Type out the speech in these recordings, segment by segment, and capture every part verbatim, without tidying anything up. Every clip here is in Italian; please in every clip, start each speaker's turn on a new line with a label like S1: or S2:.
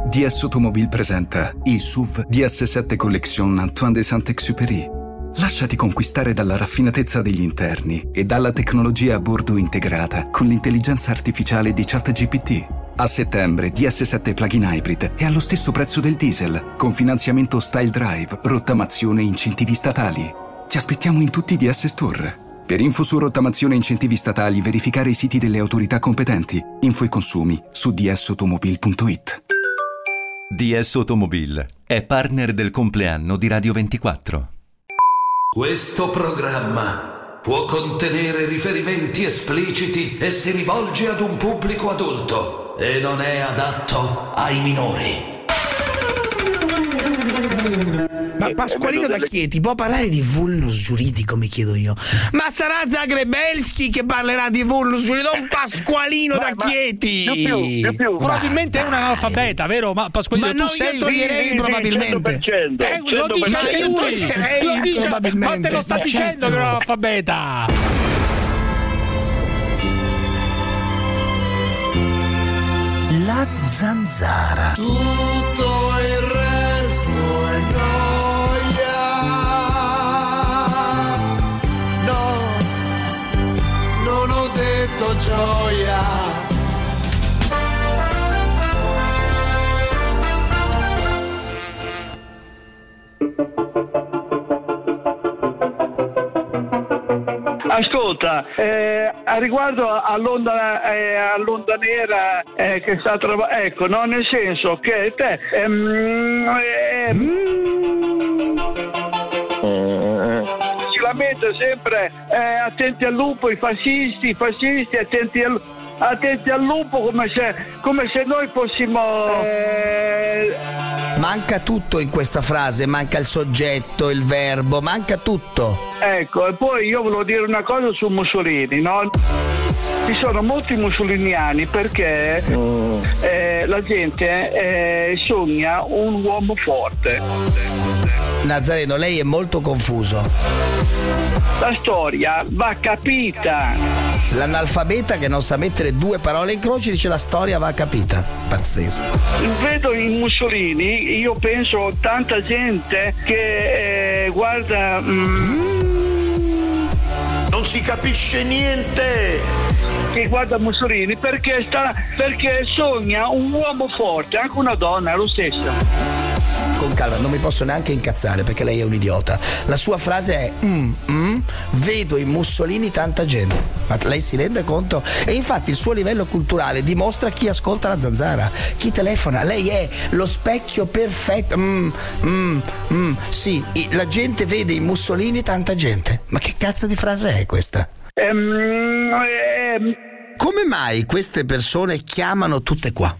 S1: D S Automobile presenta il S U V D S sette Collection Antoine de Saint-Exupéry. Lasciati conquistare dalla raffinatezza degli interni e dalla tecnologia a bordo integrata con l'intelligenza artificiale di ChatGPT. A settembre D S sette Plug-in Hybrid è allo stesso prezzo del diesel, con finanziamento Style Drive, rottamazione e incentivi statali. Ti aspettiamo in tutti i D S Store. Per info su rottamazione e incentivi statali, verificare i siti delle autorità competenti. Info e consumi su d s automobile punto i t.
S2: D S Automobile è partner del compleanno di Radio ventiquattro.
S3: Questo programma può contenere riferimenti espliciti e si rivolge ad un pubblico adulto e non è adatto ai minori.
S4: Ma Pasqualino da Chieti può parlare di vulnus giuridico, mi chiedo io. Ma sarà Zagrebelski che parlerà di vulnus giuridico, non Pasqualino ma, da ma, Chieti. Più più, più più.
S5: Probabilmente ma, è un analfabeta, vero? Ma Pasqualino,
S4: ma
S5: tu
S4: no,
S5: sei
S4: io toglierei probabilmente.
S5: Eh, lo dice anche lui. Lo dice, ma te lo sta dicendo che è un analfabeta.
S4: La zanzara.
S6: Tutto il resto è gioia. No, non ho detto gioia.
S7: Ascolta, eh, a riguardo all'onda, eh, all'onda nera eh, che sta trovando, ecco, no, nel senso che te ehm, ehm, si lamenta sempre eh, attenti al lupo, i fascisti, i fascisti, attenti al, attenti al lupo, come se, come se noi fossimo... Eh,
S4: Manca tutto in questa frase, manca il soggetto, il verbo, manca tutto.
S7: Ecco, e poi io volevo dire una cosa su Mussolini, no? Ci sono molti mussoliniani perché mm. eh, la gente eh, sogna un uomo forte.
S4: Nazareno, lei è molto confuso.
S7: La storia va capita.
S4: L'analfabeta che non sa mettere due parole in croce dice la storia va capita. Pazzesco.
S7: Vedo in Mussolini, io penso tanta gente che eh, guarda... Mm,
S6: non si capisce niente.
S7: Che guarda Mussolini perché, sta, perché sogna un uomo forte, anche una donna è lo stesso.
S4: Con calma, non mi posso neanche incazzare perché lei è un idiota. La sua frase è mm, mm, vedo in Mussolini tanta gente. Ma lei si rende conto? E infatti il suo livello culturale dimostra chi ascolta la zanzara, chi telefona. Lei è lo specchio perfetto. Mm, mm, mm, sì, la gente vede in Mussolini tanta gente. Ma che cazzo di frase è questa?
S7: Um, um...
S4: Come mai queste persone chiamano tutte qua?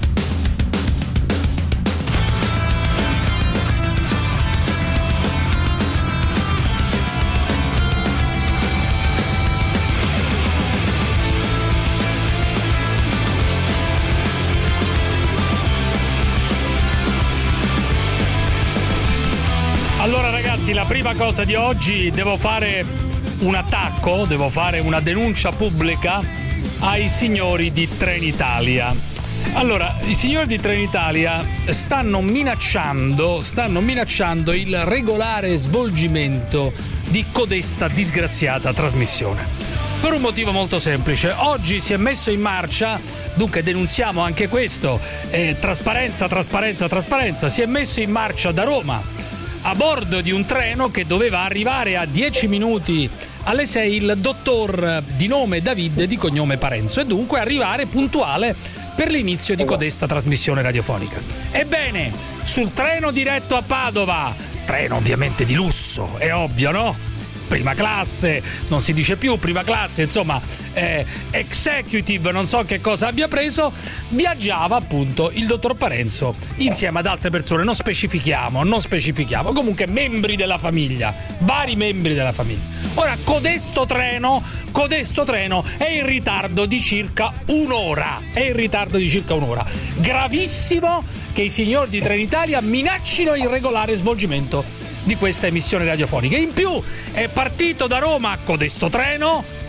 S5: Allora ragazzi, la prima cosa di oggi, devo fare un attacco, devo fare una denuncia pubblica ai signori di Trenitalia. Allora, i signori di Trenitalia stanno minacciando, stanno minacciando il regolare svolgimento di codesta disgraziata trasmissione. Per un motivo molto semplice. Oggi si è messo in marcia, dunque denunziamo anche questo, eh, trasparenza, trasparenza, trasparenza, si è messo in marcia da Roma a bordo di un treno che doveva arrivare a dieci minuti alle sei il dottor di nome David di cognome Parenzo e dunque arrivare puntuale per l'inizio di codesta trasmissione radiofonica. Ebbene, sul treno diretto a Padova, treno ovviamente di lusso, è ovvio, no? Prima classe, non si dice più prima classe, insomma, eh, executive, non so che cosa abbia preso, viaggiava appunto il dottor Parenzo insieme ad altre persone, non specifichiamo, non specifichiamo, comunque membri della famiglia, vari membri della famiglia. Ora, codesto treno, codesto treno è in ritardo di circa un'ora, è in ritardo di circa un'ora. Gravissimo che i signori di Trenitalia minaccino il regolare svolgimento di questa emissione radiofonica. In più è partito da Roma codesto treno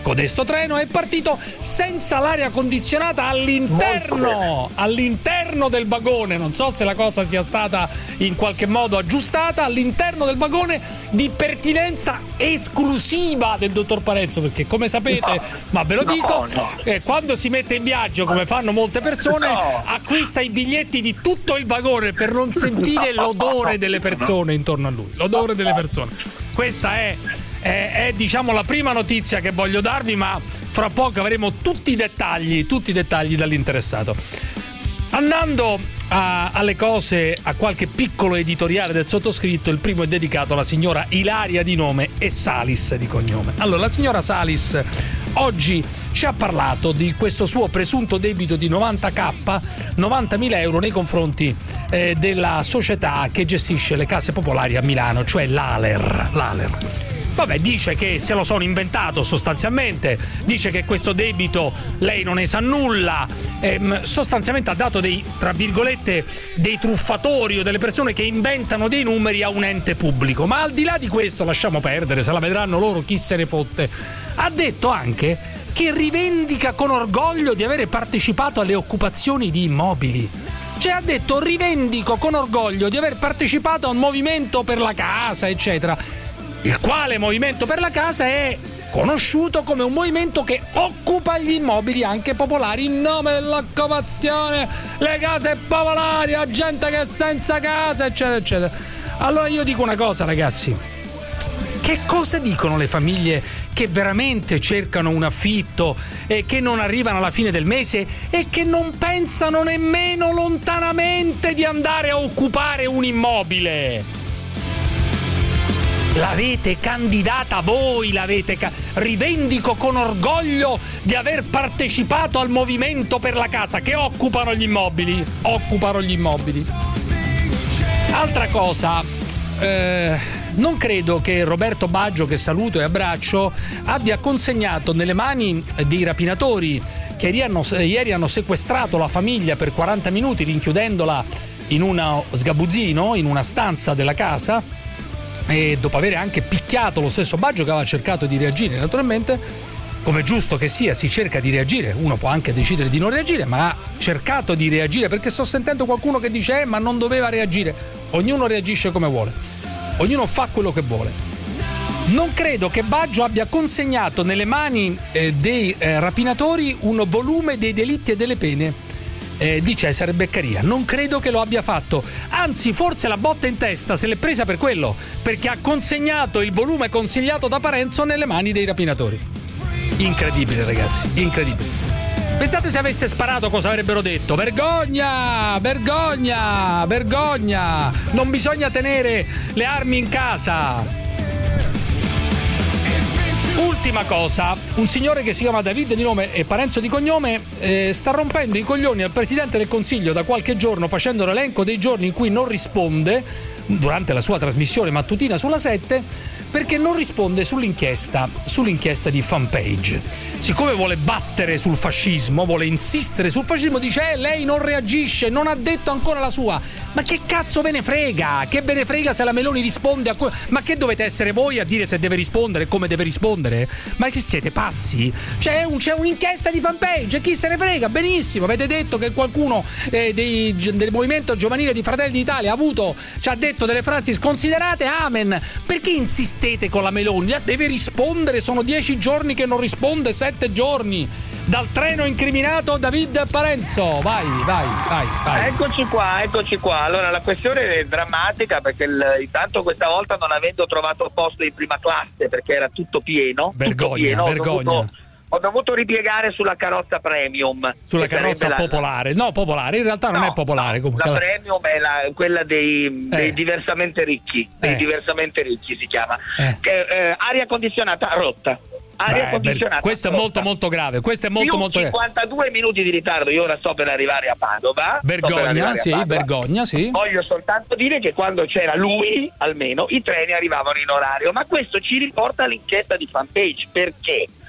S5: Codesto treno è partito senza l'aria condizionata all'interno, all'interno del vagone. Non so se la cosa sia stata in qualche modo aggiustata, all'interno del vagone di pertinenza esclusiva del dottor Parenzo, perché come sapete, no, ma ve lo no, dico, no. Eh, quando si mette in viaggio, come fanno molte persone, no. acquista i biglietti di tutto il vagone per non sentire no. l'odore delle persone intorno a lui, l'odore delle persone. Questa è È, è diciamo la prima notizia che voglio darvi, ma fra poco avremo tutti i dettagli, tutti i dettagli dall'interessato. Andando a, alle cose, a qualche piccolo editoriale del sottoscritto, il primo è dedicato alla signora Ilaria di nome e Salis di cognome. Allora, la signora Salis oggi ci ha parlato di questo suo presunto debito di novanta novantamila euro nei confronti eh, della società che gestisce le case popolari a Milano, cioè l'Aler. L'Aler. Vabbè, dice che se lo sono inventato sostanzialmente, dice che questo debito lei non ne sa nulla, ehm, sostanzialmente ha dato dei, tra virgolette, dei truffatori o delle persone che inventano dei numeri a un ente pubblico. Ma al di là di questo, lasciamo perdere, se la vedranno loro, chi se ne fotte. Ha detto anche che rivendica con orgoglio di avere partecipato alle occupazioni di immobili. Cioè ha detto rivendico con orgoglio di aver partecipato a un movimento per la casa, eccetera. Il quale movimento per la casa è conosciuto come un movimento che occupa gli immobili anche popolari in nome dell'occupazione, le case popolari, la gente che è senza casa, eccetera, eccetera. Allora io dico una cosa, ragazzi. Che cosa dicono le famiglie che veramente cercano un affitto e che non arrivano alla fine del mese e che non pensano nemmeno lontanamente di andare a occupare un immobile? L'avete candidata voi, l'avete ca- rivendico con orgoglio di aver partecipato al movimento per la casa, che occupano gli immobili, occupano gli immobili. Altra cosa, eh, non credo che Roberto Baggio, che saluto e abbraccio, abbia consegnato nelle mani dei rapinatori che ieri hanno, ieri hanno sequestrato la famiglia per quaranta minuti rinchiudendola in uno sgabuzzino, in una stanza della casa, e dopo aver anche picchiato lo stesso Baggio, che aveva cercato di reagire, naturalmente, come giusto che sia, si cerca di reagire, uno può anche decidere di non reagire, ma ha cercato di reagire, perché sto sentendo qualcuno che dice eh ma non doveva reagire. Ognuno reagisce come vuole, ognuno fa quello che vuole. Non credo che Baggio abbia consegnato nelle mani eh, dei eh, rapinatori un volume dei delitti e delle pene Eh, di Cesare Beccaria. Non credo che lo abbia fatto, anzi forse la botta in testa se l'è presa per quello, perché ha consegnato il volume consigliato da Parenzo nelle mani dei rapinatori. Incredibile, ragazzi, incredibile. Pensate se avesse sparato cosa avrebbero detto: vergogna, vergogna, vergogna, non bisogna tenere le armi in casa. Ultima cosa, un signore che si chiama David di nome e Parenzo di cognome eh, sta rompendo i coglioni al Presidente del Consiglio da qualche giorno, facendo l'elenco dei giorni in cui non risponde durante la sua trasmissione mattutina sulla sette, perché non risponde sull'inchiesta sull'inchiesta di Fanpage. Siccome vuole battere sul fascismo, vuole insistere sul fascismo, dice eh, lei non reagisce, non ha detto ancora la sua. Ma che cazzo ve ne frega? Che ve ne frega se la Meloni risponde a que- ma che dovete essere voi a dire se deve rispondere e come deve rispondere? Ma che siete pazzi? C'è, un, c'è un'inchiesta di Fanpage, chi se ne frega? Benissimo, avete detto che qualcuno eh, dei, del movimento giovanile di Fratelli d'Italia ha avuto, ci ha detto delle frasi sconsiderate, amen. Perché insistete con la Meloni? Deve rispondere, sono dieci giorni che non risponde, sette giorni. Dal treno incriminato David Parenzo. Vai, vai, vai, vai.
S8: Eccoci qua, eccoci qua. Allora la questione è drammatica perché il, intanto questa volta non avendo trovato posto in prima classe perché era tutto pieno,
S5: vergogna,
S8: tutto pieno,
S5: vergogna.
S8: Ho dovuto, ho dovuto ripiegare sulla carrozza premium.
S5: Sulla carrozza popolare. La... No, popolare, in realtà non
S8: no,
S5: è popolare.
S8: No,
S5: comunque.
S8: La premium è la, quella dei, dei
S5: eh.
S8: diversamente ricchi. Dei
S5: eh.
S8: diversamente ricchi si chiama.
S5: Eh.
S8: Che, eh, aria condizionata rotta. Aria
S5: Beh,
S8: condizionata.
S5: Questo rotta. è molto molto grave. Questo è molto
S8: Più
S5: molto
S8: cinquantadue minuti di ritardo. Io ora sto per arrivare a Padova.
S5: Vergogna, sì,
S8: Padova.
S5: vergogna, sì.
S8: Voglio soltanto dire che quando c'era lui, almeno, i treni arrivavano in orario. Ma questo ci riporta all'inchiesta di Fanpage. Perché?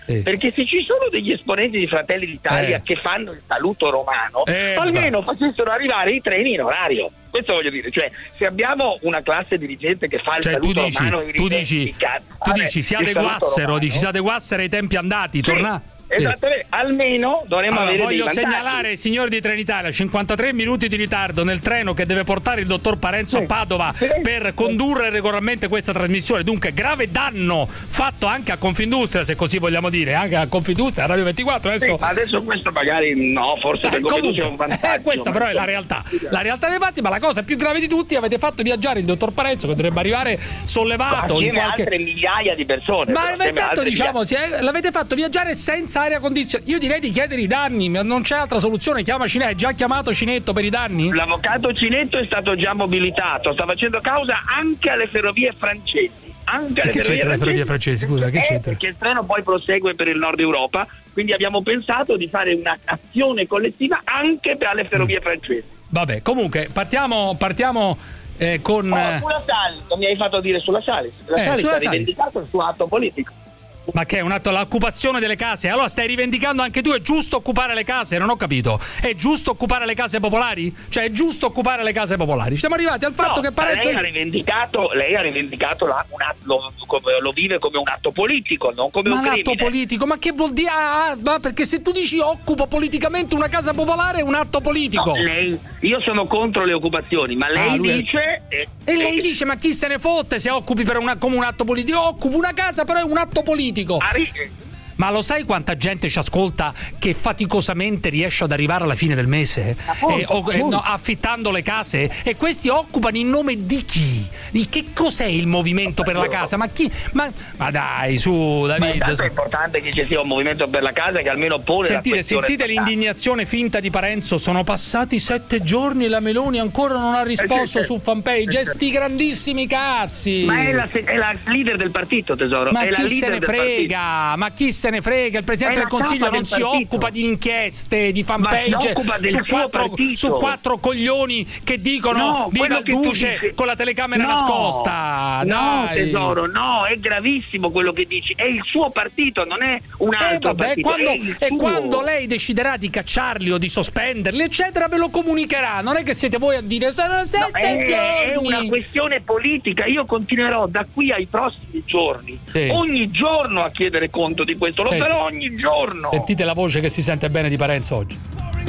S5: Sì.
S8: Perché se ci sono degli esponenti di Fratelli d'Italia
S5: Eh.
S8: che fanno il saluto romano,
S5: Eh,
S8: almeno facessero arrivare i treni in orario. Questo voglio dire, cioè se abbiamo una classe dirigente che fa il
S5: Cioè tu
S8: saluto
S5: dici,
S8: romano,
S5: tu dici, tu dici si adeguassero, dici si adeguassero ai tempi andati,
S8: Sì.
S5: torna.
S8: Esattamente, almeno dovremmo
S5: Allora,
S8: avere
S5: voglio
S8: dei vantaggi.
S5: segnalare ai signori di Trenitalia cinquantatré minuti di ritardo nel treno che deve portare il dottor Parenzo
S8: Sì.
S5: a Padova
S8: Sì.
S5: per condurre regolarmente questa trasmissione. Dunque grave danno fatto anche a Confindustria, se così vogliamo dire, anche a Confindustria, a Radio ventiquattro adesso.
S8: Sì, adesso questo magari no, forse
S5: Eh,
S8: per come sia un
S5: comunque,
S8: vantaggio.
S5: eh, questa
S8: ma-
S5: però è la realtà, la realtà dei fatti. Ma la cosa più grave di tutti, avete fatto viaggiare il dottor Parenzo, che dovrebbe arrivare sollevato in
S8: assieme a
S5: qualche...
S8: altre migliaia di persone.
S5: Ma
S8: però, assieme a
S5: intanto
S8: altre
S5: diciamo, si è- l'avete fatto viaggiare senza aria condizionata. Io direi di chiedere i danni, ma non c'è altra soluzione. Chiama Cinetto, hai già chiamato Cinetto per i danni?
S8: L'avvocato Cinetto è stato già mobilitato, sta facendo causa anche alle ferrovie francesi. Anche alle
S5: Che c'entra le ferrovie francesi? Scusa, che
S8: Eh,
S5: c'entra?
S8: Perché il treno poi prosegue per il nord Europa, quindi abbiamo pensato di fare un'azione collettiva anche per le ferrovie francesi.
S5: Vabbè, comunque partiamo, partiamo eh, con.
S8: Oh,
S5: eh,
S8: sulla Salis, non mi hai fatto dire sulla Salis. La
S5: Eh,
S8: Salis
S5: sulla
S8: ha
S5: Salis.
S8: rivendicato il suo atto politico.
S5: Ma che è un atto, l'occupazione delle case? Allora stai rivendicando anche tu? È giusto occupare le case? Non ho capito. È giusto occupare le case popolari? Cioè è giusto occupare le case popolari? Siamo arrivati al fatto
S8: No,
S5: che Parenzo.
S8: lei ha rivendicato, lei ha rivendicato la, un atto, lo, come- lo vive come un atto politico, non come
S5: Ma
S8: un
S5: l'atto
S8: crimine.
S5: politico, ma che vuol dire? Ah, ah, ma perché se tu dici occupo politicamente una casa popolare è un atto politico.
S8: No, lei, io sono contro le occupazioni, ma lei
S5: Ah, lui è-
S8: dice eh,
S5: E lei
S8: eh,
S5: dice, ma chi se ne fotte se occupi per una, come un atto politico? Io occupo una casa, però è un atto politico.
S8: arri-
S5: Ma lo sai quanta gente ci ascolta che faticosamente riesce ad arrivare alla fine del mese?
S8: Appunto,
S5: Eh, o- eh,
S8: appunto.
S5: no, affittando le case? E questi occupano in nome di chi? Di che cos'è il movimento per la casa? Ma chi? Ma, ma dai, su,
S8: Ma intanto è
S5: David.
S8: importante che ci sia un movimento per la casa che almeno pone
S5: Sentite,
S8: la questione
S5: sentite
S8: sociale.
S5: l'indignazione finta di Parenzo. Sono passati sette giorni e la Meloni ancora non ha risposto
S8: Eh, sì,
S5: su fanpage. E sti grandissimi cazzi.
S8: Ma è la, è la leader del partito, tesoro.
S5: Ma
S8: è la
S5: chi se
S8: leader
S5: ne
S8: del
S5: frega? Ma chi se ne frega? Il Presidente
S8: È
S5: del
S8: la
S5: Consiglio
S8: capa
S5: non
S8: del
S5: si
S8: partito.
S5: occupa di inchieste, di
S8: Ma
S5: fanpage
S8: si occupa del
S5: su
S8: suo
S5: quattro,
S8: partito.
S5: su quattro coglioni che dicono
S8: No,
S5: viva
S8: quello
S5: il
S8: che tu
S5: duce
S8: dici-
S5: con la telecamera
S8: No,
S5: nascosta.
S8: No,
S5: Dai.
S8: tesoro, no, è gravissimo quello che dici. È il suo partito, non è un
S5: Eh,
S8: altro
S5: vabbè,
S8: partito.
S5: quando,
S8: è il
S5: e
S8: suo.
S5: quando lei deciderà di cacciarli o di sospenderli, eccetera, ve lo comunicherà. Non è che siete voi a dire sono
S8: No,
S5: sette
S8: è, è
S5: giorni.
S8: una questione politica. Io continuerò da qui ai prossimi giorni,
S5: Sì.
S8: ogni giorno a chiedere conto di questo. Lo
S5: Senti.
S8: farò ogni giorno.
S5: Sentite la voce che si sente bene di Parenzo oggi.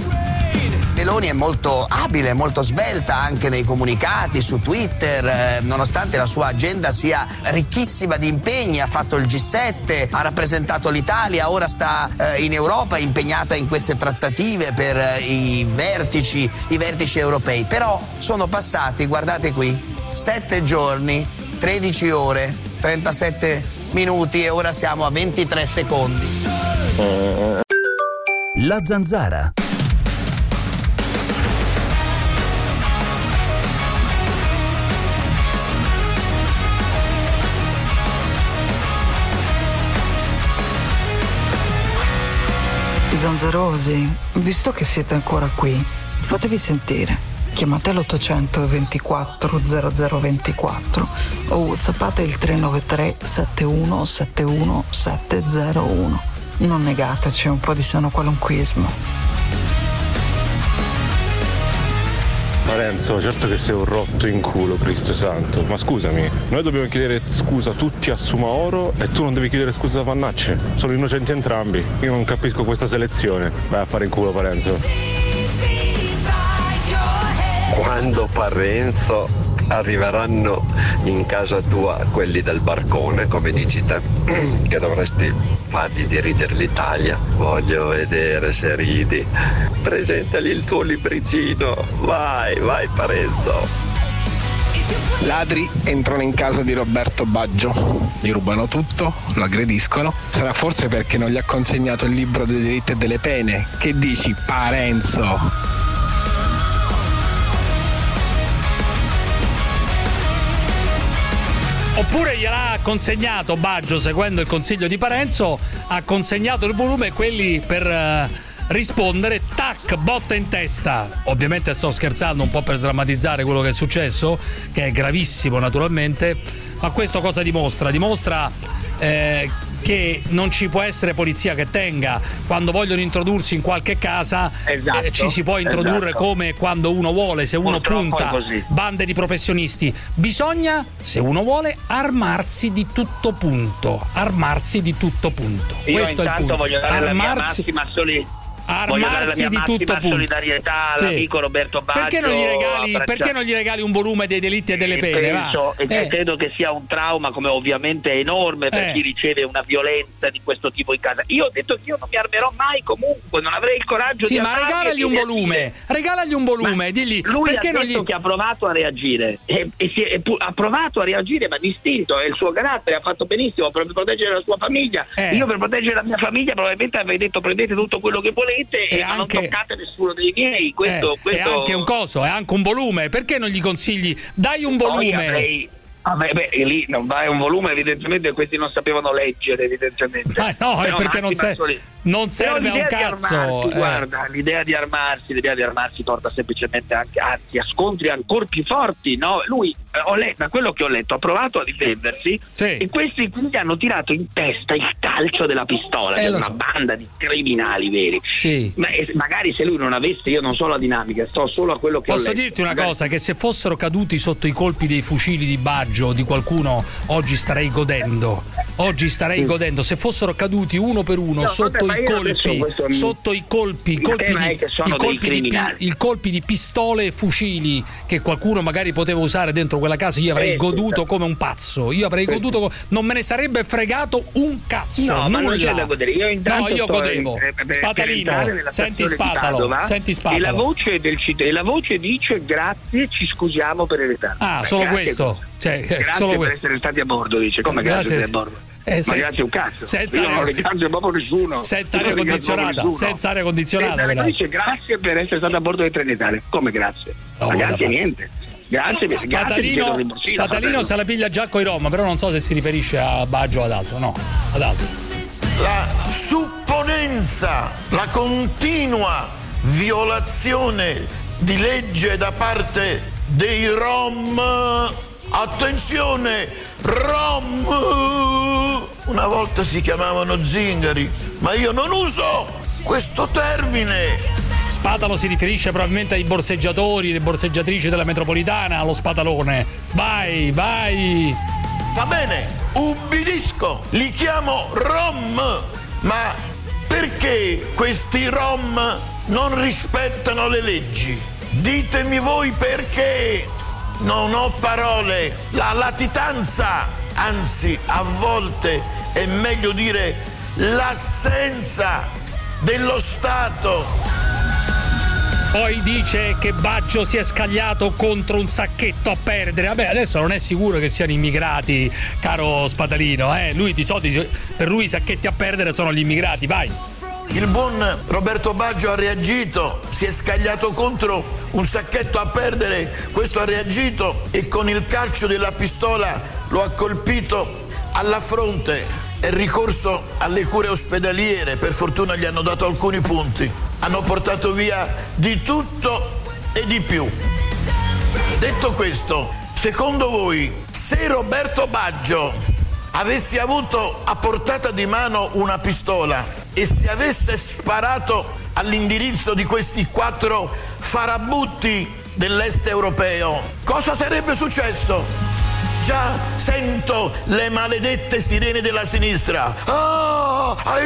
S9: Meloni è molto abile, molto svelta anche nei comunicati su Twitter, eh, nonostante la sua agenda sia ricchissima di impegni. Ha fatto il G sette, ha rappresentato l'Italia, ora sta eh, in Europa impegnata in queste trattative per eh, i vertici, i vertici europei. Però sono passati, guardate qui, sette giorni, tredici ore, trentasette minuti e ora siamo a ventitré secondi.
S10: La Zanzara.
S11: Zanzarosi, visto che siete ancora qui, fatevi sentire. Chiamate l'ottocento ventiquattro zero zero ventiquattro o whatsappate il tre nove tre sette uno sette uno sette zero uno. Non negateci un po' di sano qualunquismo.
S12: Parenzo, certo che sei un rotto in culo, Cristo santo, ma scusami, noi dobbiamo chiedere scusa tutti a Sumaoro e tu non devi chiedere scusa a Vannacci, sono innocenti entrambi, io non capisco questa selezione, vai a fare in culo Parenzo.
S13: Quando Parenzo arriveranno in casa tua quelli del barcone, come dici te, che dovresti fargli dirigere l'Italia, voglio vedere se ridi, presentali il tuo libricino, vai, vai Parenzo.
S14: Ladri entrano in casa di Roberto Baggio, gli rubano tutto, lo aggrediscono. Sarà forse perché non gli ha consegnato il libro dei diritti e delle pene. Che dici, Parenzo?
S5: Oppure gliel'ha consegnato Baggio, seguendo il consiglio di Parenzo, ha consegnato il volume e quelli per eh, rispondere, tac, botta in testa. Ovviamente sto scherzando un po' per sdrammatizzare quello che è successo, che è gravissimo naturalmente, ma questo cosa dimostra? Dimostra eh, che non ci può essere polizia che tenga. Quando vogliono introdursi in qualche casa,
S8: esatto,
S5: eh, ci si può introdurre
S8: esatto.
S5: come quando uno vuole, se uno
S8: Purtroppo
S5: punta
S8: è così.
S5: bande di professionisti. Bisogna, se uno vuole, armarsi di tutto punto. Armarsi di tutto punto.
S8: Io
S5: Questo è il
S8: intanto
S5: punto.
S8: voglio dare la mia
S5: Armarsi.
S8: massima soli- Voglio dare la
S5: Armarsi
S8: mia
S5: di
S8: massima
S5: tutto punto.
S8: solidarietà
S5: Sì.
S8: all'amico Roberto Baggio.
S5: Perché non gli regali,
S8: abbraccia-
S5: perché non gli regali un volume dei delitti e delle
S8: E
S5: pene?
S8: penso,
S5: va?
S8: e
S5: Eh.
S8: credo che sia un trauma, come ovviamente è enorme per
S5: Eh.
S8: chi riceve una violenza di questo tipo in casa. Io ho detto che io non mi armerò mai comunque, non avrei il coraggio
S5: Sì,
S8: di
S5: ma
S8: armarmi
S5: regalagli
S8: e
S5: un
S8: di
S5: volume,
S8: reagire.
S5: regalagli un volume, digli
S8: Lui
S5: perché
S8: ha
S5: non
S8: detto
S5: gli
S8: che ha provato a reagire e, e si è, e pu- ha provato a reagire, ma d'istinto, è il suo carattere, ha fatto benissimo per proteggere la sua famiglia.
S5: Eh.
S8: Io per proteggere la mia famiglia probabilmente avrei detto prendete tutto quello che volete e,
S5: E
S8: ma non
S5: anche-
S8: toccate nessuno dei miei. Questo,
S5: eh,
S8: questo...
S5: è anche un coso, è anche un volume. Perché non gli consigli? Dai un
S8: Poi
S5: volume.
S8: avrei- Ah, beh, beh, lì non vai un volume, evidentemente questi non sapevano leggere, evidentemente.
S5: Ah, no, è
S8: Però
S5: perché non,
S8: massima
S5: se-
S8: soli-
S5: non
S8: Però
S5: serve a un
S8: l'idea di
S5: cazzo.
S8: armarsi,
S5: eh.
S8: guarda, l'idea di armarsi, l'idea di armarsi porta semplicemente anche anzi, a scontri ancora più forti, no? Lui, eh, ho letto, da quello che ho letto, ha provato a difendersi e questi quindi hanno tirato in testa il calcio della pistola,
S5: Eh,
S8: che è
S5: lo
S8: una
S5: so.
S8: banda di criminali veri.
S5: Sì.
S8: Ma, eh, magari se lui non avesse, io non so la dinamica, sto solo a quello che
S5: Posso
S8: ho letto.
S5: dirti una
S8: Magari-
S5: cosa, che se fossero caduti sotto i colpi dei fucili di Baggio di qualcuno, oggi starei godendo. Oggi starei godendo. Se fossero caduti uno per uno
S8: No,
S5: sotto
S8: vabbè,
S5: i
S8: ma io adesso
S5: colpi,
S8: questo mi-
S5: sotto i colpi,
S8: Il
S5: colpi
S8: tema
S5: di,
S8: è che sono
S5: i
S8: dei
S5: colpi di, pi-
S8: criminali.
S5: i colpi di pistole e fucili che qualcuno magari poteva usare dentro quella casa, io avrei
S8: Eh,
S5: goduto
S8: sì.
S5: come un pazzo. Io avrei
S8: Sì.
S5: goduto, co- non me ne sarebbe fregato un cazzo.
S8: No, ma non
S5: nulla.
S8: c'è da godere. Io intanto
S5: no, io
S8: sto
S5: godevo.
S8: in- eh, per
S5: Spatalino,
S8: entrare nella
S5: senti
S8: stazione di
S5: Spatalo,
S8: Padova,
S5: senti
S8: e la
S5: Spatalo.
S8: voce del C D, e la voce dice grazie, ci scusiamo per il ritardo.
S5: Ah,
S8: Beh,
S5: solo
S8: grazie
S5: questo.
S8: cosa?
S5: Cioè, eh,
S8: Grazie
S5: solo
S8: per
S5: questo.
S8: essere stati a bordo, dice. Come grazie,
S5: Grazie.
S8: per essere a bordo?
S5: Eh,
S8: ma
S5: senza-
S8: grazie un cazzo.
S5: senza
S8: Io non
S5: aria-
S8: ringrazio proprio nessuno.
S5: Senza
S8: Io
S5: aria
S8: non ringrazio proprio
S5: condizionata,
S8: nessuno.
S5: senza aria condizionata,
S8: E
S5: peraltro.
S8: dice grazie per essere stato a bordo di Trenitalia. Come grazie?
S5: No,
S8: ma
S5: guarda,
S8: grazie
S5: pazzo.
S8: niente. Grazie, grazie, ti chiedo
S5: Spatalino,
S8: un rimborsino,
S5: Spatalino
S8: fratello.
S5: se la piglia già coi Roma, però non so se si riferisce a Baggio o ad altro. No, ad altro.
S6: La supponenza, la continua violazione di legge da parte dei Rom. Attenzione, Rom! Una volta si chiamavano zingari, ma io non uso questo termine.
S5: Spatalo si riferisce probabilmente ai borseggiatori, le borseggiatrici della metropolitana, allo spatalone. Vai, vai!
S6: Va bene, ubbidisco, li chiamo Rom, ma perché questi Rom non rispettano le leggi? Ditemi voi perché. Non ho parole, la latitanza, anzi a volte è meglio dire l'assenza dello Stato.
S5: Poi dice che Baggio si è scagliato contro un sacchetto a perdere. Vabbè, adesso non è sicuro che siano immigrati, caro Spatalino, eh? Lui di solito, per lui i sacchetti a perdere sono gli immigrati, vai.
S6: Il buon Roberto Baggio ha reagito, si è scagliato contro un sacchetto a perdere, questo ha reagito e con il calcio della pistola lo ha colpito alla fronte. È ricorso alle cure ospedaliere, per fortuna gli hanno dato alcuni punti. Hanno portato via di tutto e di più. Detto questo, secondo voi, se Roberto Baggio avessi avuto a portata di mano una pistola e si avesse sparato all'indirizzo di questi quattro farabutti dell'est europeo, cosa sarebbe successo? Già sento le maledette sirene della sinistra. Ah, ha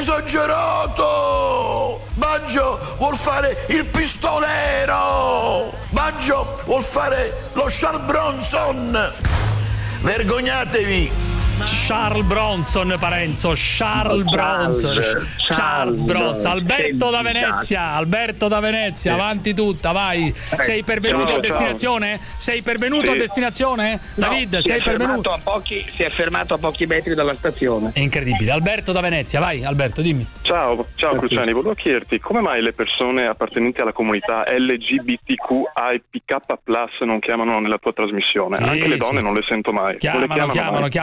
S6: esagerato! Baggio vuol fare il pistolero! Baggio vuol fare lo Charles Bronson! Vergognatevi!
S5: Charles Bronson, Parenzo, Charles Bronson,
S8: Charles,
S5: Charles Bronson, Alberto da Venezia, Alberto da Venezia, avanti tutta, vai. Sei pervenuto
S8: ciao,
S5: a destinazione? Sei pervenuto
S8: Sì.
S5: a destinazione?
S8: No,
S5: David,
S8: si
S5: sei
S8: è
S5: pervenuto?
S8: fermato a pochi, si è fermato a pochi metri dalla stazione.
S5: È incredibile. Alberto da Venezia, vai, Alberto, dimmi.
S12: Ciao, ciao Cruciani, volevo chiederti come mai le persone appartenenti alla comunità L G B T Q I P K plus non chiamano nella tua trasmissione?
S5: Sì,
S12: Anche le donne
S5: sì.
S12: non le sento mai. Non le
S5: Chiamano,
S12: chiamano
S5: chiamano,
S12: mai.
S5: chiamano, ma che cazzo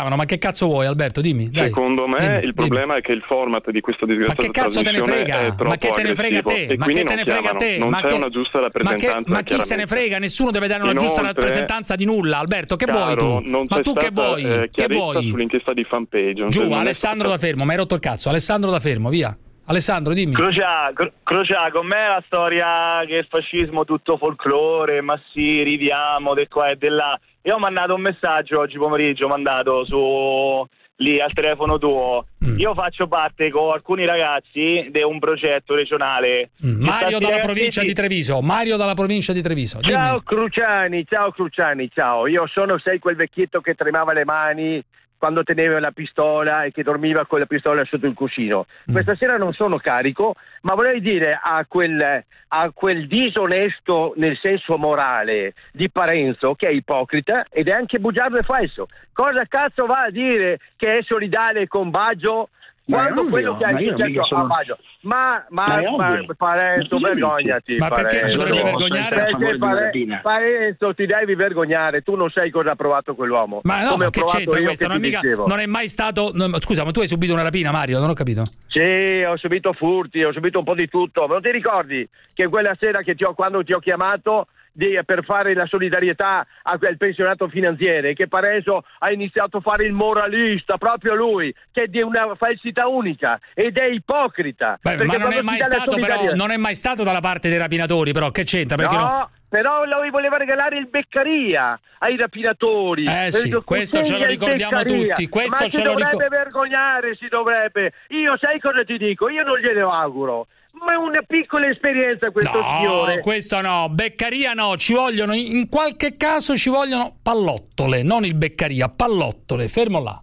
S5: cazzo vuoi, Alberto? Dimmi. Dai.
S12: Secondo me
S5: dimmi,
S12: il
S5: dimmi.
S12: problema è che il format di questa disgraziata
S5: Ma che cazzo te ne frega? Ma che te ne frega te? Ma che te ne frega te?
S12: Non
S5: ma
S12: c'è
S5: che...
S12: una giusta rappresentanza.
S5: Ma, che... ma chi se ne frega? Nessuno deve dare una
S12: Inoltre,
S5: giusta rappresentanza di nulla, Alberto. Che
S12: caro,
S5: vuoi tu?
S12: Non
S5: ma
S12: c'è
S5: tu che
S12: stata,
S5: vuoi?
S12: Eh,
S5: che vuoi?
S12: Sull'inchiesta di Fanpage.
S5: Giù, Alessandro da Fermo, mi hai rotto il cazzo. Alessandro da Fermo, via. Alessandro, dimmi.
S10: Crocia, cro- Crocia, con me la storia che il fascismo tutto folklore, ma sì, ridiamo, del qua e del là. Io ho mandato un messaggio oggi pomeriggio, ho mandato su lì al telefono tuo. Mm. Io faccio parte con alcuni ragazzi di un progetto regionale.
S5: Mm. Mario dalla
S10: ragazzi...
S5: provincia di Treviso. Mario dalla provincia di Treviso. Dimmi.
S15: Ciao Cruciani, ciao Cruciani, ciao. Io sono, sei quel vecchietto che tremava le mani quando teneva la pistola e che dormiva con la pistola sotto il cuscino. Mm. Questa sera non sono carico, ma vorrei dire a quel, a quel disonesto nel senso morale di Parenzo, che è ipocrita ed è anche bugiardo e falso. Cosa cazzo va a dire che è solidale con Baggio quando ovvio, quello che ha successo sono... a Baggio? Ma, ma, ma, ma Parenzo, vergognati.
S5: Ma
S15: Parenzo.
S5: perché si dovrebbe vergognare?
S15: Perché Pare... Parenzo, ti devi vergognare, tu non sai cosa ha provato quell'uomo.
S5: Ma no,
S15: come
S5: ma
S15: ho
S5: che
S15: provato
S5: c'entra
S15: io
S5: questo?
S15: che
S5: Non è, mica, non è mai stato... No, scusa, ma tu hai subito una rapina, Mario? Non ho capito.
S15: Sì, ho subito furti, ho subito un po' di tutto. Ma non ti ricordi che quella sera che ti ho, quando ti ho chiamato di, per fare la solidarietà a quel pensionato finanziere, che Parenzo ha iniziato a fare il moralista, proprio lui, che è di una falsità unica ed è ipocrita.
S5: Beh, ma non è mai stato però, non è mai stato dalla parte dei rapinatori, però che c'entra? Perché
S15: no,
S5: no?
S15: Però lui voleva regalare il Beccaria ai rapinatori.
S5: Eh sì, questo ce lo ricordiamo tutti. Questo
S15: ma
S5: ce
S15: si
S5: lo
S15: dovrebbe
S5: ricor-
S15: vergognare, si dovrebbe. Io sai cosa ti dico? Io non glielo auguro. Ma è una piccola esperienza questo
S5: no,
S15: signore.
S5: No, questo no, Beccaria no, ci vogliono, in qualche caso ci vogliono pallottole, non il Beccaria, pallottole, fermo là.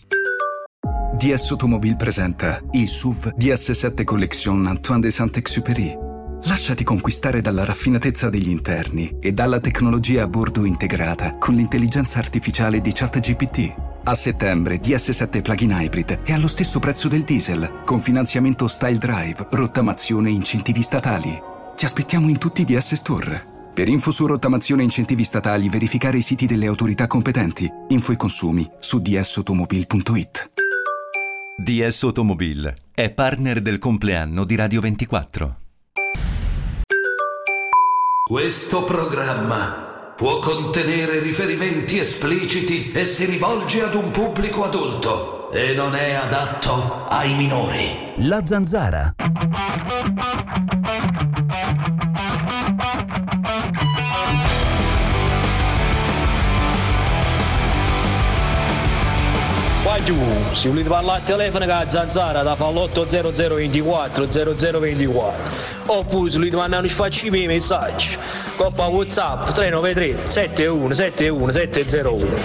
S1: D S Automobile presenta il S U V D S sette Collection Antoine de Saint-Exupéry. Lasciati conquistare dalla raffinatezza degli interni e dalla tecnologia a bordo integrata con l'intelligenza artificiale di ChatGPT. A settembre D S sette Plug-in Hybrid è allo stesso prezzo del diesel, con finanziamento Style Drive, rottamazione e incentivi statali. Ti aspettiamo in tutti i D S Store. Per info su rottamazione e incentivi statali, verificare i siti delle autorità competenti. Info e consumi su d s automobile punto i t.
S2: D S Automobile è partner del compleanno di Radio ventiquattro.
S3: Questo programma può contenere riferimenti espliciti e si rivolge ad un pubblico adulto e non è adatto ai minori.
S16: La Zanzara.
S17: Qua giù, se volete parlare al telefono con la Zanzara da fa l'otto zero zero ventiquattro zero zero ventiquattro, oppure se volete mandare un sfacci i messaggi coppa WhatsApp tre nove tre sette uno sette uno sette zero uno.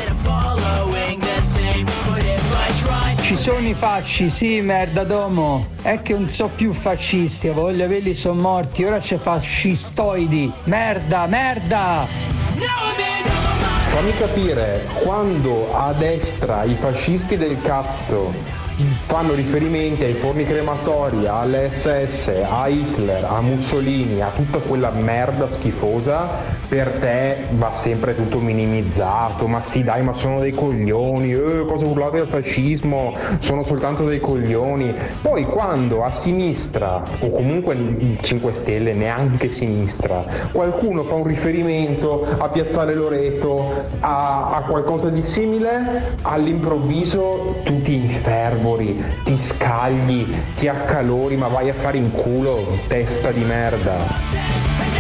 S18: Ci sono i fasci, sì, merda domo. È che non so più fascisti, voglio averli, sono morti, ora c'è fascistoidi. Merda, merda!
S19: Fammi capire, quando a destra i fascisti del cazzo fanno riferimenti ai forni crematori, all'esse esse, a Hitler, a Mussolini, a tutta quella merda schifosa, per te va sempre tutto minimizzato. Ma sì dai, ma sono dei coglioni, eh, cosa urlate del fascismo, sono soltanto dei coglioni. Poi quando a sinistra, o comunque in cinque Stelle, neanche sinistra, qualcuno fa un riferimento a Piazzale Loreto, a, a qualcosa di simile, all'improvviso tu ti infervori, ti scagli, ti accalori, ma vai a fare in culo, testa di merda.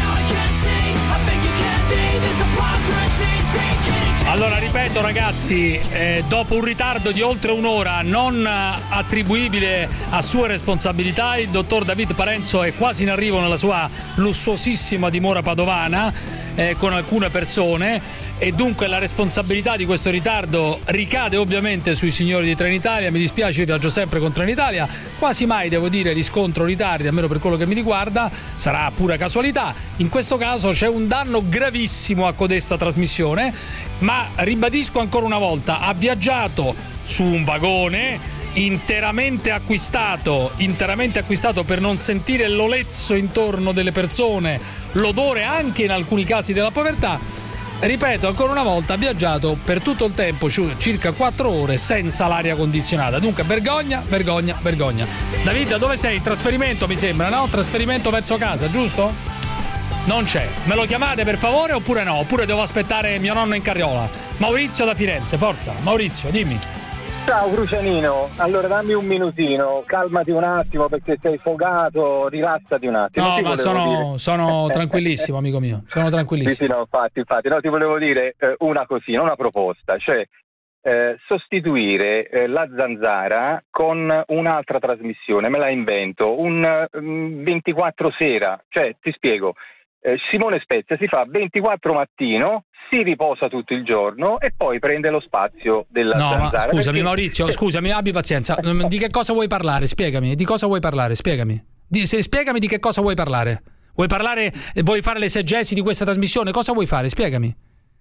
S5: Allora ripeto ragazzi, eh, dopo un ritardo di oltre un'ora non attribuibile a sua responsabilità, il dottor David Parenzo è quasi in arrivo nella sua lussuosissima dimora padovana eh, con alcune persone, e dunque la responsabilità di questo ritardo ricade ovviamente sui signori di Trenitalia. Mi dispiace, io viaggio sempre con Trenitalia, quasi mai devo dire riscontro ritardi, almeno per quello che mi riguarda, sarà pura casualità. In questo caso c'è un danno gravissimo a codesta trasmissione, ma ribadisco ancora una volta, ha viaggiato su un vagone interamente acquistato, interamente acquistato per non sentire l'olezzo intorno delle persone, l'odore anche in alcuni casi della povertà. ripeto ancora una volta, ha viaggiato per tutto il tempo, circa quattro ore, senza l'aria condizionata. Dunque vergogna, vergogna, vergogna. David, dove sei? In trasferimento mi sembra, no? Trasferimento verso casa, giusto? Non c'è. Me lo chiamate per favore oppure no? Oppure devo aspettare mio nonno in carriola? Maurizio da Firenze, forza. Maurizio, dimmi.
S16: Ciao Crucianino, allora dammi un minutino, calmati un attimo perché sei fogato, rilassati un attimo.
S5: No, ma sono, sono tranquillissimo, amico mio, sono tranquillissimo.
S16: Sì, sì, no, infatti, infatti, no, ti volevo dire eh, una cosina, una proposta, cioè eh, sostituire eh, la Zanzara con un'altra trasmissione, me la invento, un um, ventiquattro sera, cioè ti spiego, eh, Simone Spezia si fa ventiquattro mattino, si riposa tutto il giorno e poi prende lo spazio della
S5: no,
S16: Zanzara.
S5: Ma scusami
S16: perché...
S5: Maurizio, scusami, abbi pazienza. Di che cosa vuoi parlare? Spiegami, di cosa vuoi parlare? Spiegami. Di, se, spiegami di che cosa vuoi parlare. Vuoi parlare, vuoi fare l'esegesi di questa trasmissione? Cosa vuoi fare? Spiegami.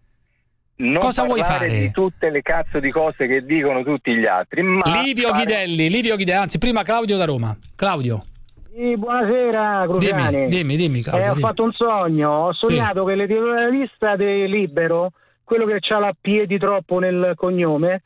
S16: Non
S5: cosa vuoi fare?
S16: Di tutte le cazzo di cose che dicono tutti gli altri. Ma
S5: Livio
S16: fare...
S5: Ghidelli, Livio Ghidelli, anzi prima Claudio da Roma. Claudio.
S20: Sì, buonasera Cruciani.
S5: Dimmi, dimmi, dimmi Claudio,
S20: eh,
S5: dimmi.
S20: Ho fatto un sogno, ho sognato sì. che l'editorialista di Libero, quello che c'ha la P di troppo nel cognome,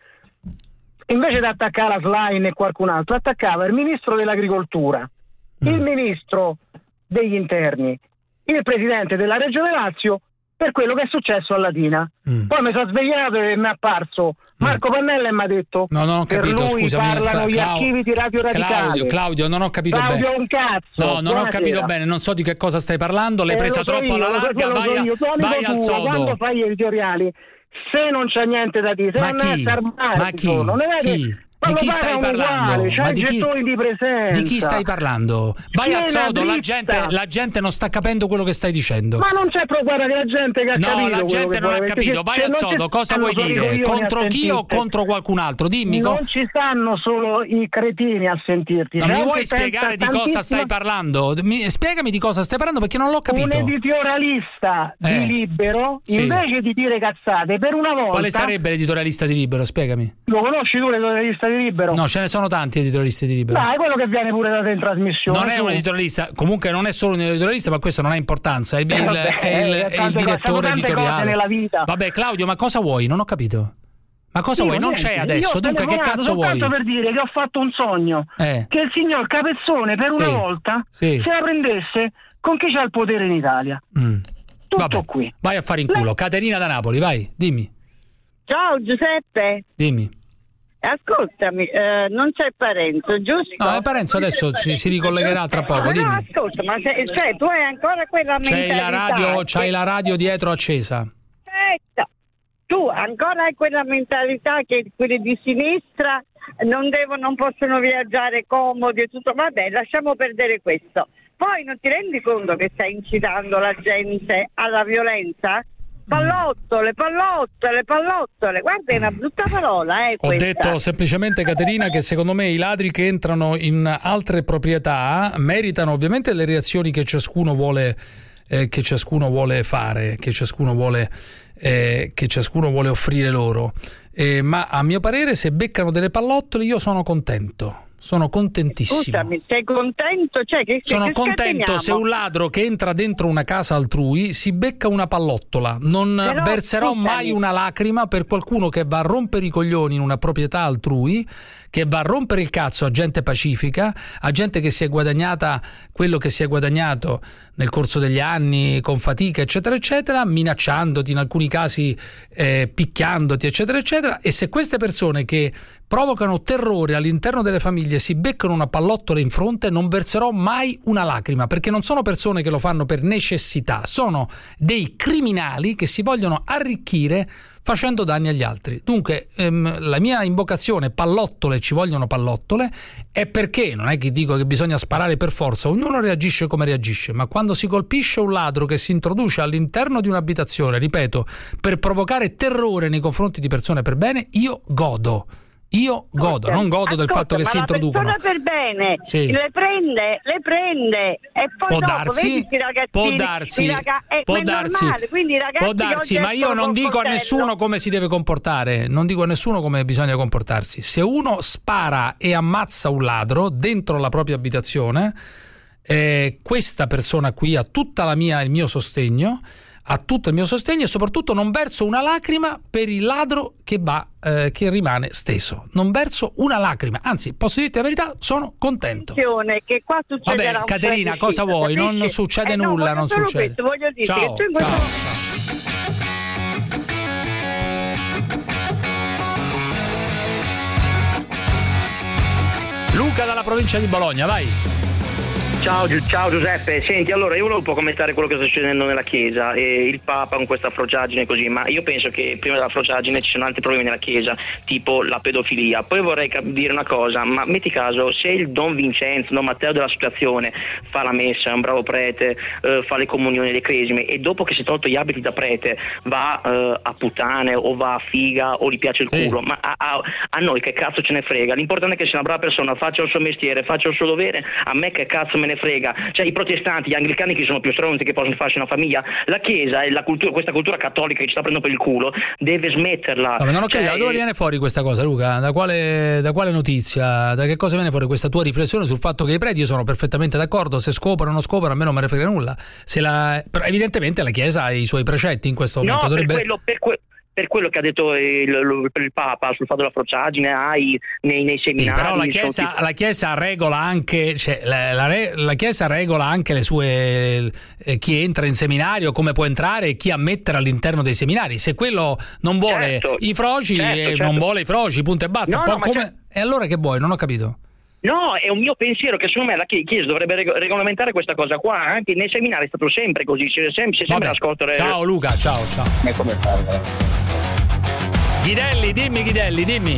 S20: invece di attaccare la Slime e qualcun altro, attaccava il ministro dell'agricoltura, mm. il ministro degli interni, il presidente della Regione Lazio per quello che è successo a Latina. Mm. Poi mi sono svegliato e mi è apparso Marco Pannella e mi ha detto
S5: no, non ho capito,
S20: per lui
S5: scusami,
S20: parlano
S5: Cla-
S20: gli archivi di Radio Radicale.
S5: Claudio, Claudio, non ho capito
S20: Claudio
S5: bene.
S20: un cazzo.
S5: No, non
S20: Buonasera.
S5: ho capito bene, non so di che cosa stai parlando, l'hai
S20: eh,
S5: presa
S20: so
S5: troppo
S20: io,
S5: alla larga,
S20: lo so
S5: vai,
S20: io.
S5: a, vai al sodo.
S20: Quando fai gli editoriali, se non c'è niente da dire, se
S5: ma
S20: non
S5: chi?
S20: è armare,
S5: Ma chi?
S20: non è che...
S5: Chi? Di chi stai parlando?
S20: Uguale,
S5: Ma di chi,
S20: di, presenza.
S5: di chi stai parlando? Vai
S20: Piena
S5: al sodo, la
S20: dritta.
S5: gente, la gente non sta capendo quello che stai dicendo.
S20: Ma non c'è proprio che la gente che ha
S5: no,
S20: capito.
S5: No, la gente non ha capito. Vai al sodo, cosa vuoi dire? Contro chi o contro qualcun altro? Dimmi.
S20: Non
S5: co-
S20: ci stanno solo i cretini a sentirti.
S5: Non mi vuoi spiegare di cosa stai parlando? Mi, spiegami di cosa stai parlando perché non l'ho capito.
S20: Un editorialista
S5: eh.
S20: di Libero,
S5: sì.
S20: invece di dire cazzate, per una volta...
S5: Quale sarebbe l'editorialista di Libero? Spiegami.
S20: Lo conosci tu l'editorialista di Libero?
S5: No, ce ne sono tanti editorialisti di Libero.
S20: Dai, quello che viene pure da te in trasmissione.
S5: Non è un editorialista, comunque non è solo un editorialista, ma questo non ha importanza. È il,
S20: eh, vabbè,
S5: è il, è il direttore editoriale.
S20: Nella vita.
S5: Vabbè, Claudio, ma cosa vuoi? Non ho capito. Ma cosa
S20: io
S5: vuoi? Non
S20: niente.
S5: c'è adesso,
S20: io
S5: dunque che cazzo vuoi?
S20: Soltanto per dire che ho fatto un sogno
S5: eh.
S20: che il signor Capezzone per una
S5: sì.
S20: volta
S5: sì.
S20: se la prendesse con chi c'ha il potere in Italia.
S5: Mm.
S20: Tutto
S5: Vabbè.
S20: qui.
S5: Vai a fare in culo. La... Caterina da Napoli, vai, dimmi.
S21: Ciao Giuseppe.
S5: Dimmi.
S21: Ascoltami, eh, non c'è Parenzo, giusto?
S5: No, Parenzo adesso si, si ricollegherà tra poco. Dimmi.
S21: No, ascolta, ma se, cioè, tu hai ancora quella
S5: c'hai
S21: mentalità.
S5: La radio,
S21: che...
S5: C'hai la radio dietro accesa.
S21: Aspetta, tu ancora hai quella mentalità che quelli di sinistra non devono, non possono viaggiare comodi e tutto. Vabbè, lasciamo perdere questo. Poi non ti rendi conto che stai incitando la gente alla violenza? Pallottole, pallottole, pallottole, guarda è una brutta parola eh,
S5: Ho
S21: questa.
S5: detto semplicemente, Caterina, che secondo me i ladri che entrano in altre proprietà meritano ovviamente le reazioni che ciascuno vuole eh, che ciascuno vuole fare, che ciascuno vuole eh, che ciascuno vuole offrire loro, eh, ma a mio parere se beccano delle pallottole io sono contento. Sono contentissimo.
S21: Scusami, sei contento? Cioè, che,
S5: Sono
S21: che
S5: contento se un ladro che entra dentro una casa altrui si becca una pallottola. Non
S21: Però,
S5: verserò
S21: scusami.
S5: mai una lacrima per qualcuno che va a rompere i coglioni in una proprietà altrui, che va a rompere il cazzo a gente pacifica, a gente che si è guadagnata quello che si è guadagnato nel corso degli anni con fatica eccetera eccetera, minacciandoti, in alcuni casi eh, picchiandoti eccetera eccetera. E se queste persone che provocano terrore all'interno delle famiglie si beccano una pallottola in fronte, non verserò mai una lacrima, perché non sono persone che lo fanno per necessità, sono dei criminali che si vogliono arricchire facendo danni agli altri. Dunque ehm, la mia invocazione, pallottole, ci vogliono pallottole, è perché non è che dico che bisogna sparare per forza, ognuno reagisce come reagisce, ma quando si colpisce un ladro che si introduce all'interno di un'abitazione, ripeto, per provocare terrore nei confronti di persone per bene, io godo. Io godo, non godo
S21: ascolta,
S5: del fatto che si introducono.
S21: Ma la persona per bene
S5: sì.
S21: le prende, le prende e poi
S5: può
S21: dopo
S5: darsi,
S21: vedi sti ragazzini,
S5: può darsi,
S21: raga- eh,
S5: può
S21: ma è
S5: darsi,
S21: normale, quindi i ragazzi
S5: può darsi, ma io non dico a nessuno come si deve comportare, non dico a nessuno come bisogna comportarsi. Se uno spara e ammazza un ladro dentro la propria abitazione, eh, questa persona qui ha tutta la mia, il mio sostegno, ha tutto il mio sostegno e soprattutto non verso una lacrima per il ladro che va eh, che rimane steso. Non verso una lacrima, anzi, posso dirti la verità, sono contento.
S21: Che qua succederà.
S5: Vabbè, Caterina, cosa vuoi? Non, non succede
S21: eh no,
S5: nulla, non succede.
S21: Questo, voglio dire
S5: ciao,
S21: che tu in questo...
S5: ciao. Luca dalla provincia di Bologna, vai.
S7: Ciao, ciao Giuseppe, senti, allora io volevo un po' commentare quello che sta succedendo nella Chiesa e il Papa con questa frociaggine così, ma io penso che prima della frociaggine ci sono altri problemi nella Chiesa, tipo la pedofilia. Poi vorrei cap- dire una cosa, ma metti caso, se il Don Vincenzo, Don Matteo dell'associazione fa la messa, è un bravo prete, eh, fa le comunioni, le cresime, e dopo che si è tolto gli abiti da prete va eh, a puttane o va a figa o gli piace il culo, sì. ma a, a, a noi che cazzo ce ne frega? L'importante è che sia una brava persona, faccia il suo mestiere, faccia il suo dovere, a me che cazzo me ne frega, cioè i protestanti, gli anglicani che sono più stronzi che possono farsi una famiglia, la Chiesa e la cultura, questa cultura cattolica che ci sta prendendo per il culo deve smetterla.
S5: No, non ho capito,
S7: cioè,
S5: da dove viene fuori questa cosa, Luca? Da quale, da quale notizia? Da che cosa viene fuori questa tua riflessione sul fatto che i preti, io sono perfettamente d'accordo, se scoprono o non scoprono a me non me ne frega nulla, se la, però evidentemente la Chiesa ha i suoi precetti in questo momento.
S7: No,
S5: dovrebbe...
S7: per quello, per que- per quello che ha detto il, il, il Papa sul fatto della frociaggine ai, nei, nei seminari.
S5: Sì, però la Chiesa, tipo... la Chiesa regola anche, cioè, la, la, la Chiesa regola anche le sue eh, chi entra in seminario, come può entrare e chi ammettere all'interno dei seminari. Se quello non vuole certo, i froci, certo, eh, certo. non vuole i froci, punto e basta.
S7: No, no,
S5: come...
S7: certo.
S5: E allora che vuoi? Non ho capito.
S7: No, è un mio pensiero che secondo me la Chiesa dovrebbe reg- regolamentare questa cosa qua, anche nei seminari è stato sempre così, si è sempre, si è sempre nascosto.
S5: Ciao Luca, ciao, ciao.
S22: E come parla?
S5: Ghidelli, dimmi Ghidelli, dimmi.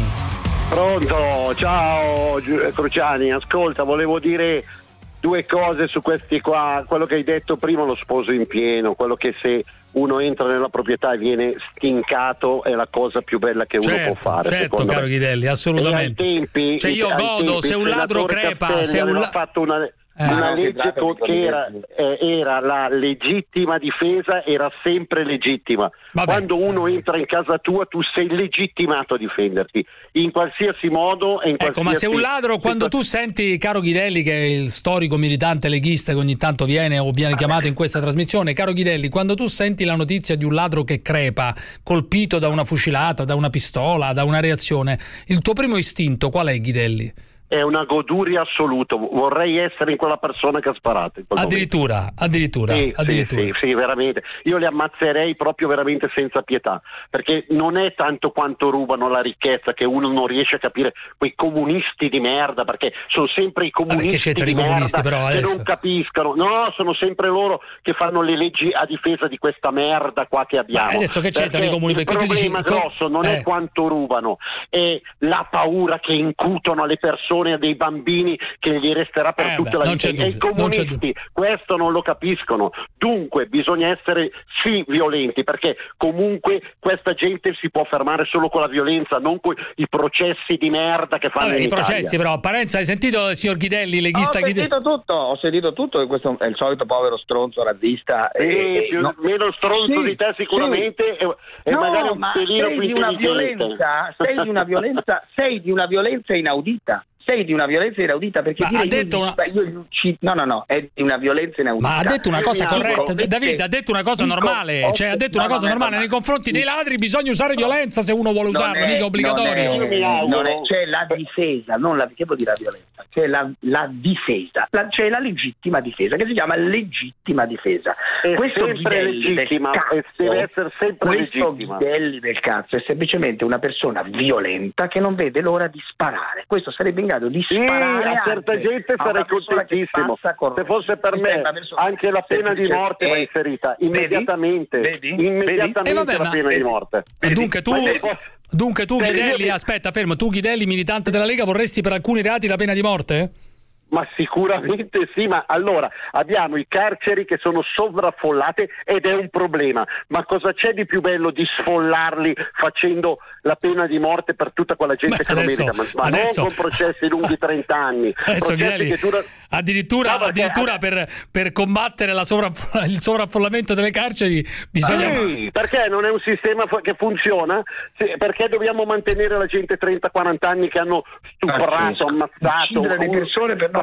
S22: Pronto, ciao Cruciani, ascolta, volevo dire due cose su questi qua, quello che hai detto prima lo sposo in pieno, quello che se uno entra nella proprietà e viene stincato è la cosa più bella che
S5: certo,
S22: uno può fare.
S5: Certo, caro me. Ghidelli, assolutamente.
S22: E ai tempi,
S5: cioè io godo,
S22: tempi,
S5: se un ladro crepa, se un
S22: la... fatto una...
S5: Eh,
S22: una
S5: no,
S22: legge che era, eh, era la legittima difesa, era sempre legittima. Vabbè. Quando uno entra in casa tua tu sei legittimato a difenderti in qualsiasi modo e in
S5: ecco,
S22: qualsiasi...
S5: ma se un ladro, quando tu senti, caro Ghidelli, che è il storico militante leghista che ogni tanto viene o viene chiamato in questa trasmissione, caro Ghidelli, quando tu senti la notizia di un ladro che crepa, colpito da una fucilata, da una pistola, da una reazione, il tuo primo istinto qual è, Ghidelli?
S22: È una goduria assoluta, vorrei essere in quella persona che ha sparato.
S5: Addirittura,
S22: momento.
S5: addirittura,
S22: sì,
S5: addirittura.
S22: Sì, sì, sì, veramente. Io li ammazzerei proprio veramente senza pietà, perché non è tanto quanto rubano la ricchezza che uno non riesce a capire, quei comunisti di merda, perché sono sempre i comunisti
S5: Vabbè,
S22: di
S5: i comunisti,
S22: merda
S5: però,
S22: che non capiscono. No, sono sempre loro che fanno le leggi a difesa di questa merda qua che abbiamo.
S5: Ma adesso che c'entrano i comuni?
S22: Il problema dici... grosso non eh. è quanto rubano, è la paura che incutono alle persone, a dei bambini, che gli resterà per
S5: eh
S22: tutta
S5: beh,
S22: la vita. E i comunisti questo non lo capiscono. Dunque bisogna essere sì violenti, perché comunque questa gente si può fermare solo con la violenza, non con i processi di merda che fanno. Vabbè, in
S5: i
S22: Italia.
S5: processi però, Parenzo, hai sentito il signor Ghidelli, leghista?
S22: Ho
S5: sentito
S22: tutto,
S23: ho sentito tutto, e questo è il solito povero stronzo razzista.
S22: E,
S23: e,
S22: no, meno stronzo sì, di te sicuramente, sì. e, e
S23: no,
S22: magari un
S23: ma
S22: pelino
S23: sei
S22: più
S23: di una
S22: intelligente.
S23: violenza, sei di una violenza, sei di una violenza inaudita. Sei di una violenza inaudita, perché dire
S5: ha detto
S23: io,
S5: una...
S23: io gli uccido, no no no, è di una violenza inaudita.
S5: Ma ha detto una cosa corretta,
S23: dico,
S5: David ha detto una cosa dico, normale, cioè ha detto no, una cosa normale, nei confronti dei ladri bisogna usare violenza se uno vuole usarla, è, mica obbligatorio.
S23: Non è, non è, c'è la difesa, non la, che vuol dire la violenza? C'è la, la difesa, la, c'è la legittima difesa, che si chiama legittima difesa.
S22: È
S23: questo
S22: sempre legittima,
S23: cazzo,
S22: deve essere sempre
S23: questo
S22: legittima.
S23: Ghidelli del cazzo è semplicemente una persona violenta che non vede l'ora di sparare. Questo sarebbe in grado di sparare.
S22: Sì, a certa gente sarei contentissimo. Se fosse per me anche la pena di morte va inserita immediatamente,
S23: vedi?
S22: immediatamente
S5: eh vabbè,
S22: la pena
S5: ma...
S22: di morte.
S5: E dunque tu, dunque tu Ghidelli, aspetta, fermo, tu Ghidelli, militante della Lega, vorresti per alcuni reati la pena di morte?
S22: Ma sicuramente sì, ma allora abbiamo i carceri che sono sovraffollate ed è un problema, ma cosa c'è di più bello di sfollarli facendo la pena di morte per tutta quella gente Beh, che
S5: adesso,
S22: lo merita, ma, ma
S5: adesso...
S22: non con processi lunghi trenta anni.
S5: Adesso Ghidelli, che dura... addirittura, no, addirittura per, per combattere la sovraff- il sovraffollamento delle carceri bisogna...
S22: Sì, perché non è un sistema che funziona? Sì, perché dobbiamo mantenere la gente trenta quaranta anni che hanno stuprato, ammazzato,
S23: uccidere le persone per non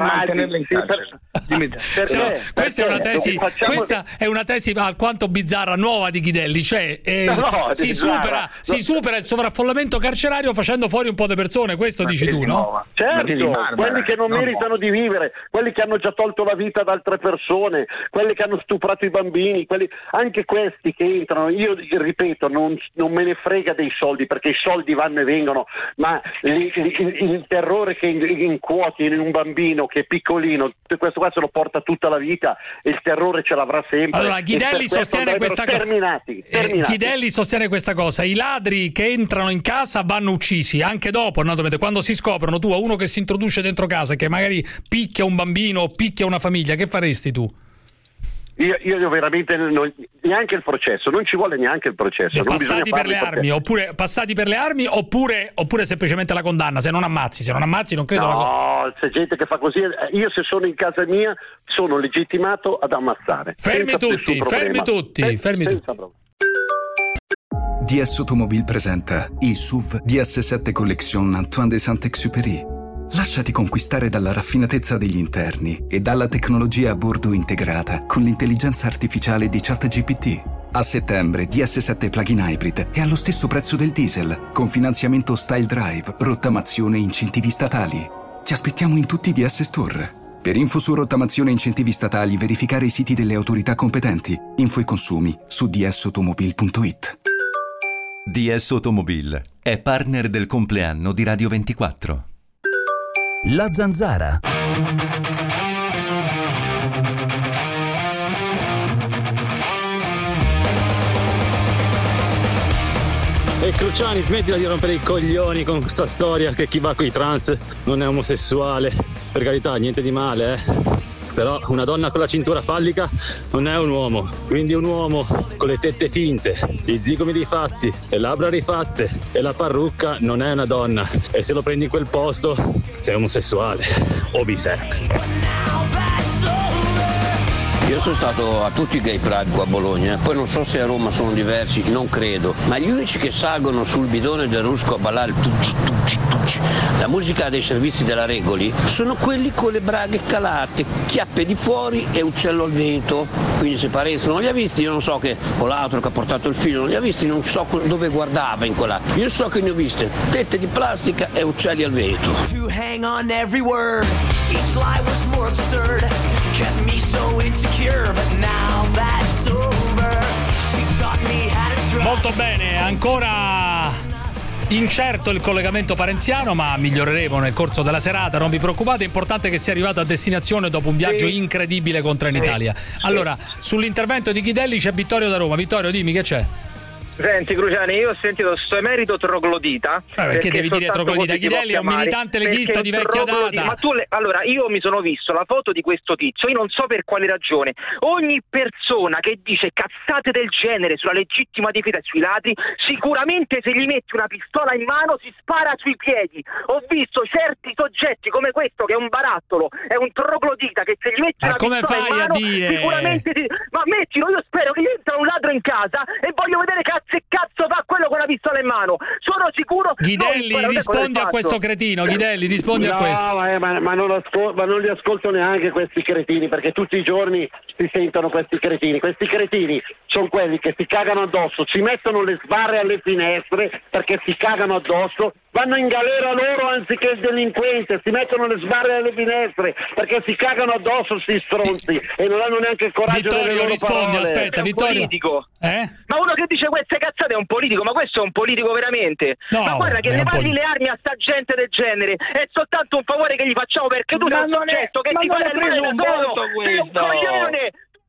S23: mantenerla in carcere.
S5: Siamo, questa, è una tesi,
S22: facciamo...
S5: questa è una tesi alquanto bizzarra, nuova di Ghidelli, cioè eh,
S22: no, no,
S5: si,
S22: bizzarra.
S5: supera, no. si supera il sovraffollamento carcerario facendo fuori un po' di persone, questo ma dici tu, no?
S22: Certo, quelli che non no, meritano no. di vivere, quelli che hanno già tolto la vita ad altre persone, quelli che hanno stuprato i bambini, quelli... anche questi che entrano, io ripeto, non, non me ne frega dei soldi, perché i soldi vanno e vengono, ma li, li, il terrore che incuoti in un bambino che è piccolino, questo qua se lo porta tutta la vita e il terrore ce l'avrà sempre.
S5: Allora Ghidelli sostiene questa cosa.
S22: Terminati, terminati.
S5: Eh, Ghidelli sostiene questa cosa: i ladri che entrano in casa vanno uccisi anche dopo, naturalmente, quando si scoprono. Tu a uno che si introduce dentro casa, che magari picchia un bambino o picchia una famiglia, che faresti tu?
S22: Io, io veramente non, neanche il processo, non ci vuole neanche il processo. Non
S5: passati per le armi, perché... oppure passati per le armi, oppure, oppure semplicemente la condanna. Se non ammazzi, se non ammazzi, non credo.
S22: No,
S5: la...
S22: c'è gente che fa così. Io, se sono in casa mia, sono legittimato ad ammazzare.
S5: Fermi tutti, fermi tutti,
S22: Sen-
S5: fermi tutti.
S1: D S Automobile presenta il S U V D S sette Collection Antoine de Saint-Exupéry. Lasciati conquistare dalla raffinatezza degli interni e dalla tecnologia a bordo integrata con l'intelligenza artificiale di ChatGPT. A settembre D S sette Plug-in Hybrid è allo stesso prezzo del diesel, con finanziamento Style Drive, rottamazione e incentivi statali. Ti aspettiamo in tutti i D S Store. Per info su rottamazione e incentivi statali, verificare i siti delle autorità competenti. Info e consumi su d s automobile punto it.
S2: D S Automobile è partner del compleanno di Radio ventiquattro.
S4: La Zanzara.
S9: E Cruciani, smettila di rompere i coglioni con questa storia che chi va coi trans non è omosessuale. Per carità, niente di male, eh. Però una donna con la cintura fallica non è un uomo, quindi un uomo con le tette finte, i zigomi rifatti, le labbra rifatte e la parrucca non è una donna, e se lo prendi in quel posto sei omosessuale o bisex.
S11: Io sono stato a tutti i gay pride qua a Bologna, poi non so se a Roma sono diversi, non credo, ma gli unici che salgono sul bidone del Rusco a ballare il tucci tucci tucci, la musica dei servizi della Regoli, sono quelli con le braghe calate, chiappe di fuori e uccello al vento. Quindi se Parenzo non li ha visti, io non so che, o l'altro che ha portato il figlio non li ha visti, non so dove guardava in quella. Io so che ne ho viste tette di plastica e uccelli al vento. To hang on every word, each lie was more absurd. Kept me so insecure, but now that's over. She taught me how to trust.
S5: Molto bene, ancora incerto il collegamento parenziano, ma miglioreremo nel corso della serata, non vi preoccupate, è importante che sia arrivato a destinazione dopo un viaggio sì. incredibile con Trenitalia. Allora, sull'intervento di Ghidelli c'è Vittorio da Roma. Vittorio, dimmi che c'è.
S24: Senti Cruciani, io ho sentito sto emerito troglodita.
S5: Eh, perché, perché devi dire troglodita? Ghidelli è un militante leghista di vecchia data.
S24: Ma tu le... Allora, io mi sono visto la foto di questo tizio, io non so per quale ragione. Ogni persona che dice cazzate del genere sulla legittima difesa e sui ladri, sicuramente se gli metti una pistola in mano si spara sui piedi. Ho visto certi soggetti come questo che è un barattolo, è un troglodita, che se gli metti
S5: ma
S24: una pistola in mano
S5: dire?
S24: sicuramente si... Ma mettilo, io spero che gli entra un ladro in casa e voglio vedere cazzo e cazzo fa quello con la pistola in mano. Sono sicuro.
S5: Ghidelli, rispondi a questo cretino. Ghidelli, rispondi
S22: no,
S5: a questo.
S22: Eh, ma, ma, non ascol- ma non li ascolto neanche questi cretini, perché tutti i giorni si sentono questi cretini. Questi cretini sono quelli che si cagano addosso, ci mettono le sbarre alle finestre perché si cagano addosso, vanno in galera loro anziché il delinquente, si mettono le sbarre alle finestre perché si cagano addosso sti stronzi e non hanno neanche il coraggio
S5: Vittorio,
S22: delle loro
S5: rispondi,
S22: parole.
S5: aspetta,
S24: è un
S5: Vittorio.
S24: politico.
S5: Eh?
S24: Ma uno che dice queste cazzate è un politico, ma questo è un politico veramente.
S5: No,
S24: ma guarda che
S5: è un
S24: levargli
S5: politico.
S24: le armi a sta gente del genere è soltanto un favore che gli facciamo, perché tu
S23: Ma
S24: sei un
S23: non è-
S24: soggetto che
S23: ma
S24: ti
S23: non
S24: fa
S23: è
S24: del male da
S23: preso
S24: solo.
S23: molto
S24: Sei un
S23: questo.
S24: coglione.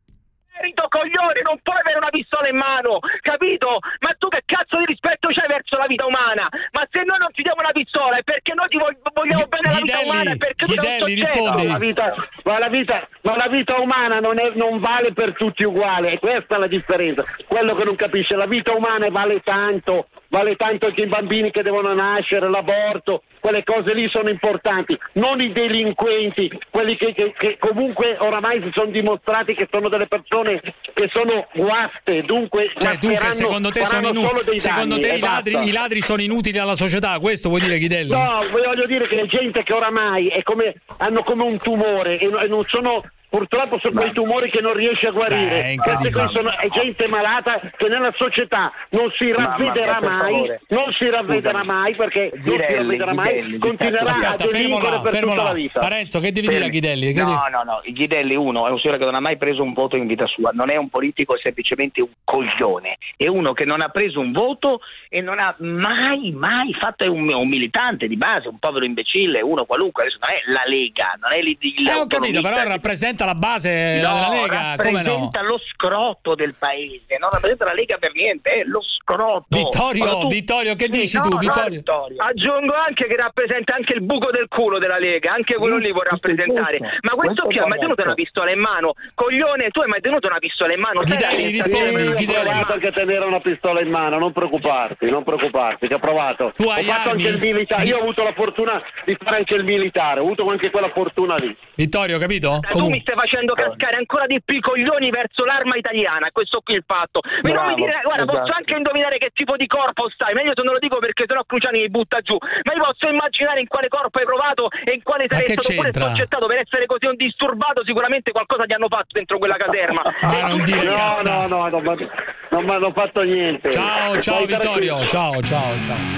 S24: Merito coglione, non puoi avere una pistola in mano, capito? Ma tu che cazzo di rispetto c'hai verso la vita umana? Ma se noi non ti diamo una pistola è perché noi ti vog- vogliamo bene la vita
S5: Ghidelli,
S22: umana,
S24: umana, è perché tu sei un
S5: Ghidelli,
S24: soggetto.
S5: rispondi.
S22: Ma la vita, ma la vita, ma la vita umana non, è, non vale per tutti uguale, e questa è la differenza. Quello che non capisce, la vita umana vale tanto, vale tanto anche i bambini che devono nascere, l'aborto, quelle cose lì sono importanti, non i delinquenti, quelli che, che, che comunque oramai si sono dimostrati che sono delle persone che sono guaste, dunque,
S5: cioè, dunque secondo te, sono inu- secondo te i, ladri, i ladri sono inutili alla società, questo vuoi dire, Ghidelli?
S22: No, voglio dire che è gente che oramai è come, hanno come un tumore e, e non sono... Purtroppo sono quei tumori che non riesce a guarire. Queste qui sono, è gente malata che nella società non si ravvederà mai, non si ravvederà mai perché
S23: Ghidelli,
S22: non si ravvederà mai,
S23: Ghidelli,
S22: continuerà
S5: Aspetta,
S22: a delinquere per tutta la vita.
S5: Parenzo, che devi dire a Ghidelli? Che
S23: No,
S5: devi...
S23: no, no, Ghidelli uno è un signore che non ha mai preso un voto in vita sua, non è un politico, è semplicemente un coglione, è uno che non ha preso un voto e non ha mai, mai fatto, è un, un militante di base, un povero imbecille, uno qualunque, adesso non è la Lega, non è il, il
S5: Eh, ho capito, però rappresenta la base
S23: no,
S5: della Lega, come no?
S23: rappresenta lo scrotto del paese, non rappresenta la Lega per niente, è lo scrotto.
S5: Vittorio,
S23: tu...
S5: Vittorio, che
S23: sì,
S5: dici
S23: no,
S5: tu,
S23: no,
S5: Vittorio?
S23: Vittorio?
S24: Aggiungo anche che rappresenta anche il buco del culo della Lega, anche quello lì può rappresentare. Ma questo qui ha mai tenuto una pistola in mano? Coglione, tu hai mai tenuto una pistola in mano?
S5: Ghidelli, rispondi,
S22: Ho provato anche a tenere una pistola in mano, non preoccuparti, non preoccuparti, che ho provato.
S5: Tu
S22: ho
S5: hai
S22: fatto
S5: armi?
S22: anche il militare, io ho avuto la fortuna di fare anche il militare, ho avuto anche quella fortuna lì.
S5: Vittorio, capito?
S24: Tu mi stai facendo cascare ancora di più i coglioni verso l'arma italiana, questo qui è il fatto. Ma non mi dire, guarda,
S22: esatto.
S24: posso anche indovinare che tipo di corpo stai, meglio se non lo dico perché sennò Cruciani mi butta giù, ma io posso immaginare in quale corpo hai provato e in quale
S5: Ma
S24: sarei
S5: che
S24: stato pure
S5: c'entra?
S24: soggettato per essere così un disturbato, sicuramente qualcosa ti hanno fatto dentro quella caserma.
S5: Ma non dire
S22: No,
S5: cazzate.
S22: no, no, non mi- non mi hanno fatto niente.
S5: Ciao, ciao
S22: Vai
S5: Vittorio,
S22: tranquillo.
S5: ciao, ciao, ciao.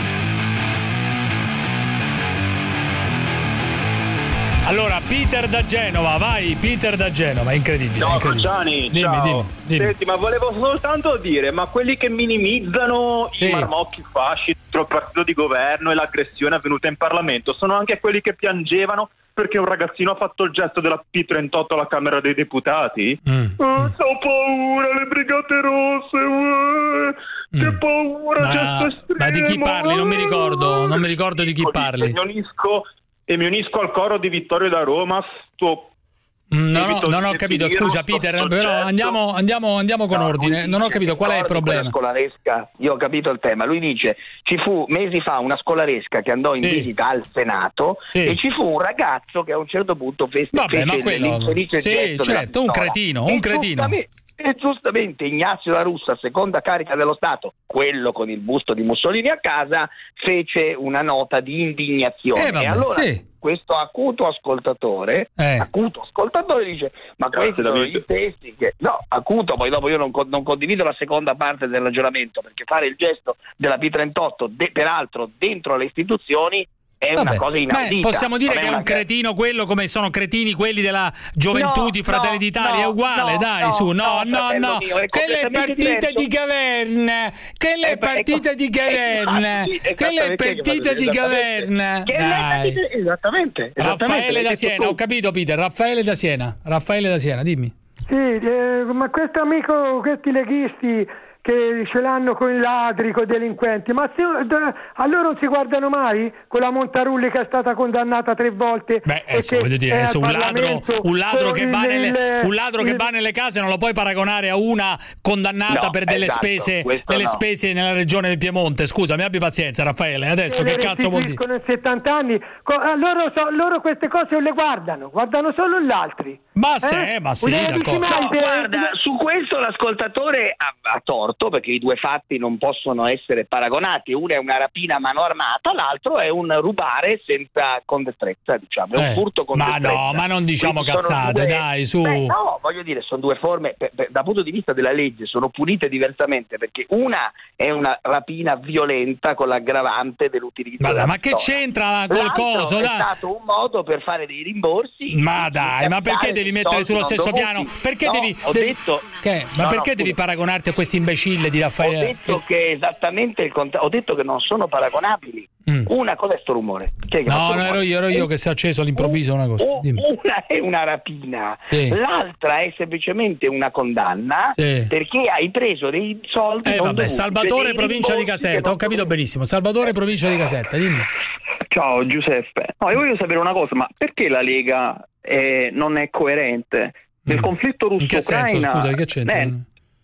S5: Allora, Peter da Genova, vai, Peter da Genova, incredibile.
S6: Ciao
S5: incredibile.
S6: Cruciani,
S5: dimmi,
S6: ciao.
S5: dimmi, dimmi.
S6: Senti, ma volevo soltanto dire, ma quelli che minimizzano
S5: Sì.
S6: i marmocchi fasci contro il partito di governo e l'aggressione avvenuta in Parlamento sono anche quelli che piangevano perché un ragazzino ha fatto il gesto della P trentotto alla Camera dei Deputati?
S5: Mm.
S6: Oh, ho paura, le Brigate Rosse, uè, che paura, gesto
S5: Ma,
S6: estremo.
S5: ma di chi parli? Non mi ricordo, non mi ricordo di chi parli.
S6: Mi unisco, e mi unisco al coro di Vittorio da Roma, sto
S5: Mm, No, no,
S6: evito
S5: non
S6: di
S5: ho capito,
S6: definirlo
S5: scusa
S6: sto
S5: Peter,
S6: soggetto.
S5: però andiamo, andiamo, andiamo con
S23: No,
S5: ordine.
S23: lui
S5: Non ho
S23: dice,
S5: capito qual è il
S23: ricordi
S5: problema.
S23: quella scolaresca? Io ho capito il tema. Lui dice: ci fu mesi fa una scolaresca che andò in
S5: Sì.
S23: visita al Senato
S5: Sì.
S23: e ci fu un ragazzo che a un certo punto fece,
S5: Vabbè, ma
S23: fece
S5: quello-
S23: l'infelice
S5: sì,
S23: gesto della
S5: certo, un
S23: pistola.
S5: cretino,
S23: E
S5: un cretino.
S23: giustamente- E giustamente Ignazio La Russa, seconda carica dello Stato, quello con il busto di Mussolini a casa, fece una nota di indignazione.
S5: Eh, vabbè,
S23: e allora
S5: sì.
S23: questo acuto ascoltatore,
S5: Eh.
S23: acuto ascoltatore dice: ma
S6: Grazie,
S23: questi sono
S6: Davide.
S23: i testi che... No, acuto, poi dopo io non, co- non condivido la seconda parte del ragionamento, perché fare il gesto della P trentotto, de- peraltro dentro le istituzioni, è
S5: Vabbè,
S23: una cosa
S5: ma
S23: inaudita.
S5: possiamo dire
S23: Non
S5: che è
S23: una
S5: un cretino quello come sono cretini quelli della Gioventù
S23: No,
S5: di Fratelli
S23: no,
S5: d'Italia, è
S23: no,
S5: uguale,
S23: no,
S5: dai,
S23: no,
S5: su, no,
S23: no,
S5: no,
S23: fratello
S5: no,
S23: mio, è
S5: quella è
S23: completamente
S5: partita
S23: diverso.
S5: di caverna, quella è
S23: Eh, beh,
S5: partita
S23: ecco,
S5: di caverna,
S23: infatti,
S5: quella è
S23: esattamente,
S5: partita di
S23: esattamente.
S5: caverna,
S23: Che
S5: dai.
S23: lei- esattamente, esattamente,
S5: Raffaele
S23: l'hai
S5: da
S23: detto
S5: Siena,
S23: tu.
S5: ho capito Peter, Raffaele da Siena, Raffaele da Siena, dimmi.
S8: Sì, eh, ma questo amico, questi leghisti che ce l'hanno con i ladri, con i delinquenti, ma se, d- a loro non si guardano mai? Con la Montarulli che è stata condannata tre volte.
S5: Beh,
S8: e
S5: adesso
S8: che
S5: voglio dire,
S8: è
S5: adesso
S8: al
S5: un ladro,
S8: Parlamento
S5: un ladro
S8: con
S5: che va
S8: il-
S5: nelle, un ladro che
S8: il-
S5: va nelle case non lo puoi paragonare a una condannata
S23: No,
S5: per delle
S23: esatto,
S5: spese,
S23: questo
S5: delle
S23: no.
S5: spese nella regione del Piemonte. Scusami, abbi pazienza, Raffaele. Adesso che
S8: le
S5: cazzo vuol dire?
S8: restituiscono in settanta anni. Co- ah, loro, so- loro queste cose non le guardano, guardano solo gli altri.
S5: Ma
S8: Eh?
S5: sì, ma sì,
S8: Non le dici
S5: d'accordo.
S8: mai
S23: No,
S8: che-
S23: guarda, su questo l'ascoltatore ha, ha torto, perché i due fatti non possono essere paragonati. Uno è una rapina a mano armata, l'altro è un rubare senza con destrezza, diciamo, è
S5: Eh,
S23: un furto con
S5: ma
S23: destrezza.
S5: no, ma non diciamo
S23: Quindi sono
S5: cazzate,
S23: due-
S5: dai, su.
S23: Beh, no, voglio dire, sono due forme, per, per, dal punto di vista della legge, sono punite diversamente, perché una è una rapina violenta con l'aggravante dell'utilizzo
S5: Ma,
S23: della
S5: ma che
S23: pistola.
S5: c'entra col
S23: L'altro
S5: coso?
S23: è
S5: Dai.
S23: stato un modo per fare dei rimborsi.
S5: Ma
S23: e
S5: dai, ma perché
S23: capitare
S5: devi
S23: dei
S5: mettere
S23: soldi
S5: sullo
S23: non
S5: stesso
S23: dovuti.
S5: piano? Perché
S23: No,
S5: devi,
S23: ho
S5: devi-
S23: detto
S5: Che? Ma
S23: No,
S5: perché
S23: no,
S5: devi
S23: scusa.
S5: paragonarti a questo imbecille di
S23: Ho
S5: Raffaele?
S23: detto che è esattamente il contrario. Ho detto che non sono paragonabili.
S5: Mm.
S23: Una cosa è sto rumore. Chi è che fa
S5: No,
S23: sto
S5: no,
S23: rumore?
S5: ero io, ero io che si è acceso all'improvviso una cosa.
S23: U-
S5: Dimmi.
S23: Una è una rapina,
S5: Sì.
S23: l'altra è semplicemente una condanna,
S5: Sì.
S23: perché hai preso dei soldi.
S5: Eh
S23: non
S5: vabbè,
S23: dovuti,
S5: Salvatore,
S23: dei
S5: provincia di
S23: rimborsi
S5: Caserta,
S23: che
S5: ho
S23: non
S5: capito
S23: dovuti.
S5: benissimo. Salvatore, provincia di Caserta, dimmi.
S13: Ciao Giuseppe, no, io voglio sapere una cosa, ma perché la Lega eh, non è coerente? Nel
S5: Mm.
S13: conflitto
S5: In che senso,
S13: russo-ucraina
S5: scusa, che c'entra?
S13: eh,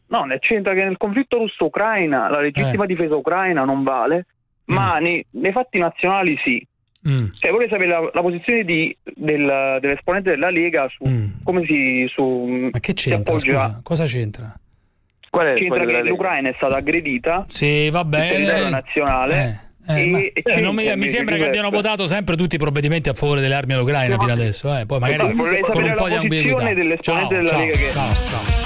S13: No, ne c'entra che nel conflitto russo-ucraina la legittima eh. difesa ucraina non vale, mm. ma nei, nei fatti nazionali sì. Mm. Cioè, vorrei sapere la, la posizione di, del, dell'esponente della Lega su mm. come si... Su,
S5: ma che c'entra, scusa? Cosa c'entra?
S13: Qual è c'entra che l'Ucraina è stata aggredita
S5: sì, va bene.
S13: sul territorio nazionale.
S5: Eh,
S13: e,
S5: ma,
S13: e
S5: eh, non mi, mi sembra che abbiano votato sempre tutti i provvedimenti a favore delle armi all'Ucraina no. fino adesso. Eh. Poi magari con un po' di ambiguità.
S13: Dell'esponente
S5: ciao,
S13: della
S5: ciao,
S13: Lega che...
S5: ciao, ciao.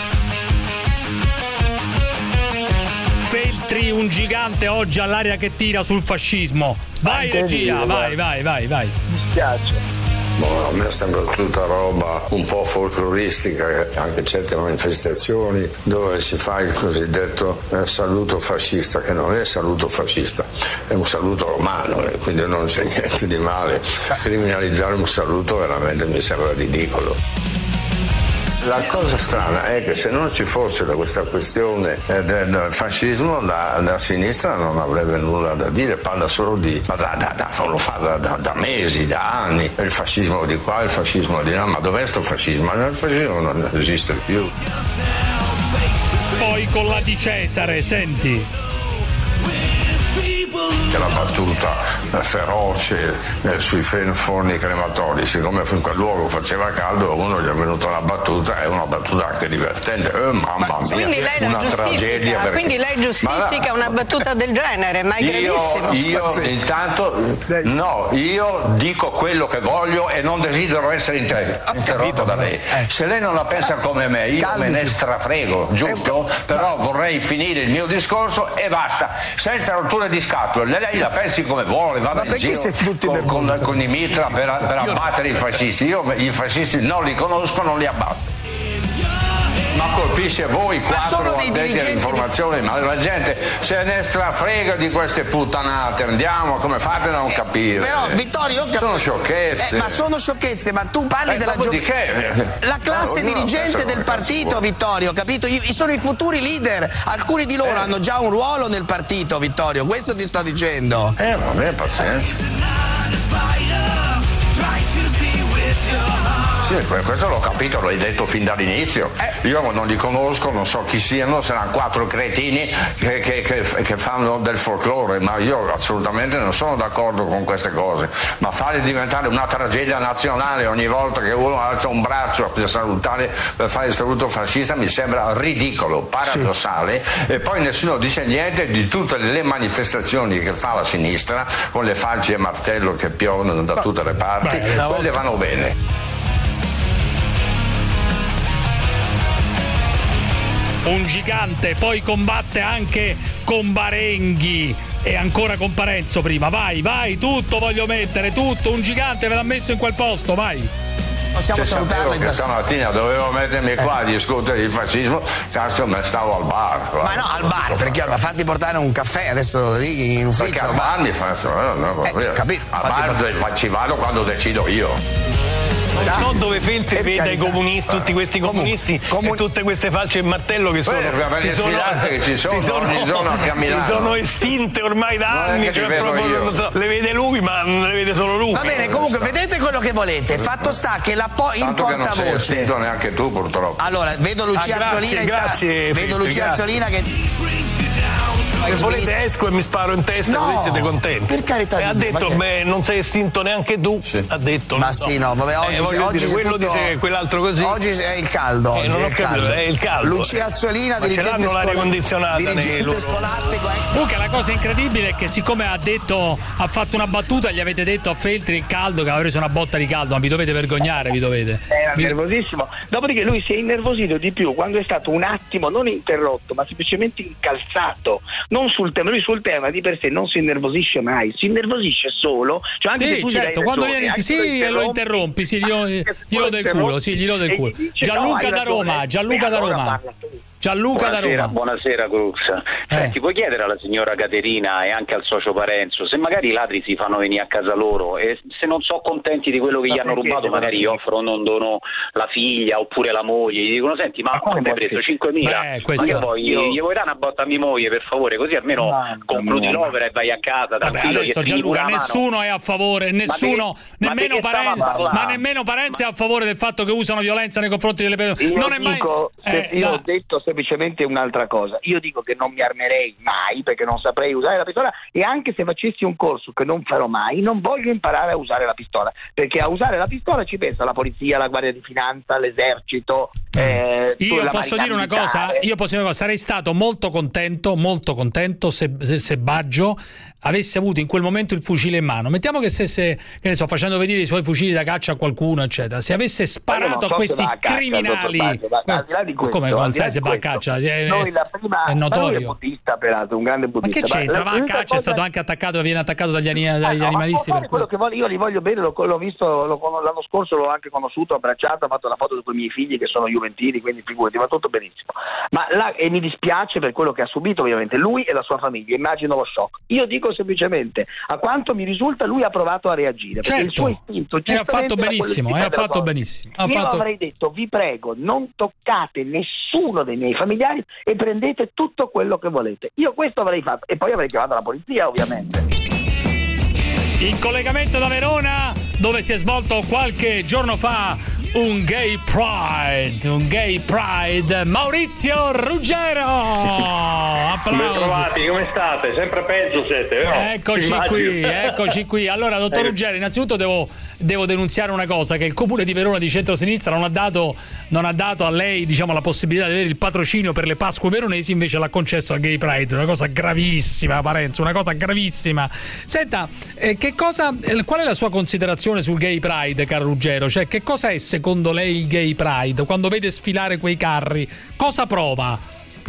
S5: Feltri, un gigante oggi all'aria che tira sul fascismo. Vai regia, vai, vai, vai, vai.
S10: Mi spiace. Boh, a me sembra tutta roba un po' folcloristica, anche certe manifestazioni dove si fa il cosiddetto eh, saluto fascista, che non è saluto fascista, è un saluto romano e quindi non c'è niente di male. Criminalizzare un saluto veramente mi sembra ridicolo. La cosa strana è che se non ci fosse questa questione eh, del fascismo, la, la sinistra non avrebbe nulla da dire, parla solo di, ma da, da, da, lo fa da, da, da mesi, da anni, il fascismo di qua, il fascismo di là, ma dov'è sto fascismo? Il fascismo non esiste più.
S5: Poi con la di Cesare, senti.
S10: Che la battuta eh, feroce eh, sui forni crematori, siccome in quel luogo faceva caldo, uno gli è venuta la battuta, è una battuta anche divertente. Eh, mamma mia,
S12: quindi lei
S10: una tragedia. Perché...
S12: Quindi lei giustifica la... una battuta del genere, ma è
S10: io,
S12: gravissimo.
S10: Io intanto, no, io dico quello che voglio e non desidero essere inter- interrotto da lei. Se lei non la pensa come me, io Calmiti. me ne strafrego, giusto? Però vorrei finire il mio discorso e basta, senza rotture di scatole. Lei la pensi come vuole, va in giro con, con, con i mitra per, per abbattere i fascisti. Io i fascisti non li conosco, non li abbatto. Ma colpisce voi quattro addetti all'informazione, ma la gente se ne strafrega di queste puttanate. Andiamo, come fate a non capire?
S14: Però Vittorio, cap-
S10: sono sciocchezze.
S14: Eh, ma sono sciocchezze, ma tu parli
S10: eh,
S14: della
S10: gioventù.
S14: La classe no, dirigente del partito, Vittorio, capito? I, sono i futuri leader. Alcuni di loro eh. hanno già un ruolo nel partito, Vittorio. Questo ti sto dicendo.
S10: Eh, vabbè, pazienza. Sì, questo l'ho capito, l'hai detto fin dall'inizio. Eh. Io non li conosco, non so chi siano, saranno quattro cretini che, che, che, che fanno del folklore, ma io assolutamente non sono d'accordo con queste cose. Ma fare diventare una tragedia nazionale ogni volta che uno alza un braccio per salutare, per fare il saluto fascista, mi sembra ridicolo, paradossale. Sì. E poi nessuno dice niente di tutte le manifestazioni che fa la sinistra, con le falci e martello che piovono da tutte le parti. Beh, quelle vanno bene.
S5: Un gigante, poi combatte anche con Barenghi e ancora con Parenzo prima. Vai, vai, tutto voglio mettere, tutto. Un gigante ve l'ha messo in quel posto, vai.
S14: Possiamo
S10: Se
S14: salutarla
S10: sapevo che stamattina dovevo mettermi qua eh. a discutere di fascismo, cazzo, me stavo al bar.
S14: Ma no, al bar, perché allora fatti portare un caffè adesso lì in ufficio.
S10: Perché al bar mi faccio, no, no,
S14: eh, capito,
S10: al bar ci vado quando decido io.
S17: Non dove Feltri vede i comunisti, tutti questi comunisti Comun- e tutte queste falce e martello che sono,
S10: Beh,
S17: si sono,
S10: che ci sono,
S17: si sono,
S10: ogni giorno anche a Milano.
S17: Si sono estinte ormai da non anni, cioè proprio, non so, le vede lui ma non le vede solo lui.
S14: Va bene, comunque vedete quello che volete. Fatto sta che la po- il portavoce.
S10: Non sei estinto neanche tu purtroppo.
S14: Allora, vedo Lucia ah,
S17: grazie,
S14: Azzolina
S17: grazie,
S14: vedo
S17: Feltri,
S14: Lucia
S17: grazie.
S14: Azzolina che
S17: Se volete esco e mi sparo in testa,
S14: no,
S17: così siete contenti.
S14: Per carità.
S17: E ha detto,
S14: che...
S17: beh, non sei estinto neanche tu. Sì. Ha detto.
S14: Ma
S17: so.
S14: sì, no, vabbè, oggi,
S17: eh,
S14: oggi,
S17: oggi
S14: dire,
S17: quello
S14: tutto...
S17: dice quell'altro così.
S14: Oggi è il caldo.
S17: Eh,
S14: Oggi
S17: non
S14: è,
S17: ho
S14: il
S17: capito,
S14: caldo.
S17: è il caldo.
S14: Lucia Azzolina,
S17: Ma
S14: dirigente,
S17: ce l'hanno l'aria
S14: scola...
S17: condizionata
S14: dirigente
S17: loro...
S14: scolastico. Ex...
S5: Comunque la cosa incredibile è che siccome ha detto, ha fatto una battuta, gli avete detto a Feltri il caldo, che aveva preso una botta di caldo, ma vi dovete vergognare, vi dovete.
S23: Era
S5: vi...
S23: nervosissimo. Dopodiché lui si è innervosito di più quando è stato un attimo non interrotto, ma semplicemente incalzato. Non sul tema, lui sul tema di per sé non si innervosisce mai, si innervosisce solo. Cioè anche
S5: sì,
S23: se tu
S5: certo, quando viene sì e lo interrompi, sì, gli glielo del culo, sì, glielo del culo. Gianluca da Roma, Gianluca da Roma. Gianluca
S15: buonasera,
S5: da Roma.
S15: Buonasera Cruz.
S5: Eh.
S15: Senti, puoi chiedere alla signora Caterina e anche al socio Parenzo se magari i ladri si fanno venire a casa loro e se non sono contenti di quello che ma gli hanno rubato magari gli offrono un dono la figlia oppure la moglie, gli dicono senti ma come hai preso cinquemila?
S5: Beh,
S15: ma che vuoi, io... gli vuoi dare una botta a mia moglie per favore, così almeno no, concludi no. l'opera e vai a casa tranquillo.
S5: Vabbè, adesso Gianluca nessuno è a favore, nessuno,
S15: ma
S5: nemmeno
S15: ma
S5: Parenzo, ma nemmeno Parenzo è a favore del fatto che usano violenza nei confronti delle persone.
S23: Io
S5: non è mai
S23: dico, se,
S5: eh,
S23: io
S5: da...
S23: ho detto se semplicemente un'altra cosa. Io dico che non mi armerei mai perché non saprei usare la pistola, e anche se facessi un corso che non farò mai, non voglio imparare a usare la pistola, perché a usare la pistola ci pensa la polizia, la guardia di finanza, l'esercito. Eh,
S5: io posso dire una cosa, io posso dire una cosa, sarei stato molto contento, molto contento se, se, se Baggio avesse avuto in quel momento il fucile in mano. Mettiamo che stesse, che ne so, facendo vedere i suoi fucili da caccia a qualcuno, eccetera, se avesse sparato so a questi criminali.
S23: Baggio, ma, al di là di questo,
S5: come non sai se va a caccia? È,
S23: noi la prima,
S5: è notorio.
S23: Lui è buddista, peraltro, un grande buddista.
S5: Ma che c'entra? Va a caccia, cosa... è stato anche attaccato, viene attaccato dagli, anim- dagli ah, no, animalisti. Per
S23: quello che voglio, io li voglio bene, l'ho, l'ho visto l'ho, l'anno scorso, l'ho anche conosciuto, abbracciato, ho fatto la foto con i miei figli che sono juventini, quindi figurati, va tutto benissimo. Ma là, e mi dispiace per quello che ha subito, ovviamente, lui e la sua famiglia, immagino lo shock. Io dico semplicemente, a quanto mi risulta, lui ha provato a reagire, perché
S5: certo.
S23: il suo istinto
S5: e ha fatto benissimo, e ha fatto benissimo. Ha
S23: io
S5: fatto...
S23: avrei detto, vi prego, non toccate nessuno dei miei familiari e prendete tutto quello che volete. Io questo avrei fatto, e poi avrei chiamato la polizia, ovviamente.
S5: In collegamento da Verona, dove si è svolto qualche giorno fa un gay pride, un gay pride, Maurizio Ruggero. Applausi.
S3: Ben trovati, come state? Sempre peggio siete, vero?
S5: Eccoci Immagino. qui, eccoci qui. Allora, dottor Ruggero, innanzitutto devo, devo denunziare una cosa, che il comune di Verona di centrosinistra non ha dato, non ha dato a lei, diciamo, la possibilità di avere il patrocinio per le Pasque veronesi, invece l'ha concesso al gay pride. Una cosa gravissima, Parenzo, una cosa gravissima. Senta, eh, che cosa, eh, qual è la sua considerazione sul gay pride, caro Ruggero? Cioè, che cosa è secondo lei il gay pride? Quando vede sfilare quei carri, cosa prova?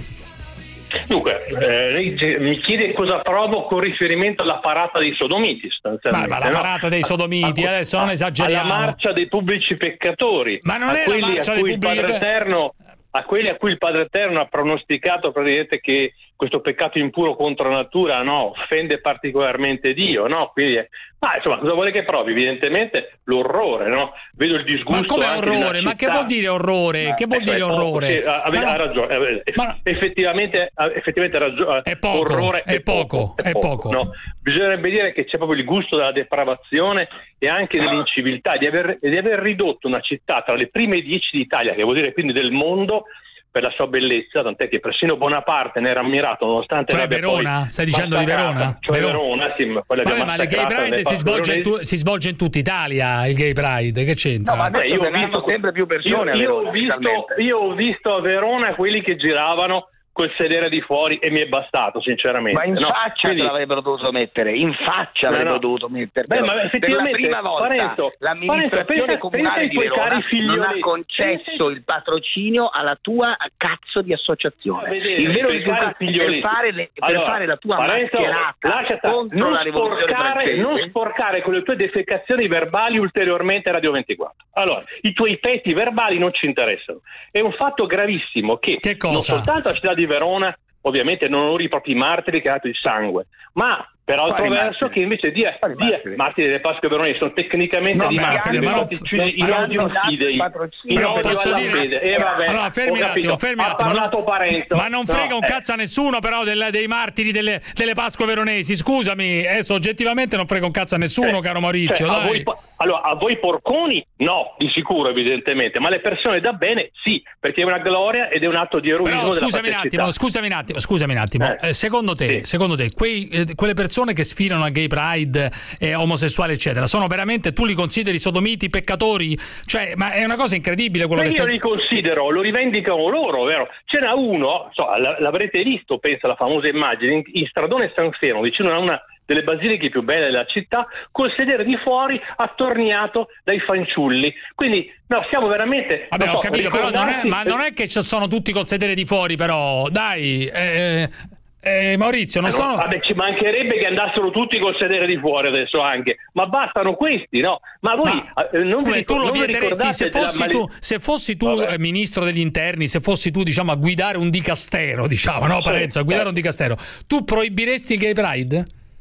S3: Dunque, eh, lei mi chiede cosa provo con riferimento alla parata dei sodomiti, sostanzialmente.
S5: Ma, ma la parata no? dei sodomiti, a, adesso non esageriamo.
S3: Alla marcia dei pubblici peccatori.
S5: Ma non
S3: a
S5: è
S3: quelli
S5: la marcia
S3: a
S5: dei
S3: cui
S5: pubblici
S3: il Padre Eterno, a quelli a cui il Padre Eterno ha pronosticato praticamente che questo peccato impuro contro natura, no, offende particolarmente Dio, no? Quindi, ma insomma, cosa vuole che provi? Evidentemente l'orrore, no? Vedo il disgusto.
S5: Ma come
S3: anche
S5: orrore? Ma che vuol dire orrore?
S3: Ma,
S5: che vuol
S3: eh,
S5: dire orrore?
S3: Sì, ha, ha
S5: no.
S3: ragione.
S5: Ma...
S3: Effettivamente, effettivamente ragione.
S5: È poco.
S3: Orrore
S5: è, è poco. È poco.
S3: poco no? Bisognerebbe dire che c'è proprio il gusto della depravazione e anche dell'inciviltà, di aver, di aver ridotto una città tra le prime dieci d'Italia, che vuol dire quindi del mondo, per la sua bellezza, tant'è che persino Bonaparte ne era ammirato, nonostante
S5: cioè Verona? Stai dicendo di Verona?
S3: Cioè
S5: Verona,
S3: Verona sì, ma,
S5: Vabbè, ma il Gay Pride si svolge, in tu, si svolge in tutta Italia, il Gay Pride, che c'entra?
S23: No, ma adesso io ho visto sempre più persone.
S3: Io, io,
S23: Verona,
S3: ho visto, io ho visto a Verona quelli che giravano col sedere di fuori e mi è bastato, sinceramente.
S23: Ma in
S3: no?
S23: faccia Quindi... te l'avrebbero dovuto mettere, in faccia avrebbero no. dovuto mettere.
S3: Beh, ma effettivamente,
S23: per la prima volta
S3: Parenzo,
S23: l'amministrazione
S3: Parenzo, pensa,
S23: comunale
S3: pensa
S23: di Verona non ha concesso
S3: pensa...
S23: il patrocinio alla tua cazzo di associazione.
S3: Vedere,
S23: il vero risultato per fare, le, per
S3: allora,
S23: fare la tua
S3: Parenzo,
S23: mascherata contro
S3: non
S23: la rivoluzione
S3: sporcare,
S23: francese.
S3: Non sporcare con le tue defecazioni verbali ulteriormente Radio ventiquattro. Allora, i tuoi petti verbali non ci interessano. È un fatto gravissimo che,
S5: che
S3: non soltanto la città di Verona ovviamente non onori i propri martiri che ha dato il sangue, ma per altro verso che invece di, di martiri delle Pasque veronesi sono tecnicamente
S5: no,
S3: di martiri in odium fidei, in odium alla fede. E vabbè,
S5: allora fermi un attimo, fermi un attimo,
S3: parlato Parenzo.
S5: Ma non frega
S3: no,
S5: un cazzo
S3: eh.
S5: a nessuno però del, dei martiri delle, delle Pasque veronesi, scusami, adesso oggettivamente non frega un cazzo a nessuno, eh, caro Maurizio,
S3: cioè,
S5: dai.
S3: A voi, allora, a voi porconi no, di sicuro evidentemente, ma le persone da bene sì, perché è una gloria ed è un atto di eroismo.
S5: Però
S3: della
S5: scusami un attimo, scusami un attimo, scusami un attimo. Eh. Eh, secondo te, sì. secondo te quei, eh, quelle persone che sfilano a Gay Pride, eh, omosessuali eccetera, sono veramente, tu li consideri sodomiti, peccatori? Cioè, ma è una cosa incredibile quello
S3: ma
S5: che
S3: io
S5: stai...
S3: li considero, lo rivendicano loro, vero? Ce n'ha uno, so, l'avrete visto, penso, la famosa immagine in, in Stradone San Fermo, vicino a una delle basiliche più belle della città, col sedere di fuori attorniato dai fanciulli. Quindi no, siamo veramente
S5: vabbè,
S3: non
S5: ho
S3: so,
S5: capito, però non è, ma
S3: per...
S5: non è che ci sono tutti col sedere di fuori, però dai, eh, eh, Maurizio, non eh, sono.
S3: Vabbè, ci mancherebbe che andassero tutti col sedere di fuori adesso anche, ma bastano questi, no? Ma voi ma, eh, non, vi,
S5: tu lo
S3: non vi
S5: vieteresti se fossi
S3: mali...
S5: tu, se fossi tu eh, ministro degli interni, se fossi tu, diciamo, a guidare un dicastero, diciamo, no, Parenzo, a guidare eh. un dicastero, tu proibiresti il Gay Pride?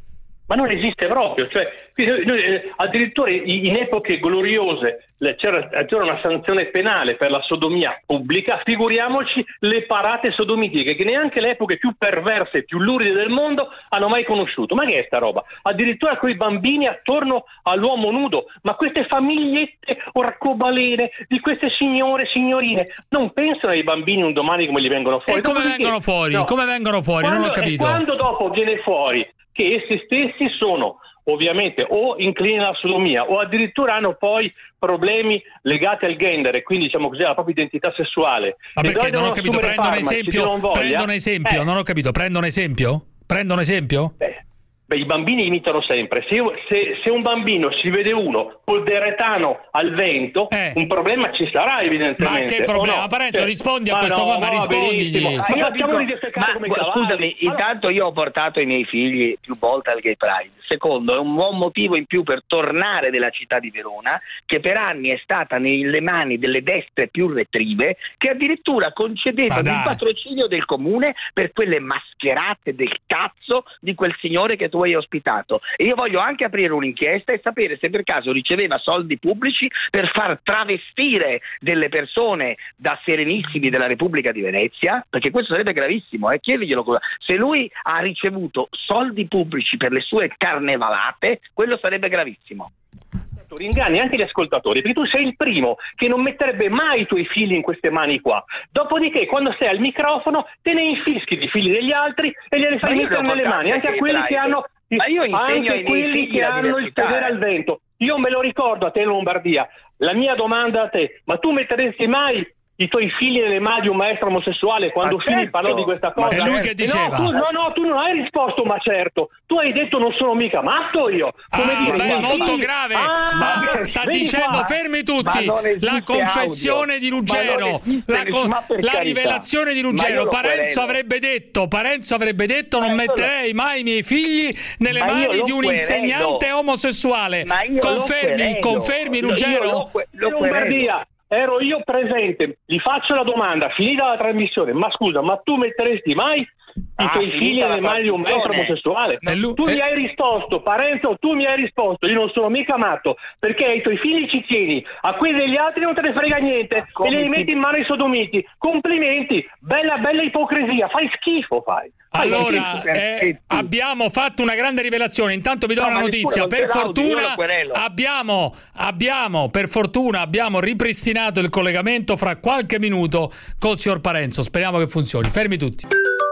S3: ma non esiste proprio, cioè addirittura in epoche gloriose c'era, c'era una sanzione penale per la sodomia pubblica, figuriamoci le parate sodomitiche che neanche le epoche più perverse e più luride del mondo hanno mai conosciuto. Ma che è sta roba? Addirittura con i bambini attorno all'uomo nudo, ma queste famigliette arcobalene di queste signore, signorine non pensano ai bambini un domani come gli vengono fuori.
S5: E come
S3: Dopodiché,
S5: vengono fuori?
S3: no,
S5: Come vengono fuori?
S3: quando,
S5: Non ho capito.
S3: E quando dopo viene fuori che essi stessi sono ovviamente o inclini alla sodomia o addirittura hanno poi problemi legati al gender e quindi diciamo così alla propria identità sessuale.
S5: Ma perché non ho capito? Prendo un esempio, prendo un esempio,
S3: eh.
S5: non ho capito, prendo un esempio? Prendo un esempio?
S3: Beh. Beh, i bambini imitano sempre. Se, se, se un bambino si vede uno col deretano al vento, eh. un problema ci sarà evidentemente.
S5: Ma che problema?
S3: No?
S5: Parenzo,
S3: cioè,
S5: rispondi a
S3: ma
S5: questo
S3: no,
S5: qua, ma
S3: no,
S5: rispondigli.
S3: Ma
S23: Ma io
S3: facciamo
S23: dico,
S3: di
S23: ma,
S3: come
S23: scusami, intanto io ho portato i miei figli più volte al Gay Pride. Secondo, è un buon motivo in più per tornare nella città di Verona, che per anni è stata nelle mani delle destre più retrive, che addirittura concedevano il patrocinio del comune per quelle mascherate del cazzo di quel signore che tu hai ospitato. E io voglio anche aprire un'inchiesta e sapere se per caso riceveva soldi pubblici per far travestire delle persone da Serenissimi della Repubblica di Venezia, perché questo sarebbe gravissimo, eh? Chiediglielo cosa. Se lui ha ricevuto soldi pubblici per le sue carnevalate, quello sarebbe gravissimo.
S3: Inganni anche gli ascoltatori, perché tu sei il primo che non metterebbe mai i tuoi figli in queste mani qua. Dopodiché, quando sei al microfono, te ne infischi di figli degli altri e glieli fai mettere nelle mani, anche a quelli che hanno,
S23: ma io insegno ai
S3: anche
S23: miei
S3: quelli
S23: figli
S3: che
S23: la
S3: hanno il
S23: diversità,
S3: sedere
S23: eh.
S3: al vento. Io me lo ricordo a te in Lombardia. La mia domanda a te: ma tu metteresti mai i tuoi figli nelle mani di un maestro omosessuale quando
S23: ma
S3: Fini
S23: certo,
S3: parlò di questa cosa?
S5: è lui che
S3: Eh,
S5: diceva.
S3: No, tu, no, no, tu non hai risposto, ma certo. Tu hai detto non sono mica matto io. Come
S5: Ah,
S3: dire,
S5: beh,
S3: i
S5: molto
S3: figli-
S5: grave.
S3: Ah,
S5: Ma
S3: beh,
S5: sta
S3: vedi
S5: dicendo,
S3: qua.
S5: fermi tutti,
S23: Ma non esiste
S5: la confessione
S23: audio.
S5: di
S23: Ma non
S5: Ruggero,
S23: esiste
S5: la,
S23: nessuno, ma per
S5: la
S23: carità.
S5: rivelazione di
S23: Ma
S5: Ruggero.
S23: io lo
S5: Parenzo
S23: querelo.
S5: avrebbe detto, Parenzo avrebbe detto non
S23: Ma io lo-
S5: metterei mai i miei figli nelle
S23: Ma io
S5: mani
S23: lo
S5: di un
S23: querelo.
S5: insegnante omosessuale.
S23: Ma io lo
S5: Confermi,
S23: querelo.
S5: confermi
S23: Io- io
S5: Ruggero?
S23: lo que- lo
S3: In Lombardia ero io presente, gli faccio la domanda, finita la trasmissione, ma scusa, ma tu metteresti mai i
S23: Ah,
S3: tuoi
S23: finita
S3: figli
S23: la
S3: nelle mani di un maestro
S23: trasmissione.
S3: omosessuale?
S5: E lui-
S3: tu mi
S5: e-
S3: hai risposto, Parenzo, tu mi hai risposto, io non sono mica matto, perché ai tuoi figli ci tieni, a quelli degli altri non te ne frega niente
S23: come
S3: e li
S23: ti-
S3: metti in mano ai sodomiti. Complimenti, bella bella ipocrisia, fai schifo, fai. Fai
S5: Allora,
S23: schifo,
S5: eh,
S23: sì.
S5: abbiamo fatto una grande rivelazione. Intanto vi do
S23: No,
S5: una
S23: ma
S5: notizia.
S23: nessuno,
S5: Per
S23: non c'è l'audio, io
S5: fortuna
S23: lo querelo.
S5: abbiamo, abbiamo, per fortuna abbiamo ripristinato il collegamento fra qualche minuto col signor Parenzo. Speriamo che funzioni. Fermi tutti.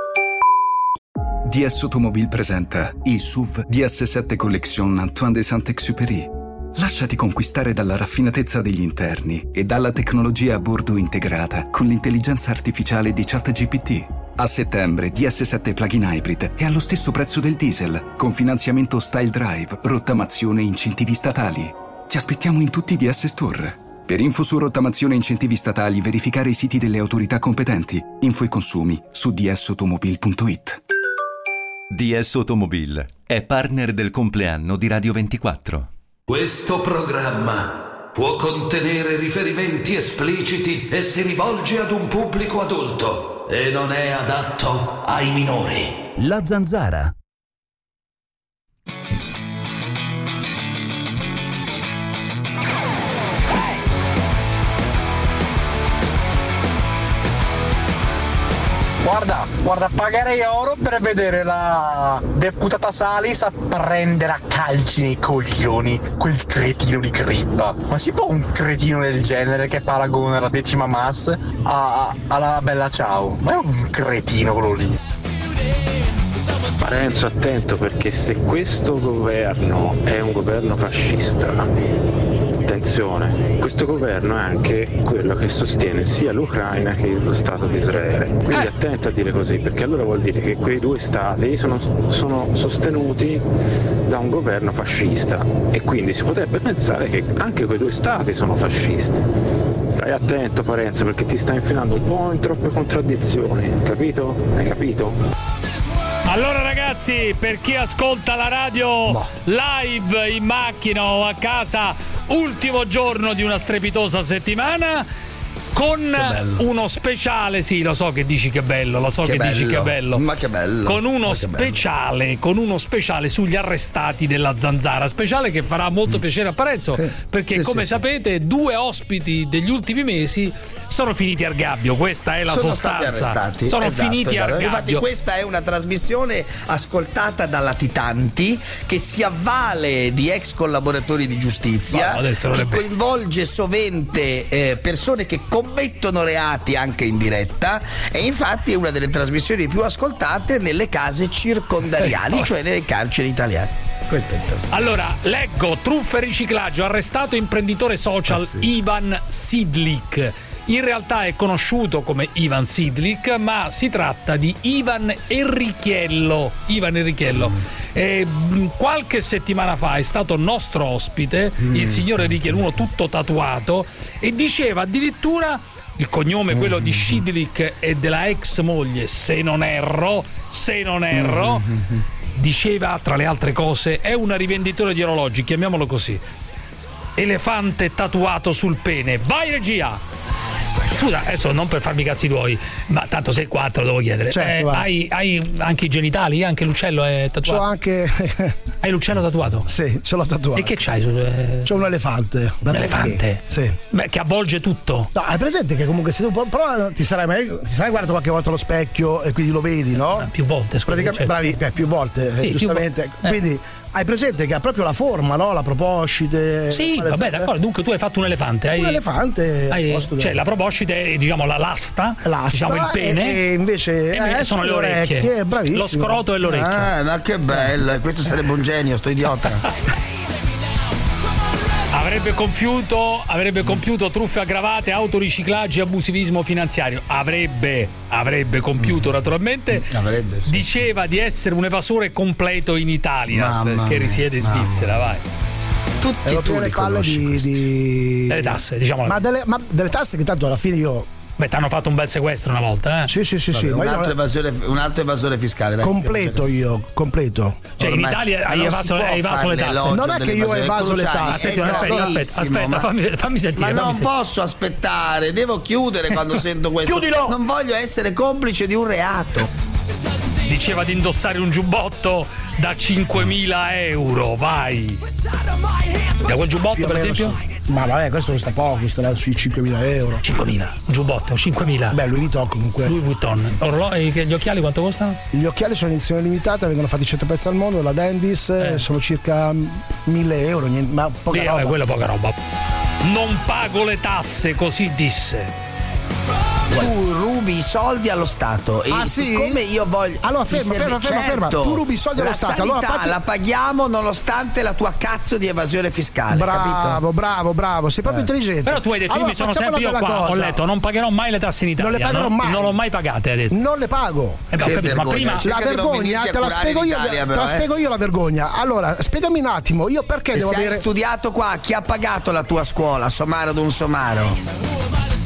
S1: D S Automobile presenta il S U V D S sette Collection Antoine de Saint-Exupéry. Lasciati conquistare dalla raffinatezza degli interni e dalla tecnologia a bordo integrata con l'intelligenza artificiale di ChatGPT. A settembre D S sette Plug-in Hybrid è allo stesso prezzo del diesel, con finanziamento Style Drive, rottamazione e incentivi statali. Ti aspettiamo in tutti i D S Store. Per info su rottamazione e incentivi statali, verificare i siti delle autorità competenti. Info e consumi su d s automobile punto i t.
S2: D S Automobile è partner del compleanno di Radio ventiquattro.
S16: Questo programma può contenere riferimenti espliciti e si rivolge ad un pubblico adulto e non è adatto ai minori.
S4: La Zanzara.
S18: Guarda, guarda, pagherei oro per vedere la deputata Salis a prendere a calci nei coglioni quel cretino di Crippa. Ma si può un cretino del genere che paragona la decima mass a, a, alla bella ciao? Ma è un cretino quello lì.
S9: Parenzo, attento, perché se questo governo è un governo fascista, attenzione, questo governo è anche quello che sostiene sia l'Ucraina che lo Stato di Israele. Quindi attento a dire così, perché allora vuol dire che quei due stati sono, sono sostenuti da un governo fascista e quindi si potrebbe pensare che anche quei due stati sono fascisti. Stai attento, Parenzo, perché ti stai infilando un po' in troppe contraddizioni, capito? Hai capito?
S5: Allora ragazzi, per chi ascolta la radio live in macchina o a casa, ultimo giorno di una strepitosa settimana, con uno speciale, sì, lo so che dici che bello, lo so che, che dici che bello.
S7: Ma che bello.
S5: Con uno
S7: che
S5: speciale, bello. con uno speciale sugli arrestati della Zanzara, speciale che farà molto mm. piacere a Parenzo, sì. perché sì, come sì, sapete sì. due ospiti degli ultimi mesi sono finiti al gabbio, questa è la
S7: sono
S5: sostanza.
S7: Stati arrestati.
S5: Sono
S7: esatto,
S5: finiti
S7: esatto.
S5: al gabbio.
S7: Infatti questa è una trasmissione ascoltata da latitanti che si avvale di ex collaboratori di giustizia, no, che coinvolge sovente eh, persone che commettono reati anche in diretta, e infatti è una delle trasmissioni più ascoltate nelle case circondariali, cioè nelle carceri italiane. Questo è il
S5: allora, leggo: truffa e riciclaggio, arrestato imprenditore social Pazzesco. Ivan Sidlik. In realtà è conosciuto come Ivan Sidlik, ma si tratta di Ivan Enrichiello. Ivan Enrichiello. Mm. E, qualche settimana fa è stato nostro ospite, mm. il signor Enrichiello, uno tutto tatuato, e diceva addirittura il cognome, mm. quello di Sidlik e della ex moglie, se non erro, se non erro, mm. diceva tra le altre cose, è una rivenditore di orologi, chiamiamolo così. Elefante tatuato sul pene. Vai regia! Scusa, adesso non per farmi i cazzi tuoi, ma tanto sei quattro, devo chiedere. Certo, eh, hai, hai anche i genitali? Anche l'uccello è tatuato?
S19: C'ho anche.
S5: Hai l'uccello tatuato?
S19: Sì, ce l'ho tatuato.
S5: E che c'hai? Eh...
S19: C'ho un elefante.
S5: Un elefante?
S19: Sì.
S5: Beh, che avvolge tutto.
S19: No, hai presente che comunque se tu però ti sarai mai, ti sarai guardato qualche volta allo specchio e quindi lo vedi, no?
S5: Ah, più volte, scusa.
S19: Praticamente,
S5: cioè...
S19: bravi, eh, più volte, sì, giustamente. Più vo- eh. Quindi hai presente che ha proprio la forma, no? La proboscite.
S5: Sì, vabbè, d'accordo. Dunque tu hai fatto un elefante. Hai,
S19: un elefante.
S5: Hai, cioè la proboscite è, diciamo, la l'asta, l'asta diciamo il pene.
S19: E, e invece
S5: e eh, sono le orecchie. orecchie.
S19: Bravissimo.
S5: Lo scroto e l'orecchio.
S7: Ah, ma che bello. Questo sarebbe un genio, sto idiota.
S5: Avrebbe compiuto, avrebbe compiuto truffe aggravate, autoriciclaggi e abusivismo finanziario. Avrebbe, avrebbe compiuto naturalmente.
S7: Avrebbe, sì.
S5: Diceva di essere un evasore completo in Italia,
S7: mamma
S5: perché risiede in Svizzera, vai.
S7: Tutti e tu le
S19: palle di, di...
S5: delle tasse, diciamo.
S19: Ma delle, ma delle tasse che tanto alla fine io.
S5: Beh, ti hanno fatto un bel sequestro una volta, eh?
S19: Sì, sì, sì,
S7: Vabbè,
S19: sì.
S7: Un,
S19: ma
S7: altro
S19: io...
S7: evasore, un altro evasore fiscale. Dai,
S19: completo io, completo.
S5: Cioè
S7: ormai,
S5: in Italia hai evaso, hai evaso le tasse.
S19: Non è che io ho evaso le tasse.
S5: Aspetta, aspetta, aspetta, aspetta
S7: ma...
S5: fammi, fammi sentire.
S7: Ma
S5: fammi
S7: non
S5: sentire.
S7: posso aspettare, devo chiudere quando sento questo.
S19: Chiudilo!
S7: Non voglio essere complice di un reato.
S5: Diceva di indossare un giubbotto da cinquemila euro, vai. Da quel giubbotto, per esempio?
S19: Ma vabbè, questo costa poco, costa sui cinquemila euro.
S5: cinquemila, un giubbotto, cinquemila.
S19: Beh, Louis Vuitton comunque.
S5: Louis Vuitton. Orlo- e gli occhiali quanto costano?
S19: Gli occhiali sono in edizione limitata, vengono fatti cento pezzi al mondo, la Dendis eh. sono circa mille euro, niente, ma poca
S5: Beh,
S19: roba.
S5: Vabbè, quella poca roba. Non pago le tasse, così disse.
S7: Tu rubi i soldi allo Stato e
S19: ah, sì?
S7: siccome io voglio
S19: allora ferma ferma ferma
S7: certo,
S19: ferma tu rubi i soldi allo
S7: la
S19: Stato
S7: sanità
S19: allora patti...
S7: la paghiamo nonostante la tua cazzo di evasione fiscale,
S19: bravo
S7: capito?
S19: bravo bravo sei proprio eh. intelligente.
S5: Però tu hai detto
S19: allora,
S5: io mi sono sempre io qua cosa. Ho letto non pagherò mai le tasse in Italia,
S19: non le pagherò
S5: non,
S19: mai
S5: non l'ho mai pagate, hai detto.
S19: Non le pago.
S5: Eh beh, ho capito, ma prima
S19: la vergogna te la spiego io Italia, però, te la eh. spiego io la vergogna. Allora spiegami un attimo io perché
S7: e
S19: devo
S7: se
S19: avere
S7: hai studiato qua, chi ha pagato la tua scuola, somaro d'un somaro?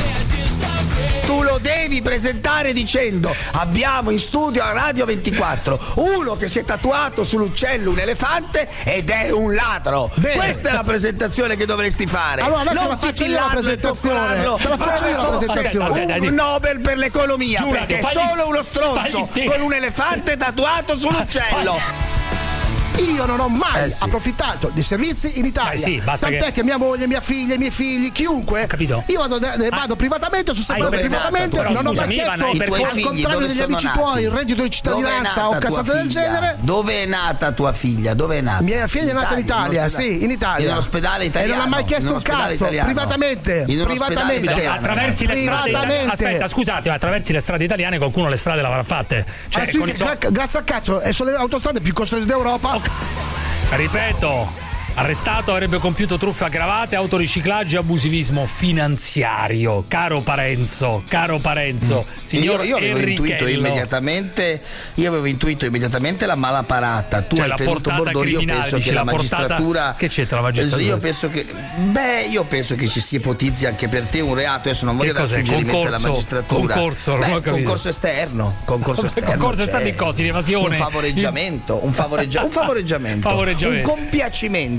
S7: Tu lo devi presentare dicendo abbiamo in studio a Radio ventiquattro uno che si è tatuato sull'uccello un elefante ed è un ladro. Bene. Questa è la presentazione che dovresti fare.
S19: Allora adesso
S7: non
S19: la faccio io la presentazione. Te la faccio io la presentazione.
S7: Un Nobel per l'economia. Giurato, perché è solo uno stronzo
S19: fagli,
S7: con un elefante tatuato sull'uccello.
S19: Io non ho mai
S7: eh sì.
S19: approfittato di servizi in Italia.
S5: Eh sì,
S19: tant'è
S5: che...
S19: che mia moglie, mia figlia, i miei figli, chiunque.
S5: Capito?
S19: Io vado, vado ah. privatamente, su stato privatamente, non ho mai chiesto, al contrario degli amici nati? tuoi, il reddito di cittadinanza o cazzate del genere.
S7: Dove è nata tua figlia? Dove è nata?
S19: Mia figlia è nata in Italia, in sì, in Italia.
S7: In un ospedale italiano.
S19: E non ha mai chiesto un cazzo, italiano. privatamente.
S7: In
S19: privatamente.
S5: Attraversi le strade italiane. Aspetta, scusate, attraversi le strade italiane qualcuno le strade le avrà fatte.
S19: Cioè, ah, sì, gra- grazie a cazzo, e sono le autostrade più costose d'Europa.
S5: Okay. Ripeto, arrestato, avrebbe compiuto truffe aggravate, autoriciclaggio e abusivismo finanziario. Caro Parenzo, caro Parenzo, mm. signor
S7: io, io avevo
S5: Enrichello.
S7: intuito immediatamente, io avevo intuito immediatamente la malaparata. Tu
S5: cioè,
S7: hai tenuto bordo, io penso che la, la magistratura
S5: portata... Che c'entra la magistratura?
S7: Io penso che beh, io penso che ci si ipotizzi anche per te un reato, adesso non voglio dare suggerimenti alla magistratura.
S5: Concorso,
S7: beh, concorso esterno, concorso esterno.
S5: Concorso
S7: cioè,
S5: esterno di cosa? Di evasione.
S7: Un favoreggiamento, un favoreggia- un favoreggiamento,
S5: favoreggiamento.
S7: Un compiacimento.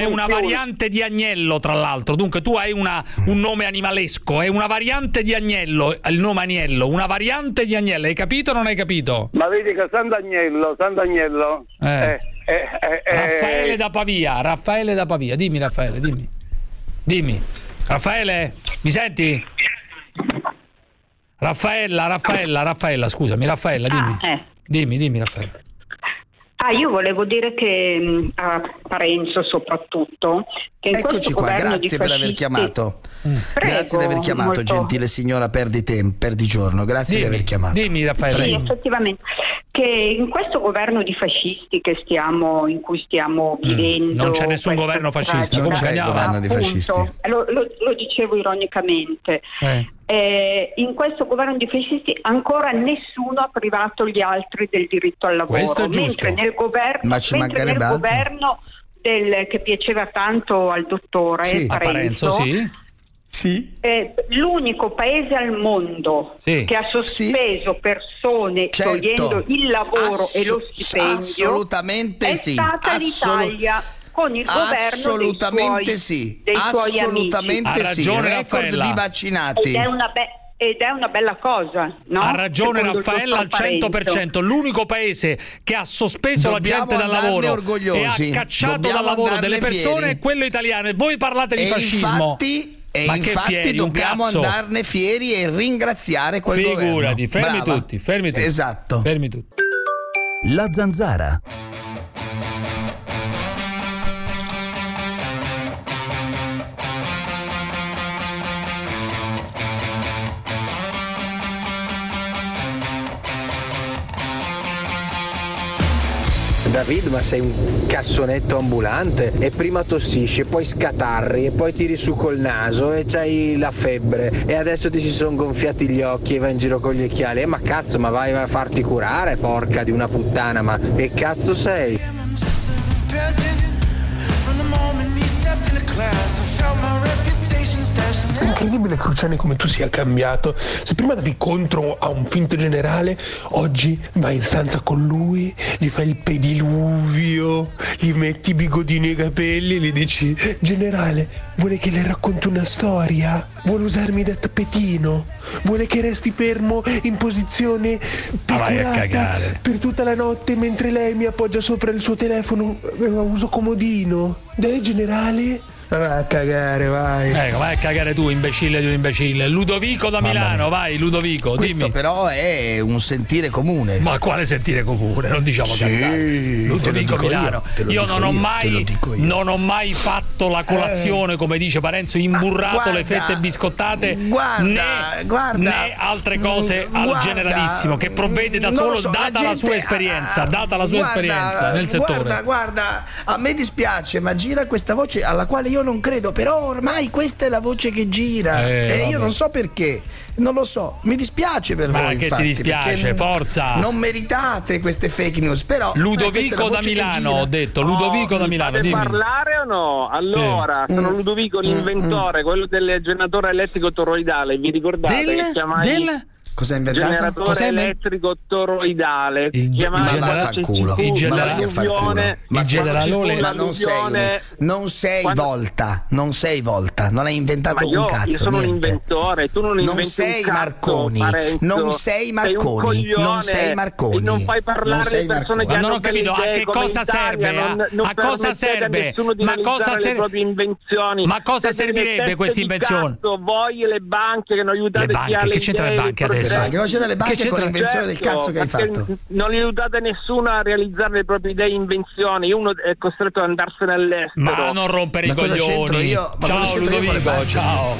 S5: è una variante di agnello, tra l'altro. Dunque tu hai una, un nome animalesco, è una variante di agnello, il nome Agnello, una variante di agnello. Hai capito o non hai capito?
S11: Ma vedi che Sant'Agnello, Sant'Agnello...
S5: Eh.
S11: Eh, eh, eh,
S5: Raffaele
S11: eh,
S5: da Pavia, Raffaele da Pavia. Dimmi Raffaele, dimmi. Dimmi. Raffaele, mi senti? Raffaella, Raffaella, Raffaella, scusami, Raffaella, dimmi.
S20: Ah, eh.
S5: Dimmi, dimmi, Raffaella.
S20: Ah, io volevo dire che a Parenzo soprattutto che in
S7: Eccoci qua, grazie per aver chiamato.
S5: Mm.
S20: Prego,
S7: grazie di aver chiamato,
S20: molto...
S7: gentile signora Perdi Tempo, Perdi Giorno. Grazie
S5: dimmi,
S7: di aver chiamato.
S5: Dimmi, Raffaella.
S20: Sì, effettivamente. Che in questo governo di fascisti che stiamo, in cui stiamo vivendo,
S5: mm, non c'è nessun governo fascista,
S7: non c'è il governo di fascisti.
S20: Lo, lo, lo dicevo ironicamente.
S5: Eh.
S20: Eh, in questo governo di fascisti ancora nessuno ha privato gli altri del diritto al lavoro,
S5: questo è giusto.
S20: mentre nel governo,
S7: Ma ci
S20: mentre nel
S7: mancherebbe
S20: governo del, che piaceva tanto al dottore
S7: sì,
S20: Parenzo,
S5: a Parenzo, sì.
S7: Sì.
S20: Eh, l'unico paese al mondo
S5: sì.
S20: che ha sospeso
S7: sì.
S20: persone
S7: certo.
S20: togliendo il lavoro
S7: Ass-
S20: e lo stipendio
S7: assolutamente
S20: è
S7: sì.
S20: stata
S7: Assolu-
S20: l'Italia con il governo
S7: assolutamente
S20: dei suoi,
S7: sì.
S20: dei suoi
S7: assolutamente
S20: amici.
S5: Ha
S7: sì.
S5: ragione,
S7: Record
S5: Raffaella.
S7: di vaccinati.
S20: Ed è una be- ed è una bella cosa, no?
S5: Ha ragione
S20: Secondo il
S5: Raffaella al
S20: dottor
S5: cento per cento.
S20: Parenzo.
S5: L'unico paese che ha sospeso
S7: Dobbiamo
S5: la gente dal
S7: andarne
S5: lavoro
S7: orgogliosi.
S5: e ha cacciato
S7: Dobbiamo
S5: dal lavoro delle
S7: andarne
S5: persone
S7: fieri.
S5: è quello italiano. E voi parlate di
S7: E
S5: fascismo.
S7: infatti, e
S5: Ma
S7: infatti
S5: che fieri,
S7: dobbiamo
S5: un cazzo.
S7: andarne fieri e ringraziare quel
S5: Figurati,
S7: governo.
S5: fermi
S7: Brava.
S5: tutti, fermi tutti.
S7: Esatto.
S5: Fermi tutti.
S4: La Zanzara.
S21: David, ma sei un cassonetto ambulante e prima tossisci, poi scatarri e poi tiri su col naso e c'hai la febbre e adesso ti si sono gonfiati gli occhi e vai in giro con gli occhiali. Eh, ma cazzo, ma vai a farti curare, porca di una puttana, ma che cazzo sei?
S22: È incredibile, Cruciani, come tu sia cambiato. Se prima davi contro a un finto generale, oggi vai in stanza con lui, gli fai il pediluvio, gli metti i bigodini ai capelli e gli dici: generale, vuole che le racconti una storia? Vuole usarmi da tappetino? Vuole che resti fermo in posizione picurata per tutta la notte mentre lei mi appoggia sopra il suo telefono a uso comodino? Dai, generale? Vai a cagare, vai.
S5: Ecco, vai a cagare tu, imbecille di un imbecille. Ludovico da Milano, vai, Ludovico,
S7: Questo
S5: dimmi.
S7: però è un sentire comune.
S5: Ma quale sentire comune? Non diciamo
S7: Sì,
S5: cazzate. Ludovico
S7: te lo dico
S5: Milano.
S7: io, te lo
S5: Io
S7: dico
S5: non ho
S7: io,
S5: mai
S7: te lo dico io.
S5: non ho mai fatto la colazione,
S7: Eh.
S5: come dice Parenzo, imburrato
S7: guarda,
S5: le fette biscottate,
S7: guarda,
S5: né,
S7: guarda,
S5: né altre cose al
S7: guarda,
S5: generalissimo, che provvede da
S7: non
S5: solo,
S7: lo so,
S5: data
S7: la
S5: la,
S7: gente-
S5: sua esperienza, data la sua
S7: Guarda,
S5: esperienza nel settore.
S7: Guarda, guarda, a me dispiace, ma gira questa voce alla quale io non credo, però ormai questa è la voce che gira
S5: Eh,
S7: e
S5: vabbè.
S7: io non so perché, non lo so, mi dispiace per
S5: Ma
S7: voi.
S5: che
S7: infatti,
S5: ti dispiace,
S7: perché
S5: forza.
S7: Non meritate queste fake news, però eh, questa è
S5: Ludovico
S7: la
S5: da
S7: voce che
S5: Milano,
S7: gira.
S5: ho detto, Ludovico da Milano,
S24: Fate
S5: dimmi.
S24: parlare o no? Allora,
S5: Sì.
S24: sono
S5: Mm.
S24: Ludovico, l'inventore, quello del generatore elettrico toroidale. Vi ricordate
S5: Del-
S24: che chiamai
S5: del-
S7: Cosa ha inventato?
S24: generatore
S5: Cos'è inven-
S24: elettrico toroidale?
S5: Il-
S24: chiamai
S5: il
S24: la
S5: genera-
S7: vaffanculo.
S24: C C T,
S5: il genera-
S24: l'alluvione,
S5: il generalone-
S7: Ma non sei, un- non sei
S24: Quando-
S7: volta, non sei volta, non hai inventato
S24: Ma io,
S7: un cazzo.
S24: io sono un
S7: niente.
S24: inventore, tu non inventi
S7: sei
S24: un cazzo,
S7: Marconi,
S24: Parenzo.
S7: non sei
S24: Sei un
S7: Marconi,
S24: coglione
S7: non sei Marconi,
S24: e non fai parlare
S7: non sei
S24: le persone
S7: Marconi.
S24: che
S5: Ma non
S24: hanno
S5: ho capito
S24: belle
S5: a
S24: idee
S5: che
S24: come
S5: cosa
S24: Italia,
S5: serve,
S24: non,
S5: a-
S24: non
S5: a cosa
S24: permettete
S5: serve?
S24: a nessuno di
S5: Ma
S24: realizzare
S5: cosa
S24: le
S5: ser-
S24: proprie invenzioni.
S5: Ma cosa
S24: Siete delle
S5: servirebbe
S24: teste
S5: questa
S24: di
S5: invenzione?
S24: cazzo, voi e le banche che non aiutate
S5: Le
S24: chi ha
S5: banche,
S24: le
S5: che c'entra le
S24: idee,
S5: banche
S24: i progetti.
S5: adesso?
S7: Che cosa c'entra le banche
S5: Che
S7: con
S5: c'entra-
S7: l'invenzione del cazzo che hai
S24: perché
S7: fatto?
S24: non aiutate nessuno a realizzare le proprie idee e invenzioni, uno è costretto ad andarsene all'estero.
S5: Ma non rompere
S7: Ma
S5: i
S7: cosa c'entro
S5: coglioni.
S7: io? Ma cosa
S5: Ciao
S7: c'entro io con le
S5: Ludovico,
S7: banche?
S5: ciao.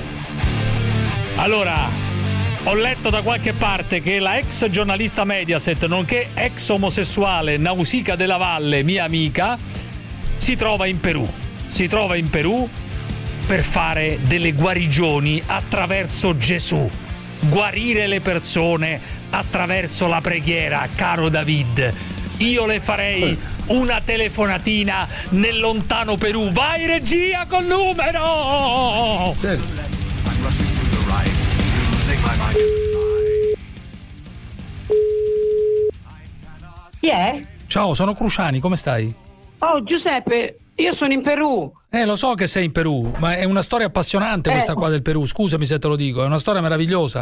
S5: Allora, ho letto da qualche parte che la ex giornalista Mediaset, nonché ex omosessuale Nausicaa Della Valle, mia amica, si trova in Perù. Si trova in Perù per fare delle guarigioni attraverso Gesù. Guarire le persone attraverso la preghiera, caro David. Io le farei una telefonatina nel lontano Perù. Vai regia col numero!
S25: Chi è?
S5: Ciao, sono Cruciani, come stai?
S25: Oh Giuseppe, io sono in Perù.
S5: Eh, lo so che sei in Perù, ma è una storia appassionante
S25: Eh.
S5: questa qua del Perù. Scusami se te lo dico, è una storia meravigliosa.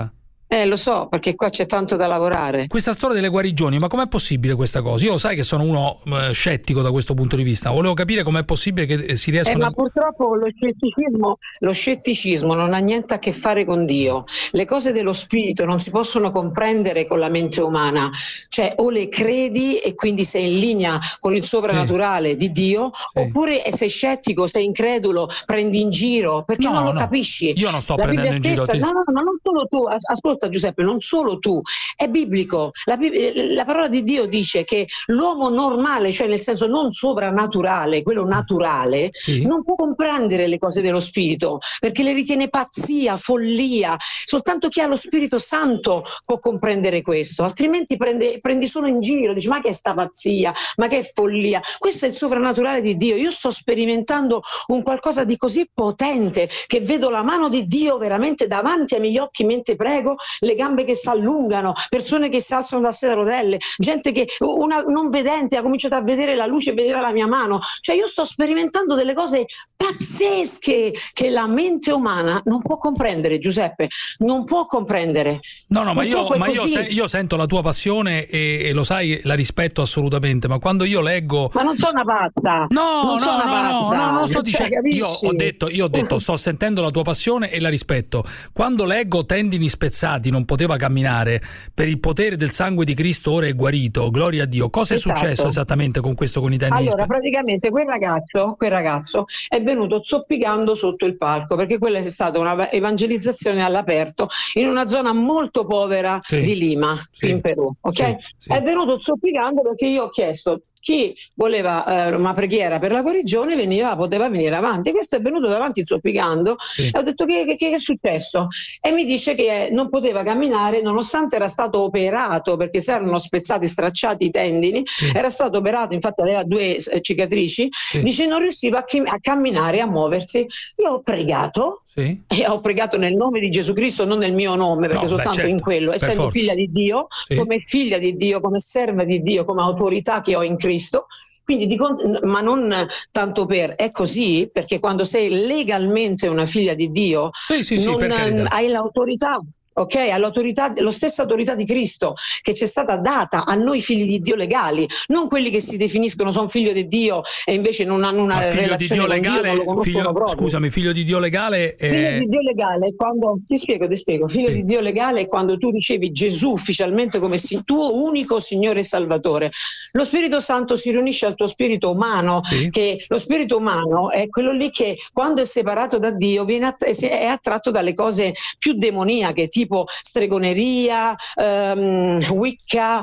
S25: Eh, lo so, perché qua c'è tanto da lavorare.
S5: Questa storia delle guarigioni, ma com'è possibile questa cosa? Io sai che sono uno eh, scettico da questo punto di vista, volevo capire com'è possibile che si riescono...
S25: Eh, ma purtroppo lo scetticismo, lo scetticismo non ha niente a che fare con Dio. Le cose dello spirito non si possono comprendere con la mente umana, cioè o le credi e quindi sei in linea con il soprannaturale sì. di Dio, sì. oppure sei scettico, sei incredulo, prendi in giro, perché no, non lo no. capisci.
S5: Io non sto
S25: la
S5: prendendo in
S25: stessa,
S5: giro.
S25: No, no, ma non solo tu, ascolta Giuseppe, non solo tu, è biblico. La, la parola di Dio dice che l'uomo normale, cioè nel senso non sovrannaturale, quello naturale, sì. non può comprendere le cose dello spirito, perché le ritiene pazzia, follia. Soltanto chi ha lo Spirito Santo può comprendere questo, altrimenti prende, prendi solo in giro, dici ma che è sta pazzia, ma che è follia. Questo è il sovrannaturale di Dio. Io sto sperimentando un qualcosa di così potente che vedo la mano di Dio veramente davanti ai miei occhi mentre prego, le gambe che si allungano, persone che si alzano da sedia a rotelle, gente che una non vedente ha cominciato a vedere la luce e vedere la mia mano. Cioè io sto sperimentando delle cose pazzesche che la mente umana non può comprendere, Giuseppe, non può comprendere.
S5: No, no, ma, io, ma io, se, io sento la tua passione e, e lo sai, la rispetto assolutamente, ma quando io leggo...
S25: Ma non sono una pazza!
S5: No,
S25: non
S5: no,
S25: sono una
S5: no,
S25: pazza.
S5: no, no, non sto
S25: cioè,
S5: dicendo... Io ho detto, io ho detto, sto sentendo la tua passione e la rispetto. Quando leggo tendini spezzati, non poteva camminare, per il potere del sangue di Cristo ora è guarito, gloria a Dio. Cosa
S25: esatto.
S5: è successo esattamente con questo, con i tendini
S25: allora,
S5: spezzati?
S25: Praticamente quel ragazzo, quel ragazzo è venuto zoppicando sotto il palco, perché quella è stata una evangelizzazione all'aperto in una zona molto povera sì. di Lima, sì. in Perù, ok? Sì. Sì. È venuto zoppicando perché io ho chiesto chi voleva eh, una preghiera per la guarigione veniva, poteva venire avanti. Questo è venuto davanti zoppicando sì. e ho detto che, che, che è successo? E mi dice che non poteva camminare nonostante era stato operato, perché si erano spezzati, stracciati i tendini, sì. era stato operato, infatti aveva due eh, cicatrici, sì. dice non riusciva a, chi- a camminare, a muoversi. Io ho pregato sì. e ho pregato nel nome di Gesù Cristo, non nel mio nome, perché no, soltanto beh, certo. in quello, essendo forza. figlia di Dio, sì. come figlia di Dio, come serva di Dio, come autorità che ho in Cristo. Quindi dico, ma non tanto per è così, perché quando sei legalmente una figlia di Dio
S5: sì, sì,
S25: non
S5: sì,
S25: hai l'autorità. Ok, all'autorità, lo stessa autorità di Cristo che ci è stata data a noi figli di Dio legali, non quelli che si definiscono sono figlio di Dio e invece non hanno una ma relazione di Dio con legale, Dio, non lo conoscono
S5: figlio,
S25: proprio.
S5: Scusami, figlio di Dio legale è...
S25: Figlio di Dio legale è quando, ti spiego, ti spiego, figlio sì. di Dio legale è quando tu ricevi Gesù ufficialmente come si, tuo unico Signore e Salvatore. Lo Spirito Santo si riunisce al tuo spirito umano, sì. che lo spirito umano è quello lì che quando è separato da Dio viene att- è attratto dalle cose più demoniache, tipo stregoneria, ehm, wicca,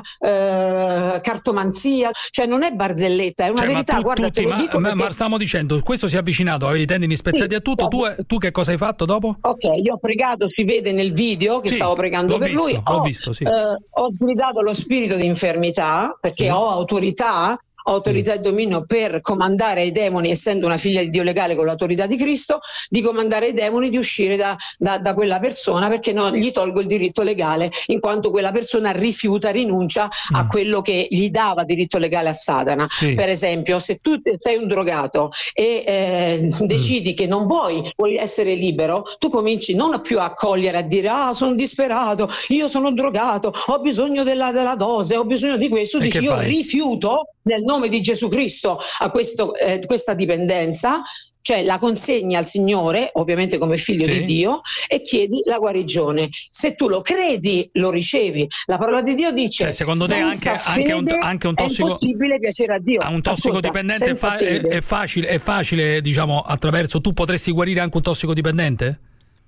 S25: eh, cartomanzia, cioè non è barzelletta, è una
S5: cioè,
S25: verità.
S5: Ma tu,
S25: guarda,
S5: tutti,
S25: te lo
S5: ma,
S25: dico
S5: ma,
S25: perché...
S5: ma stiamo dicendo, questo si è avvicinato, avevi i tendini spezzati sì, a tutto, tu, tu che cosa hai fatto dopo?
S25: Ok, io ho pregato, si vede nel video che sì, stavo pregando per
S5: visto,
S25: lui,
S5: l'ho
S25: ho,
S5: visto, sì.
S25: eh, ho sgridato lo spirito di infermità perché sì. ho autorità autorità e dominio per comandare ai demoni, essendo una figlia di Dio legale con l'autorità di Cristo, di comandare ai demoni di uscire da, da, da quella persona, perché no, gli tolgo il diritto legale, in quanto quella persona rifiuta, rinuncia mm. a quello che gli dava diritto legale a Satana. Sì. Per esempio, se tu sei un drogato e eh, decidi mm. che non vuoi, vuoi essere libero, tu cominci non più a accogliere, a dire ah sono disperato, io sono drogato, ho bisogno della, della dose, ho bisogno di questo, tu dici io rifiuto nel nome di Gesù Cristo a questo, eh, questa dipendenza, cioè la consegni al Signore, ovviamente come figlio sì. di Dio, e chiedi la guarigione. Se tu lo credi, lo ricevi. La parola di Dio dice
S5: cioè, secondo te anche, anche, un, anche un tossico,
S25: è impossibile piacere a Dio.
S5: A un tossicodipendente è, fa, è, è facile, è facile, diciamo, attraverso, tu potresti guarire anche un tossicodipendente?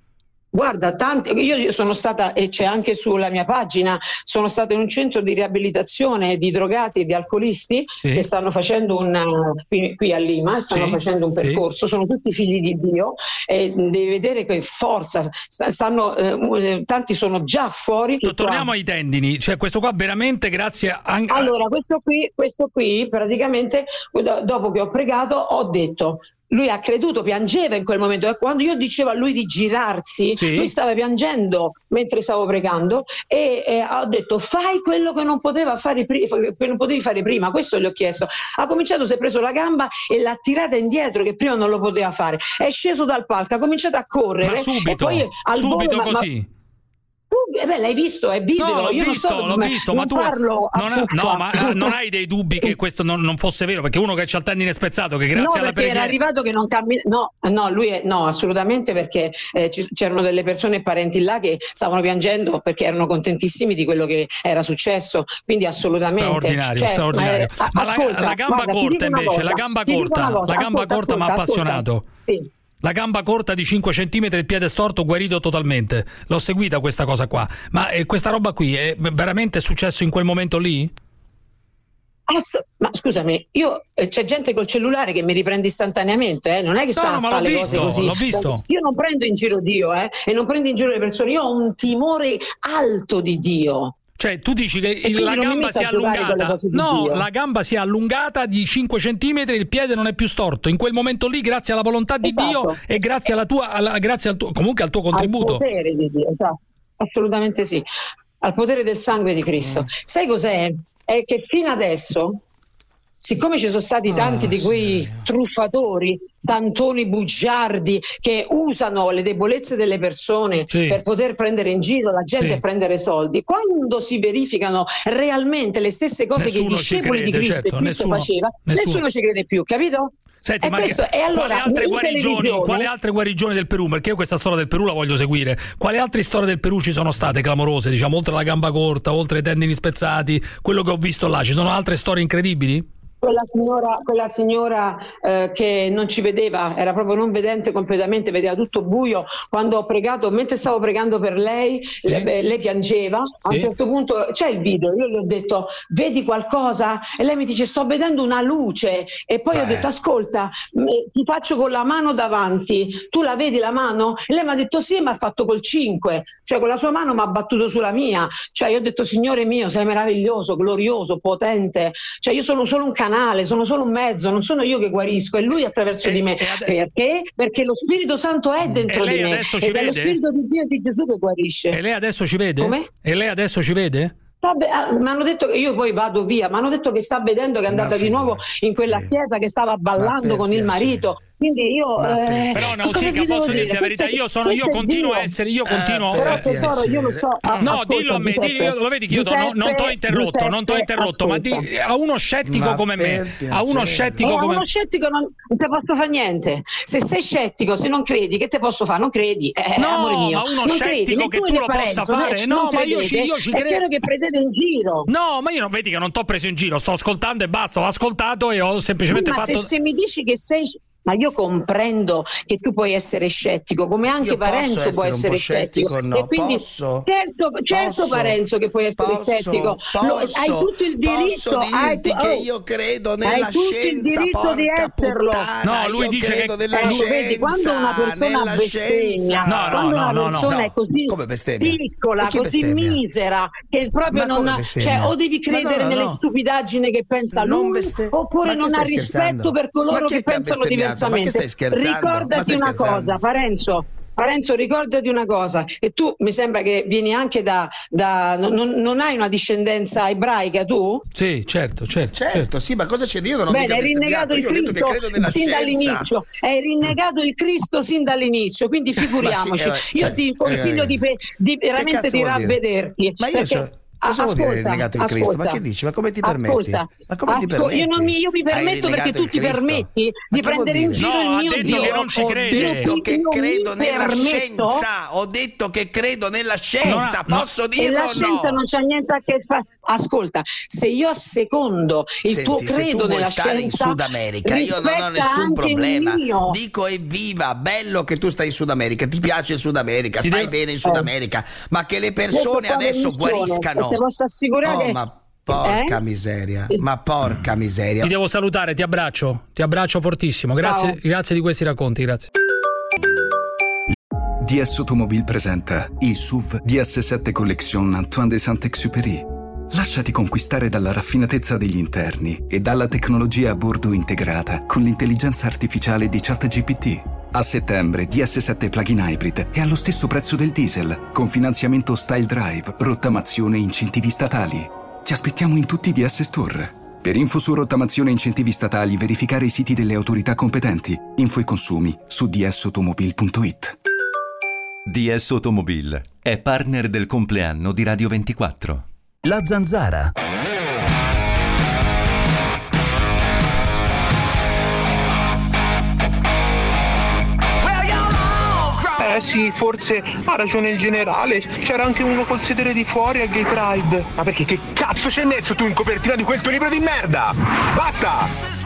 S25: Guarda, tanti, io sono stata, e c'è anche sulla mia pagina, sono stata in un centro di riabilitazione di drogati e di alcolisti sì. che stanno facendo un, qui, qui a Lima, stanno sì. facendo un percorso, sì. sono tutti figli di Dio e devi vedere che forza, stanno, eh, tanti sono già fuori.
S5: Torniamo ai tendini, cioè questo qua veramente grazie a...
S25: Allora, questo qui, questo qui praticamente, dopo che ho pregato, ho detto... Lui ha creduto, piangeva in quel momento e quando io dicevo a lui di girarsi, sì. lui stava piangendo mentre stavo pregando e, e ho detto fai quello che non poteva fare pri- che non potevi fare prima, questo gli ho chiesto. Ha cominciato, si è preso la gamba e l'ha tirata indietro che prima non lo poteva fare, è sceso dal palco, ha cominciato a correre
S5: ma subito,
S25: e poi al
S5: subito
S25: volo,
S5: così
S25: ma, ma, eh beh, l'hai visto, è video.
S5: No, l'ho
S25: io
S5: visto,
S25: non so,
S5: l'ho
S25: ma,
S5: visto,
S25: non
S5: ma tu
S25: parlo
S5: non, ha, no, ma non hai dei dubbi che questo non, non fosse vero? Perché uno che c'ha il tendine spezzato, che grazie
S25: no,
S5: alla
S25: preghiera era arrivato che non cammina. No, no, lui è, no, assolutamente, perché eh, ci, c'erano delle persone e parenti là che stavano piangendo perché erano contentissimi di quello che era successo. Quindi assolutamente.
S5: Straordinario,
S25: cioè,
S5: straordinario.
S25: Eh,
S5: ma
S25: ascolta,
S5: la, la gamba
S25: guarda,
S5: corta invece,
S25: cosa,
S5: la gamba
S25: cosa,
S5: corta, la gamba
S25: ascolta,
S5: corta mi ha
S25: ascolta,
S5: appassionato.
S25: Sì.
S5: La gamba corta di cinque centimetri, il piede storto, guarito totalmente. L'ho seguita questa cosa qua. Ma eh, questa roba qui è veramente successo in quel momento lì?
S25: Ma scusami, io eh, c'è gente col cellulare che mi riprende istantaneamente, eh? Non è che sta
S5: no,
S25: a fare le
S5: visto,
S25: cose così.
S5: L'ho visto.
S25: Io non prendo in giro Dio, eh? E non prendo in giro le persone. Io ho un timore alto di Dio.
S5: Cioè tu dici che il, la gamba si è allungata, no, la gamba si è allungata di cinque centimetri, il piede non è più storto. In quel momento lì, grazie alla volontà di esatto. Dio e grazie alla tua, alla, grazie al tuo, comunque al tuo contributo.
S25: Al potere di Dio, esatto. Assolutamente sì. Al potere del sangue di Cristo. Mm. Sai cos'è? È che fino adesso, siccome ci sono stati tanti oh, di quei sì. truffatori, tantoni bugiardi che usano le debolezze delle persone sì. per poter prendere in giro la gente sì. e prendere soldi, quando si verificano realmente le stesse cose nessuno che i discepoli crede, di Cristo certo, e Cristo nessuno, faceva, nessuno. nessuno ci crede più, capito?
S5: Senti,
S25: e
S5: ma
S25: questo,
S5: che,
S25: e allora,
S5: quali, altre guarigioni, quali altre guarigioni del Perù? Perché io questa storia del Perù la voglio seguire. Quali altre storie del Perù ci sono state clamorose? Diciamo, oltre la gamba corta, oltre i tendini spezzati, quello che ho visto là, ci sono altre storie incredibili?
S25: Quella signora, quella signora eh, che non ci vedeva, era proprio non vedente completamente, vedeva tutto buio. Quando ho pregato, mentre stavo pregando per lei, sì. le, lei piangeva. A sì. un certo punto c'è il video, io le ho detto vedi qualcosa? E lei mi dice sto vedendo una luce. E poi Beh. ho detto ascolta, ti faccio con la mano davanti, tu la vedi la mano? E lei mi ha detto sì, ma ha fatto col cinque, cioè con la sua mano mi ha battuto sulla mia. Cioè io ho detto Signore mio, sei meraviglioso, glorioso, potente. Cioè io sono solo un canale, sono solo un mezzo, non sono io che guarisco, è lui attraverso e, di me. Ade- perché? Perché lo Spirito Santo è dentro di me ed è lo Spirito di Dio e di Gesù che guarisce.
S5: E lei adesso ci vede?
S25: Come?
S5: E lei adesso ci vede?
S25: Mi hanno detto che io poi vado via, mi hanno detto che sta vedendo che è andata di nuovo in quella chiesa, che stava ballando con il marito. Quindi io
S5: eh, però Nausicaa, posso dirti la verità, io sono io continuo a essere io continuo
S25: eh, però tesoro io lo so ah,
S5: no
S25: ascolta,
S5: dillo a me dillo, io, lo vedi che io Giuseppe, non, non t'ho interrotto Giuseppe, non t'ho interrotto ascolta. ma di, a uno scettico ma come me a uno scettico
S25: eh,
S5: come
S25: a uno scettico non, non ti posso fare niente. Se sei scettico, se non credi, che te posso fare? Non credi, eh,
S5: no
S25: amore mio.
S5: ma uno
S25: non
S5: scettico
S25: credi,
S5: che tu lo possa fare no ma io ci, io ci credo
S25: che prendete in giro.
S5: No, ma io non vedi che non t'ho preso in giro, sto ascoltando e basta, ho ascoltato e ho semplicemente
S25: ma
S5: fatto
S25: se, se mi dici che sei ma io comprendo che tu puoi essere scettico, come anche io Parenzo essere può essere scettico.
S14: scettico no.
S25: E quindi,
S14: posso,
S25: certo, certo
S14: posso,
S25: Parenzo che puoi essere
S14: posso,
S25: scettico.
S14: Posso,
S25: Lo, hai tutto il diritto.
S14: Posso dirti
S25: hai,
S14: che
S25: oh,
S14: io credo nella
S25: hai
S14: scienza.
S25: Hai tutto il diritto di esserlo.
S14: Puttana,
S5: no, lui dice che
S14: nella
S25: eh,
S14: scienza,
S25: vedi, quando una persona bestemmia,
S5: no, no,
S25: quando
S5: no,
S25: una
S5: no,
S25: persona
S5: no.
S25: è così piccola, così bestemmia? misera, che proprio
S14: ma
S25: non cioè, o devi credere no, no, nelle no. stupidaggini che pensa
S14: non
S25: lui,
S14: beste...
S25: oppure non ha rispetto per coloro che pensano diversamente. Ricordati una cosa, Parenzo. Parenzo, ricordati una cosa, e tu mi sembra che vieni anche da, da non, non hai una discendenza ebraica tu?
S5: Sì, certo, certo.
S14: Certo, certo. Sì, ma cosa c'è di io? Non ho
S25: Bene, hai rinnegato il Cristo sin dall'inizio, hai rinnegato il Cristo sin dall'inizio, quindi figuriamoci. Sì, eh, io ti consiglio eh, di, di veramente di ravvederti.
S14: Ma io perché... so... Cosa vuol dire rinnegato il Cristo? Ma che dici? Ma come ti permetti?
S25: Ascolta,
S14: ma come ti permetti?
S25: Io, non mi, io mi permetto perché tu ti permetti di prendere in giro
S5: no,
S25: il mio
S5: ha detto
S25: Dio.
S5: Che non ci crede.
S14: Ho detto che credo nella
S25: permetto.
S14: scienza. Ho detto che credo nella scienza.
S25: No,
S14: Posso
S25: no.
S14: dirlo
S25: E la
S14: o
S25: scienza
S14: no?
S25: non c'ha niente a che fare. Ascolta, se io assecondo il
S14: Senti,
S25: tuo credo nella
S14: stare
S25: scienza,
S14: in Sud America, io non ho nessun problema. Dico evviva, bello che tu stai in Sud America, ti piace il Sud America, stai devo... bene in Sud America, eh. ma che le persone adesso guariscano.
S25: Ti posso assicurare
S14: Oh,
S25: che...
S14: ma porca
S25: eh?
S14: miseria, ma porca miseria.
S5: Ti devo salutare, ti abbraccio, ti abbraccio fortissimo. Grazie, grazie di questi racconti, grazie.
S1: D S Automobile presenta il S U V D S sette Collection Antoine de Saint-Exupéry. Lasciati conquistare dalla raffinatezza degli interni e dalla tecnologia a bordo integrata con l'intelligenza artificiale di ChatGPT. A settembre D S sette Plug-in Hybrid è allo stesso prezzo del diesel, con finanziamento Style Drive, rottamazione e incentivi statali. Ti aspettiamo in tutti i D S Store. Per info su rottamazione e incentivi statali, verificare i siti delle autorità competenti. Info e consumi su d s automobile punto it.
S2: D S Automobile è partner del compleanno di Radio ventiquattro.
S4: La Zanzara.
S22: Eh sì, forse ha ragione il generale. C'era anche uno col sedere di fuori al Gay Pride. Ma perché che cazzo ci hai messo tu in copertina di quel tuo libro di merda? Basta!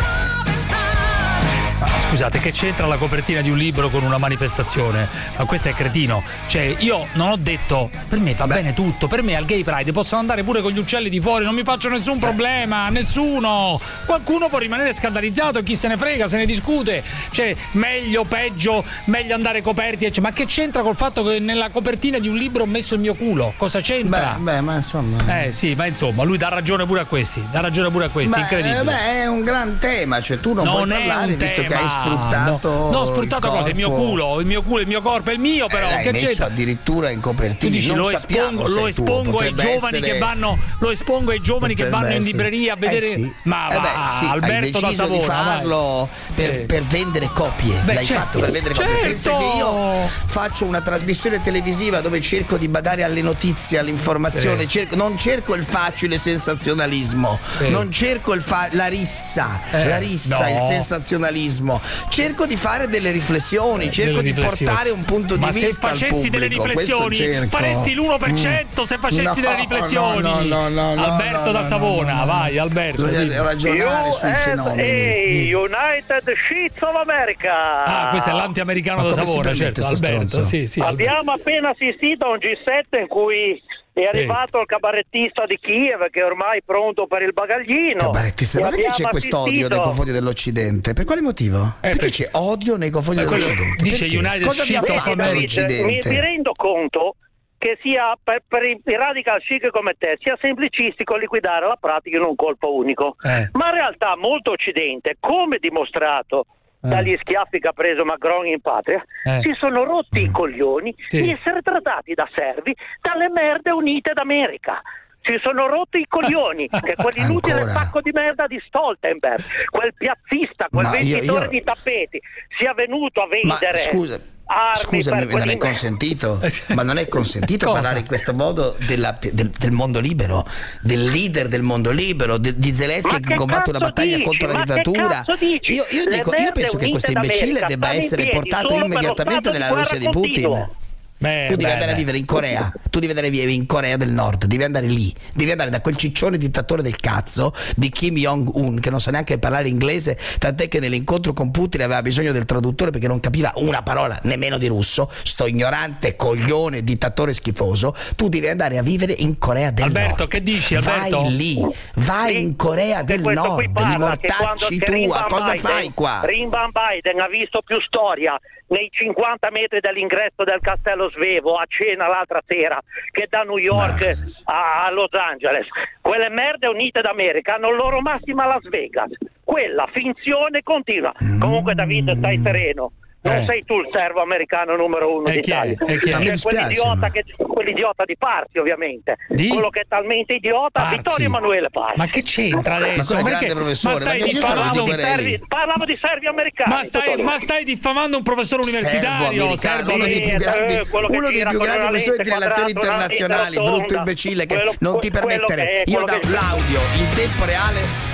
S5: Scusate, che c'entra la copertina di un libro con una manifestazione? Ma questo è cretino. Cioè, io non ho detto, per me va bene tutto, per me al Gay Pride possono andare pure con gli uccelli di fuori, non mi faccio nessun problema, nessuno. Qualcuno può rimanere scandalizzato, chi se ne frega, se ne discute. Cioè, meglio, peggio, meglio andare coperti. Cioè, ma che c'entra col fatto che nella copertina di un libro ho messo il mio culo? Cosa c'entra?
S7: Beh, beh ma insomma.
S5: Eh sì, ma insomma, lui dà ragione pure a questi, dà ragione pure a questi,
S7: beh,
S5: incredibile.
S7: Beh, è un gran tema, cioè tu non, non puoi parlare visto
S5: tema.
S7: Che hai sfruttato.
S5: No, no, ho sfruttato cosa? Il mio culo, il mio culo, il mio corpo è il mio, però
S7: eh,
S5: che
S7: messo
S5: c'entra?
S7: Addirittura in copertina.
S5: Tu dici,
S7: non
S5: lo espongo, lo espongo ai giovani
S7: essere...
S5: che vanno, lo espongo ai giovani che vanno essere... in libreria a vedere.
S7: Eh sì.
S5: Ma
S7: eh
S5: va,
S7: beh, sì,
S5: Alberto da Savona,
S7: di farlo per,
S5: eh.
S7: per vendere copie.
S5: Beh,
S7: L'hai
S5: certo,
S7: fatto per vendere
S5: certo.
S7: copie. Pensa che io faccio una trasmissione televisiva dove cerco di badare alle notizie, all'informazione, eh. cerco, non cerco il facile sensazionalismo, eh. non cerco il fa- la rissa, eh. la rissa,
S5: no.
S7: il sensazionalismo. Cerco di fare delle riflessioni, cerco
S5: delle
S7: di
S5: riflessioni.
S7: portare un punto
S5: Ma
S7: di vista.
S5: Ma se facessi delle riflessioni, faresti l'uno per cento mm. se facessi
S7: no,
S5: delle riflessioni.
S7: No, no, no, no,
S5: Alberto
S7: no,
S5: da
S7: no,
S5: Savona,
S7: no, no, no.
S5: vai Alberto.
S7: Bisogna ragionare sui fenomeni.
S23: Hey, United States of America.
S5: Ah, questo è l'anti-americano da Savona, certo, Alberto. Sì, sì,
S23: Abbiamo
S5: Alberto.
S23: appena assistito a un G sette in cui è arrivato sì. il cabarettista di Kiev che è ormai pronto per il bagaglino.
S7: Cabarettista, ma perché c'è questo odio nei confronti dell'Occidente? Per quale motivo? Eh, perché c'è odio nei confronti dell'Occidente?
S5: Dice
S7: perché?
S5: United States of America.
S23: Mi, mi rendo conto che sia per, per i radical chic come te sia semplicistico liquidare la pratica in un colpo unico, eh. ma in realtà molto Occidente, come dimostrato eh. dagli schiaffi che ha preso Macron in patria, eh. si sono rotti eh. i coglioni sì. di essere trattati da servi dalle merde unite d'America. Si sono rotti i coglioni che quell'inutile sacco di merda di Stoltenberg, quel piazzista, quel ma venditore io, io... di tappeti sia venuto a vendere.
S7: Ma scusa. Scusami, non è consentito, ma non è consentito parlare in questo modo della, del, del mondo libero, del leader del mondo libero, de, di Zelensky che, che combatte una battaglia dici? contro la dittatura. Io, io, dico, io penso che questo imbecille debba essere portato immediatamente nella Russia di Putin. Continuo. Beh, tu devi beh, andare beh. a vivere in Corea, tu devi andare a vivere in Corea del Nord, devi andare lì, devi andare da quel ciccione dittatore del cazzo di Kim Jong-un che non sa neanche parlare inglese, tant'è che nell'incontro con Putin aveva bisogno del traduttore perché non capiva una parola nemmeno di russo, sto ignorante coglione dittatore schifoso. Tu devi andare a vivere in Corea del
S5: Alberto,
S7: Nord.
S5: Alberto, che dici Alberto?
S7: Vai lì, vai sì. in Corea del Nord, li mortacci tua, cosa Biden, fai qua?
S23: Rimban Biden ha visto più storia nei cinquanta metri dall'ingresso del castello Svevo a cena l'altra sera che da New York a, a Los Angeles. Quelle merde unite d'America hanno il loro massimo a Las Vegas. Quella finzione continua. Mm. Comunque Davide, stai sereno. Non eh. sei tu il servo americano numero uno
S5: e
S23: d'Italia.
S5: È chi è?
S23: È quell'idiota, che, quell'idiota di Parsi, ovviamente.
S5: Di?
S23: Quello che è talmente idiota, Parsi. Vittorio Emanuele Parsi.
S5: Ma che c'entra adesso?
S7: Ma,
S5: ma,
S7: perché,
S5: ma stai
S23: ma
S5: diffamando
S23: di servi, parlavo di servi americani.
S5: Ma stai, ma stai diffamando un professore universitario,
S7: servo uno dei più grandi, eh, uno dei più grandi professori di relazioni internazionali, brutto imbecille che quello, non ti permettere. Io do l'audio in tempo reale.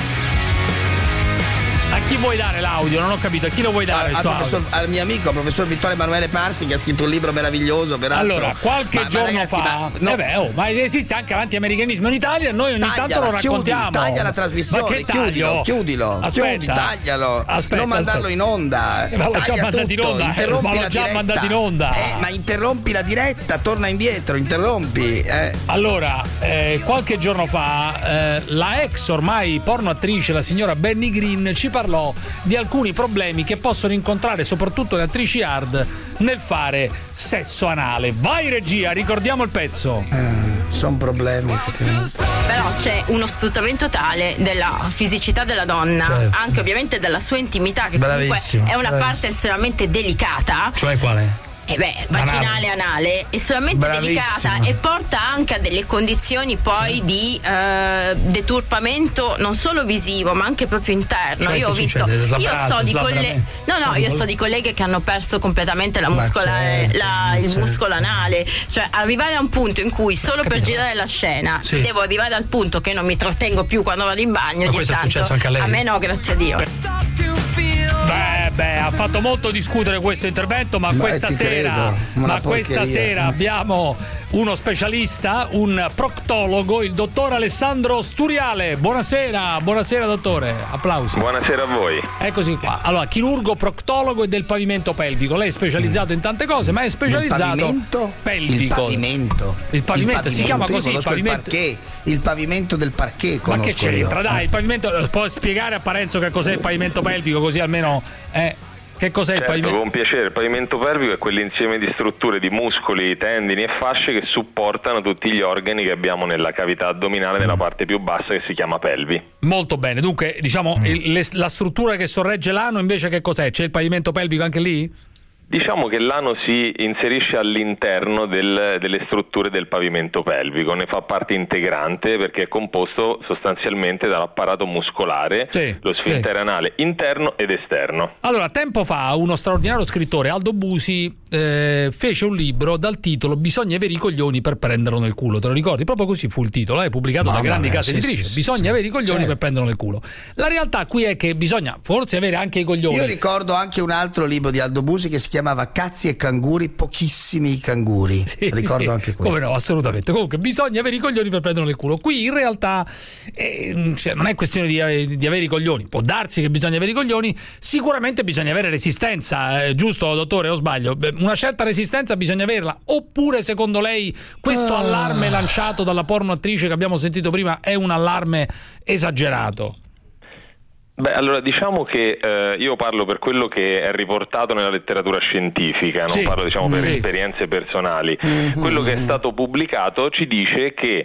S5: A chi vuoi dare l'audio? Non ho capito, a chi lo vuoi dare?
S7: Al, al, al mio amico, professor Vittorio Emanuele Parsi, che ha scritto un libro meraviglioso. Peraltro.
S5: Allora, qualche ma, giorno ma ragazzi, fa, ma, no. eh beh, oh, ma esiste anche l'antiamericanismo in Italia. Noi ogni tagliala, tanto lo raccontiamo.
S7: Chiudi, taglia la trasmissione, chiudilo, chiudilo,
S5: aspetta,
S7: chiudi, taglialo.
S5: Aspetta,
S7: non mandarlo
S5: aspetta.
S7: in onda.
S5: Eh, ma l'ho già mandato in onda.
S7: Interrompi
S5: ma l'ho
S7: la
S5: già
S7: diretta.
S5: mandato in onda.
S7: Eh, ma interrompi la diretta, torna indietro, interrompi. Eh.
S5: Allora, eh, qualche giorno fa, eh, la ex ormai porno attrice, la signora Benny Green, ci parlò di alcuni problemi che possono incontrare soprattutto le attrici hard nel fare sesso anale. Vai regia, ricordiamo il pezzo.
S7: Eh, sono problemi effettivamente.
S6: Però c'è uno sfruttamento tale della fisicità della donna, certo. anche ovviamente della sua intimità, che
S7: bravissimo,
S6: comunque è una
S7: bravissimo.
S6: parte estremamente delicata.
S5: Cioè quale?
S6: Eh beh, vaginale, anale, estremamente
S7: Bravissima.
S6: delicata e porta anche a delle condizioni poi di eh, deturpamento non solo visivo ma anche proprio interno.
S5: Cioè,
S6: io ho visto,
S5: succede?
S6: io so di colleghe, no no, io so di colleghe che hanno perso completamente la muscola, certo, la, il certo. muscolo anale, cioè arrivare a un punto in cui solo per girare la scena sì. devo arrivare al punto che non mi trattengo più quando vado in bagno.
S5: Ma questo è successo anche a lei?
S6: A me no, grazie a Dio.
S5: Beh, beh, ha fatto molto discutere questo intervento, ma, ma questa sera, ma questa sera abbiamo uno specialista, un proctologo, il dottor Alessandro Sturiale. Buonasera, buonasera dottore, applausi.
S8: Buonasera a voi.
S5: Eccoci qua. Allora, chirurgo proctologo e del pavimento pelvico. Lei è specializzato mm. in tante cose, ma è specializzato
S7: il pavimento
S5: pelvico.
S7: Il pavimento.
S5: Il pavimento, si chiama così, il pavimento.
S7: Il parquet, il pavimento del parquet conosco.
S5: Ma che c'entra?
S7: Io.
S5: Dai, il pavimento, può spiegare a Parenzo che cos'è il pavimento pelvico, così almeno eh che cos'è
S8: certo,
S5: il pavimento?
S8: Con piacere, il pavimento pelvico è quell'insieme di strutture di muscoli, tendini e fasce che supportano tutti gli organi che abbiamo nella cavità addominale, nella parte più bassa, che si chiama pelvi.
S5: Molto bene, dunque diciamo il, le, la struttura che sorregge l'ano invece che cos'è? C'è il pavimento pelvico anche lì?
S8: Diciamo che l'ano si inserisce all'interno del, delle strutture del pavimento pelvico, ne fa parte integrante perché è composto sostanzialmente dall'apparato muscolare, sì, lo sfintere sì. anale interno ed esterno.
S5: Allora, tempo fa uno straordinario scrittore, Aldo Busi, eh, fece un libro dal titolo Bisogna avere i coglioni per prenderlo nel culo, te lo ricordi? Proprio così fu il titolo, è eh, pubblicato Mamma da grandi case sì, editrici, sì, bisogna sì, avere i coglioni certo. per prenderlo nel culo. La realtà qui è che bisogna forse avere anche i coglioni.
S7: Io ricordo anche un altro libro di Aldo Busi che si chiamava Cazzi e canguri, pochissimi canguri. Sì, ricordo sì. anche questo.
S5: Come no, assolutamente. Comunque bisogna avere i coglioni per prenderlo nel culo. Qui in realtà eh, cioè, non è questione di, di avere i coglioni. Può darsi che bisogna avere i coglioni, sicuramente bisogna avere resistenza, eh, giusto dottore o sbaglio? Una certa resistenza bisogna averla. Oppure secondo lei questo ah. allarme lanciato dalla porno attrice che abbiamo sentito prima è un allarme esagerato?
S8: Beh, allora diciamo che eh, io parlo per quello che è riportato nella letteratura scientifica, non sì. parlo diciamo per sì. esperienze personali. Mm-hmm. Quello che è stato pubblicato ci dice che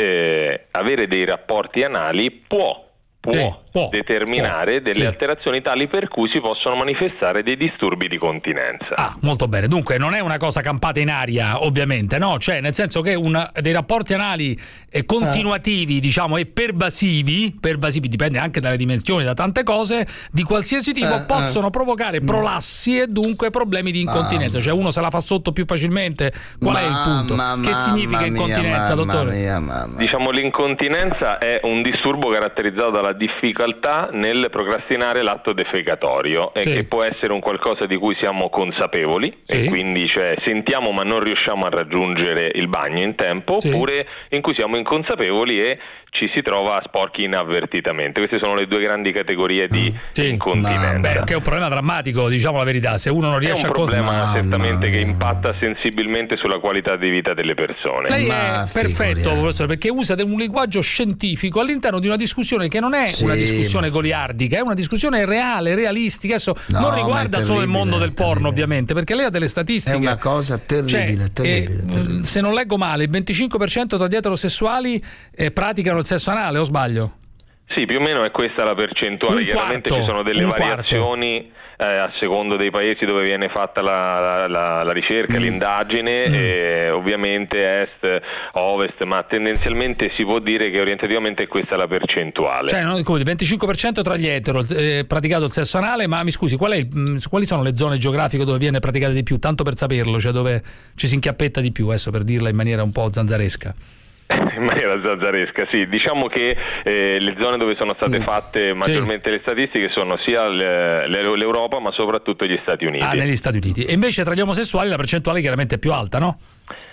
S8: eh, avere dei rapporti anali può può, sì, può determinare può, delle sì. alterazioni tali per cui si possono manifestare dei disturbi di continenza.
S5: Ah, molto bene. Dunque non è una cosa campata in aria, ovviamente, no? Cioè, nel senso che una, dei rapporti anali eh, continuativi, eh. diciamo, e pervasivi, pervasivi dipende anche dalle dimensioni, da tante cose, di qualsiasi tipo, eh, possono eh. provocare prolassi e dunque problemi di incontinenza. Ah. Cioè uno se la fa sotto più facilmente. Qual mamma, è il punto? Mamma, che significa incontinenza, mia, dottore?
S8: Mia, mamma. Diciamo l'incontinenza è un disturbo caratterizzato dalla difficoltà nel procrastinare l'atto defecatorio e sì. che può essere un qualcosa di cui siamo consapevoli sì. e quindi cioè sentiamo ma non riusciamo a raggiungere il bagno in tempo sì. oppure in cui siamo inconsapevoli e ci si trova sporchi inavvertitamente. Queste sono le due grandi categorie di sì. incontinenza.
S5: Beh, che è un problema drammatico, diciamo la verità. Se uno non riesce a...
S8: È un problema
S5: a...
S8: certamente che impatta sensibilmente sulla qualità di vita delle persone.
S5: Lei
S8: ma
S5: è perfetto, professore, perché usa un linguaggio scientifico all'interno di una discussione che non è sì, una discussione ma... goliardica, è una discussione reale, realistica. Adesso no, non riguarda solo il mondo del porno, ovviamente, perché lei ha delle statistiche. È
S7: una cosa terribile,
S5: cioè,
S7: terribile,
S5: eh,
S7: terribile.
S5: Se non leggo male, il venticinque per cento tra gli eterosessuali eh, praticano il sesso anale, o sbaglio?
S8: Sì, più o meno è questa la percentuale.
S5: Un
S8: Chiaramente
S5: quarto,
S8: ci sono delle
S5: un
S8: variazioni eh, a secondo dei paesi dove viene fatta la, la, la ricerca, mm. l'indagine, mm. E ovviamente est, ovest, ma tendenzialmente si può dire che orientativamente questa è la percentuale.
S5: Cioè, non, come, il venticinque per cento tra gli etero eh, praticato il sesso anale, ma mi scusi, qual è il, mh, quali sono le zone geografiche dove viene praticato di più? Tanto per saperlo, cioè dove ci si inchiappetta di più, adesso per dirla in maniera un po' zanzaresca.
S8: In maniera zanzaresca, sì. Diciamo che eh, le zone dove sono state fatte maggiormente sì. le statistiche sono sia le, le, l'Europa ma soprattutto gli Stati Uniti.
S5: Ah, negli Stati Uniti. E invece tra gli omosessuali la percentuale chiaramente è più alta, no?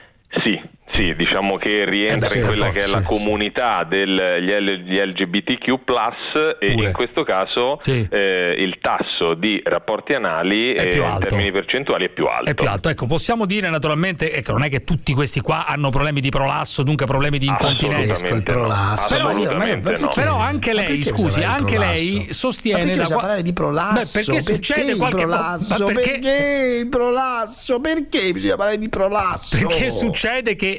S8: Sì, sì, diciamo che rientra eh, in quella forza, che è la sì, comunità degli L G B T Q plus, e Pure. in questo caso sì. eh, il tasso di rapporti anali è più eh, alto. In termini percentuali è più alto.
S5: È più alto, ecco, possiamo dire naturalmente ecco, non è che tutti questi qua hanno problemi di prolasso, dunque problemi di incontinenza.
S7: Il prolasso.
S8: Però, assolutamente
S5: però,
S8: no.
S5: però anche lei, scusi, anche lei sostiene...
S7: Ma perché
S5: da...
S7: parlare di prolasso?
S5: Beh, perché, perché succede qualche
S7: prolasso?
S5: Ma perché...
S7: perché il prolasso? Perché bisogna parlare di prolasso?
S5: Perché succede che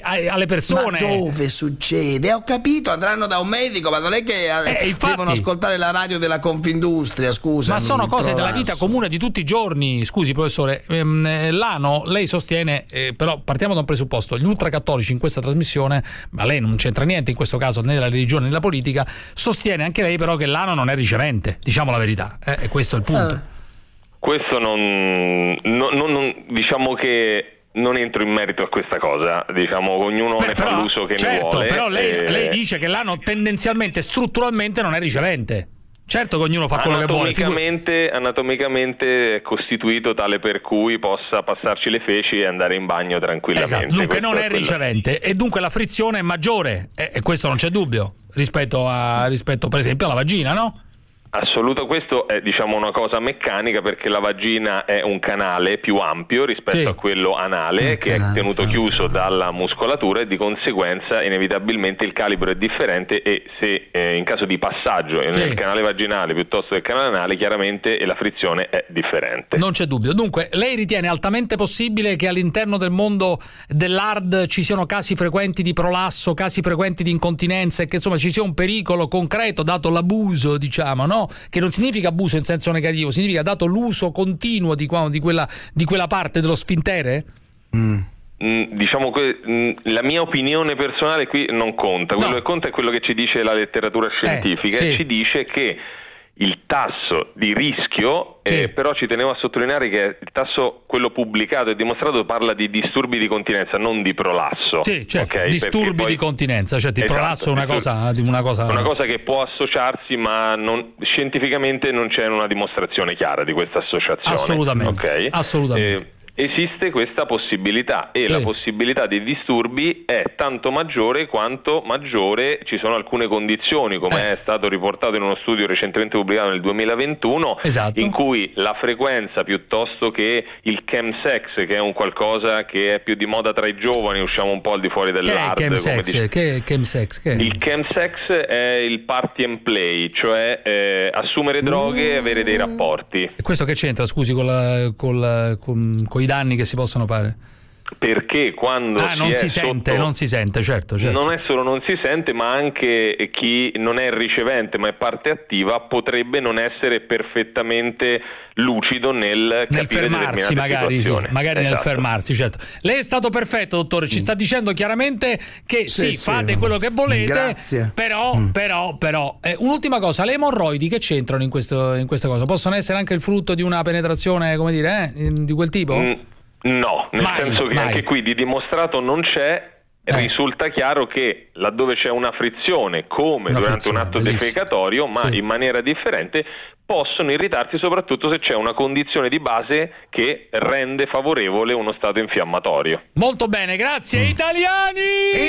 S5: alle persone.
S7: Ma dove succede? Ho capito, andranno da un medico, ma non è che eh, infatti, devono ascoltare la radio della Confindustria, scusa.
S5: Ma sono cose della vita comune di tutti i giorni. Scusi professore, ehm, l'Ano, lei sostiene, eh, però partiamo da un presupposto, gli ultracattolici in questa trasmissione, ma lei non c'entra niente in questo caso né nella religione né nella politica, sostiene anche lei però che l'Ano non è ricevente, diciamo la verità, eh, e questo è il punto.
S8: Ah. Questo non, non, non diciamo che non entro in merito a questa cosa, diciamo ognuno Beh, ne però, fa l'uso che
S5: certo,
S8: ne vuole.
S5: Però lei,
S8: e...
S5: lei dice che l'Ano tendenzialmente, strutturalmente non è ricevente. Certo che ognuno fa quello che vuole.
S8: Anatomicamente, anatomicamente è costituito tale per cui possa passarci le feci e andare in bagno tranquillamente.
S5: Esatto, dunque
S8: questo
S5: non è,
S8: è
S5: ricevente e dunque la frizione è maggiore e, e questo non c'è dubbio rispetto a rispetto per esempio alla vagina, no?
S8: Assoluto, questo è diciamo una cosa meccanica perché la vagina è un canale più ampio rispetto sì. a quello anale un che canale, è tenuto canale. chiuso dalla muscolatura e di conseguenza inevitabilmente il calibro è differente e se eh, in caso di passaggio sì. nel canale vaginale piuttosto che canale anale chiaramente la frizione è differente.
S5: Non c'è dubbio. Dunque lei ritiene altamente possibile che all'interno del mondo dell'A R D ci siano casi frequenti di prolasso, casi frequenti di incontinenza e che insomma ci sia un pericolo concreto dato l'abuso, diciamo, no? Che non significa abuso in senso negativo, significa dato l'uso continuo di, di, quella, di quella parte dello sfintere?
S8: Mm. Mm, diciamo che mm, la mia opinione personale qui non conta, quello no. che conta è quello che ci dice la letteratura scientifica eh, sì. e ci dice che il tasso di rischio, sì. eh, però ci tenevo a sottolineare che il tasso, quello pubblicato e dimostrato, parla di disturbi di continenza, non di prolasso.
S5: Sì, certo,
S8: okay?
S5: disturbi
S8: poi,
S5: di continenza, cioè il esatto, prolasso è una cosa, una cosa...
S8: una cosa che può associarsi, ma non, scientificamente non c'è una dimostrazione chiara di questa associazione.
S5: Assolutamente,
S8: okay?
S5: assolutamente.
S8: Eh, Esiste questa possibilità e sì. la possibilità di disturbi è tanto maggiore quanto maggiore ci sono alcune condizioni, come eh. è stato riportato in uno studio recentemente pubblicato nel duemilaventuno,
S5: esatto.
S8: in cui la frequenza piuttosto che il chemsex, che è un qualcosa che è più di moda tra i giovani, usciamo un po' al di fuori dell'A R D.
S5: Chemsex? Che è chemsex? Che è?
S8: Il chemsex è il party and play, cioè eh, assumere droghe e avere dei rapporti.
S5: E questo che c'entra, scusi, con, la, con, la, con, con i danni che si possono fare?
S8: Perché quando
S5: ah,
S8: si
S5: non
S8: è
S5: si sente,
S8: sotto...
S5: non si sente, certo, certo.
S8: Non è solo non si sente, ma anche chi non è ricevente ma è parte attiva potrebbe non essere perfettamente lucido nel,
S5: nel
S8: capire
S5: fermarsi, magari, sì, magari esatto. nel fermarsi, certo. Lei è stato perfetto, dottore, ci sta dicendo chiaramente che sì, sì, sì fate sì. quello che volete, grazie. però, mm. però, però, eh, un'ultima cosa, le emorroidi che c'entrano in, questo, in questa cosa? Possono essere anche il frutto di una penetrazione, come dire, eh, di quel tipo?
S8: Mm. No, nel
S5: mai,
S8: senso che
S5: mai.
S8: anche qui di dimostrato non c'è, eh. risulta chiaro che laddove c'è una frizione, come una durante frizione, un atto bellissimo. defecatorio, ma sì. in maniera differente, possono irritarsi soprattutto se c'è una condizione di base che rende favorevole uno stato infiammatorio.
S5: Molto bene, grazie. Mm. Italiani!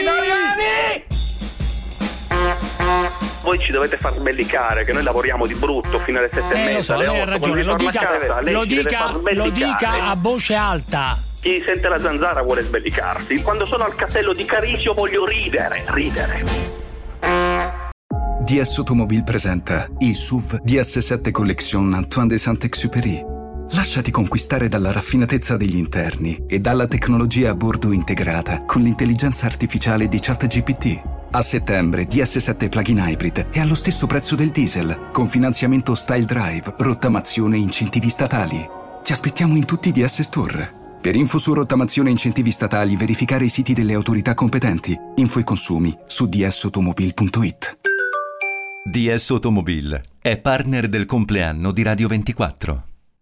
S23: Italiani! Voi ci dovete far sbellicare che noi lavoriamo di brutto fino alle sette
S5: eh,
S23: e mezza,
S5: so,
S23: alle
S5: otto.
S23: Ragione,
S5: lo dica,
S23: casa,
S5: lo, dica, lo dica a voce alta.
S23: Chi sente la zanzara vuole sbellicarsi. Quando sono al castello di Carisio voglio ridere, ridere.
S1: D S Automobile presenta il S U V D S sette Collection Antoine de Saint-Exupéry. Lasciati conquistare dalla raffinatezza degli interni e dalla tecnologia a bordo integrata con l'intelligenza artificiale di ChatGPT. A settembre D S sette Plug-in Hybrid è allo stesso prezzo del diesel, con finanziamento Style Drive, rottamazione e incentivi statali. Ti aspettiamo in tutti i D S Store. Per info su rottamazione e incentivi statali, verificare i siti delle autorità competenti. Info e consumi su d s automobile punto i t.
S2: D S Automobile è partner del compleanno di Radio ventiquattro.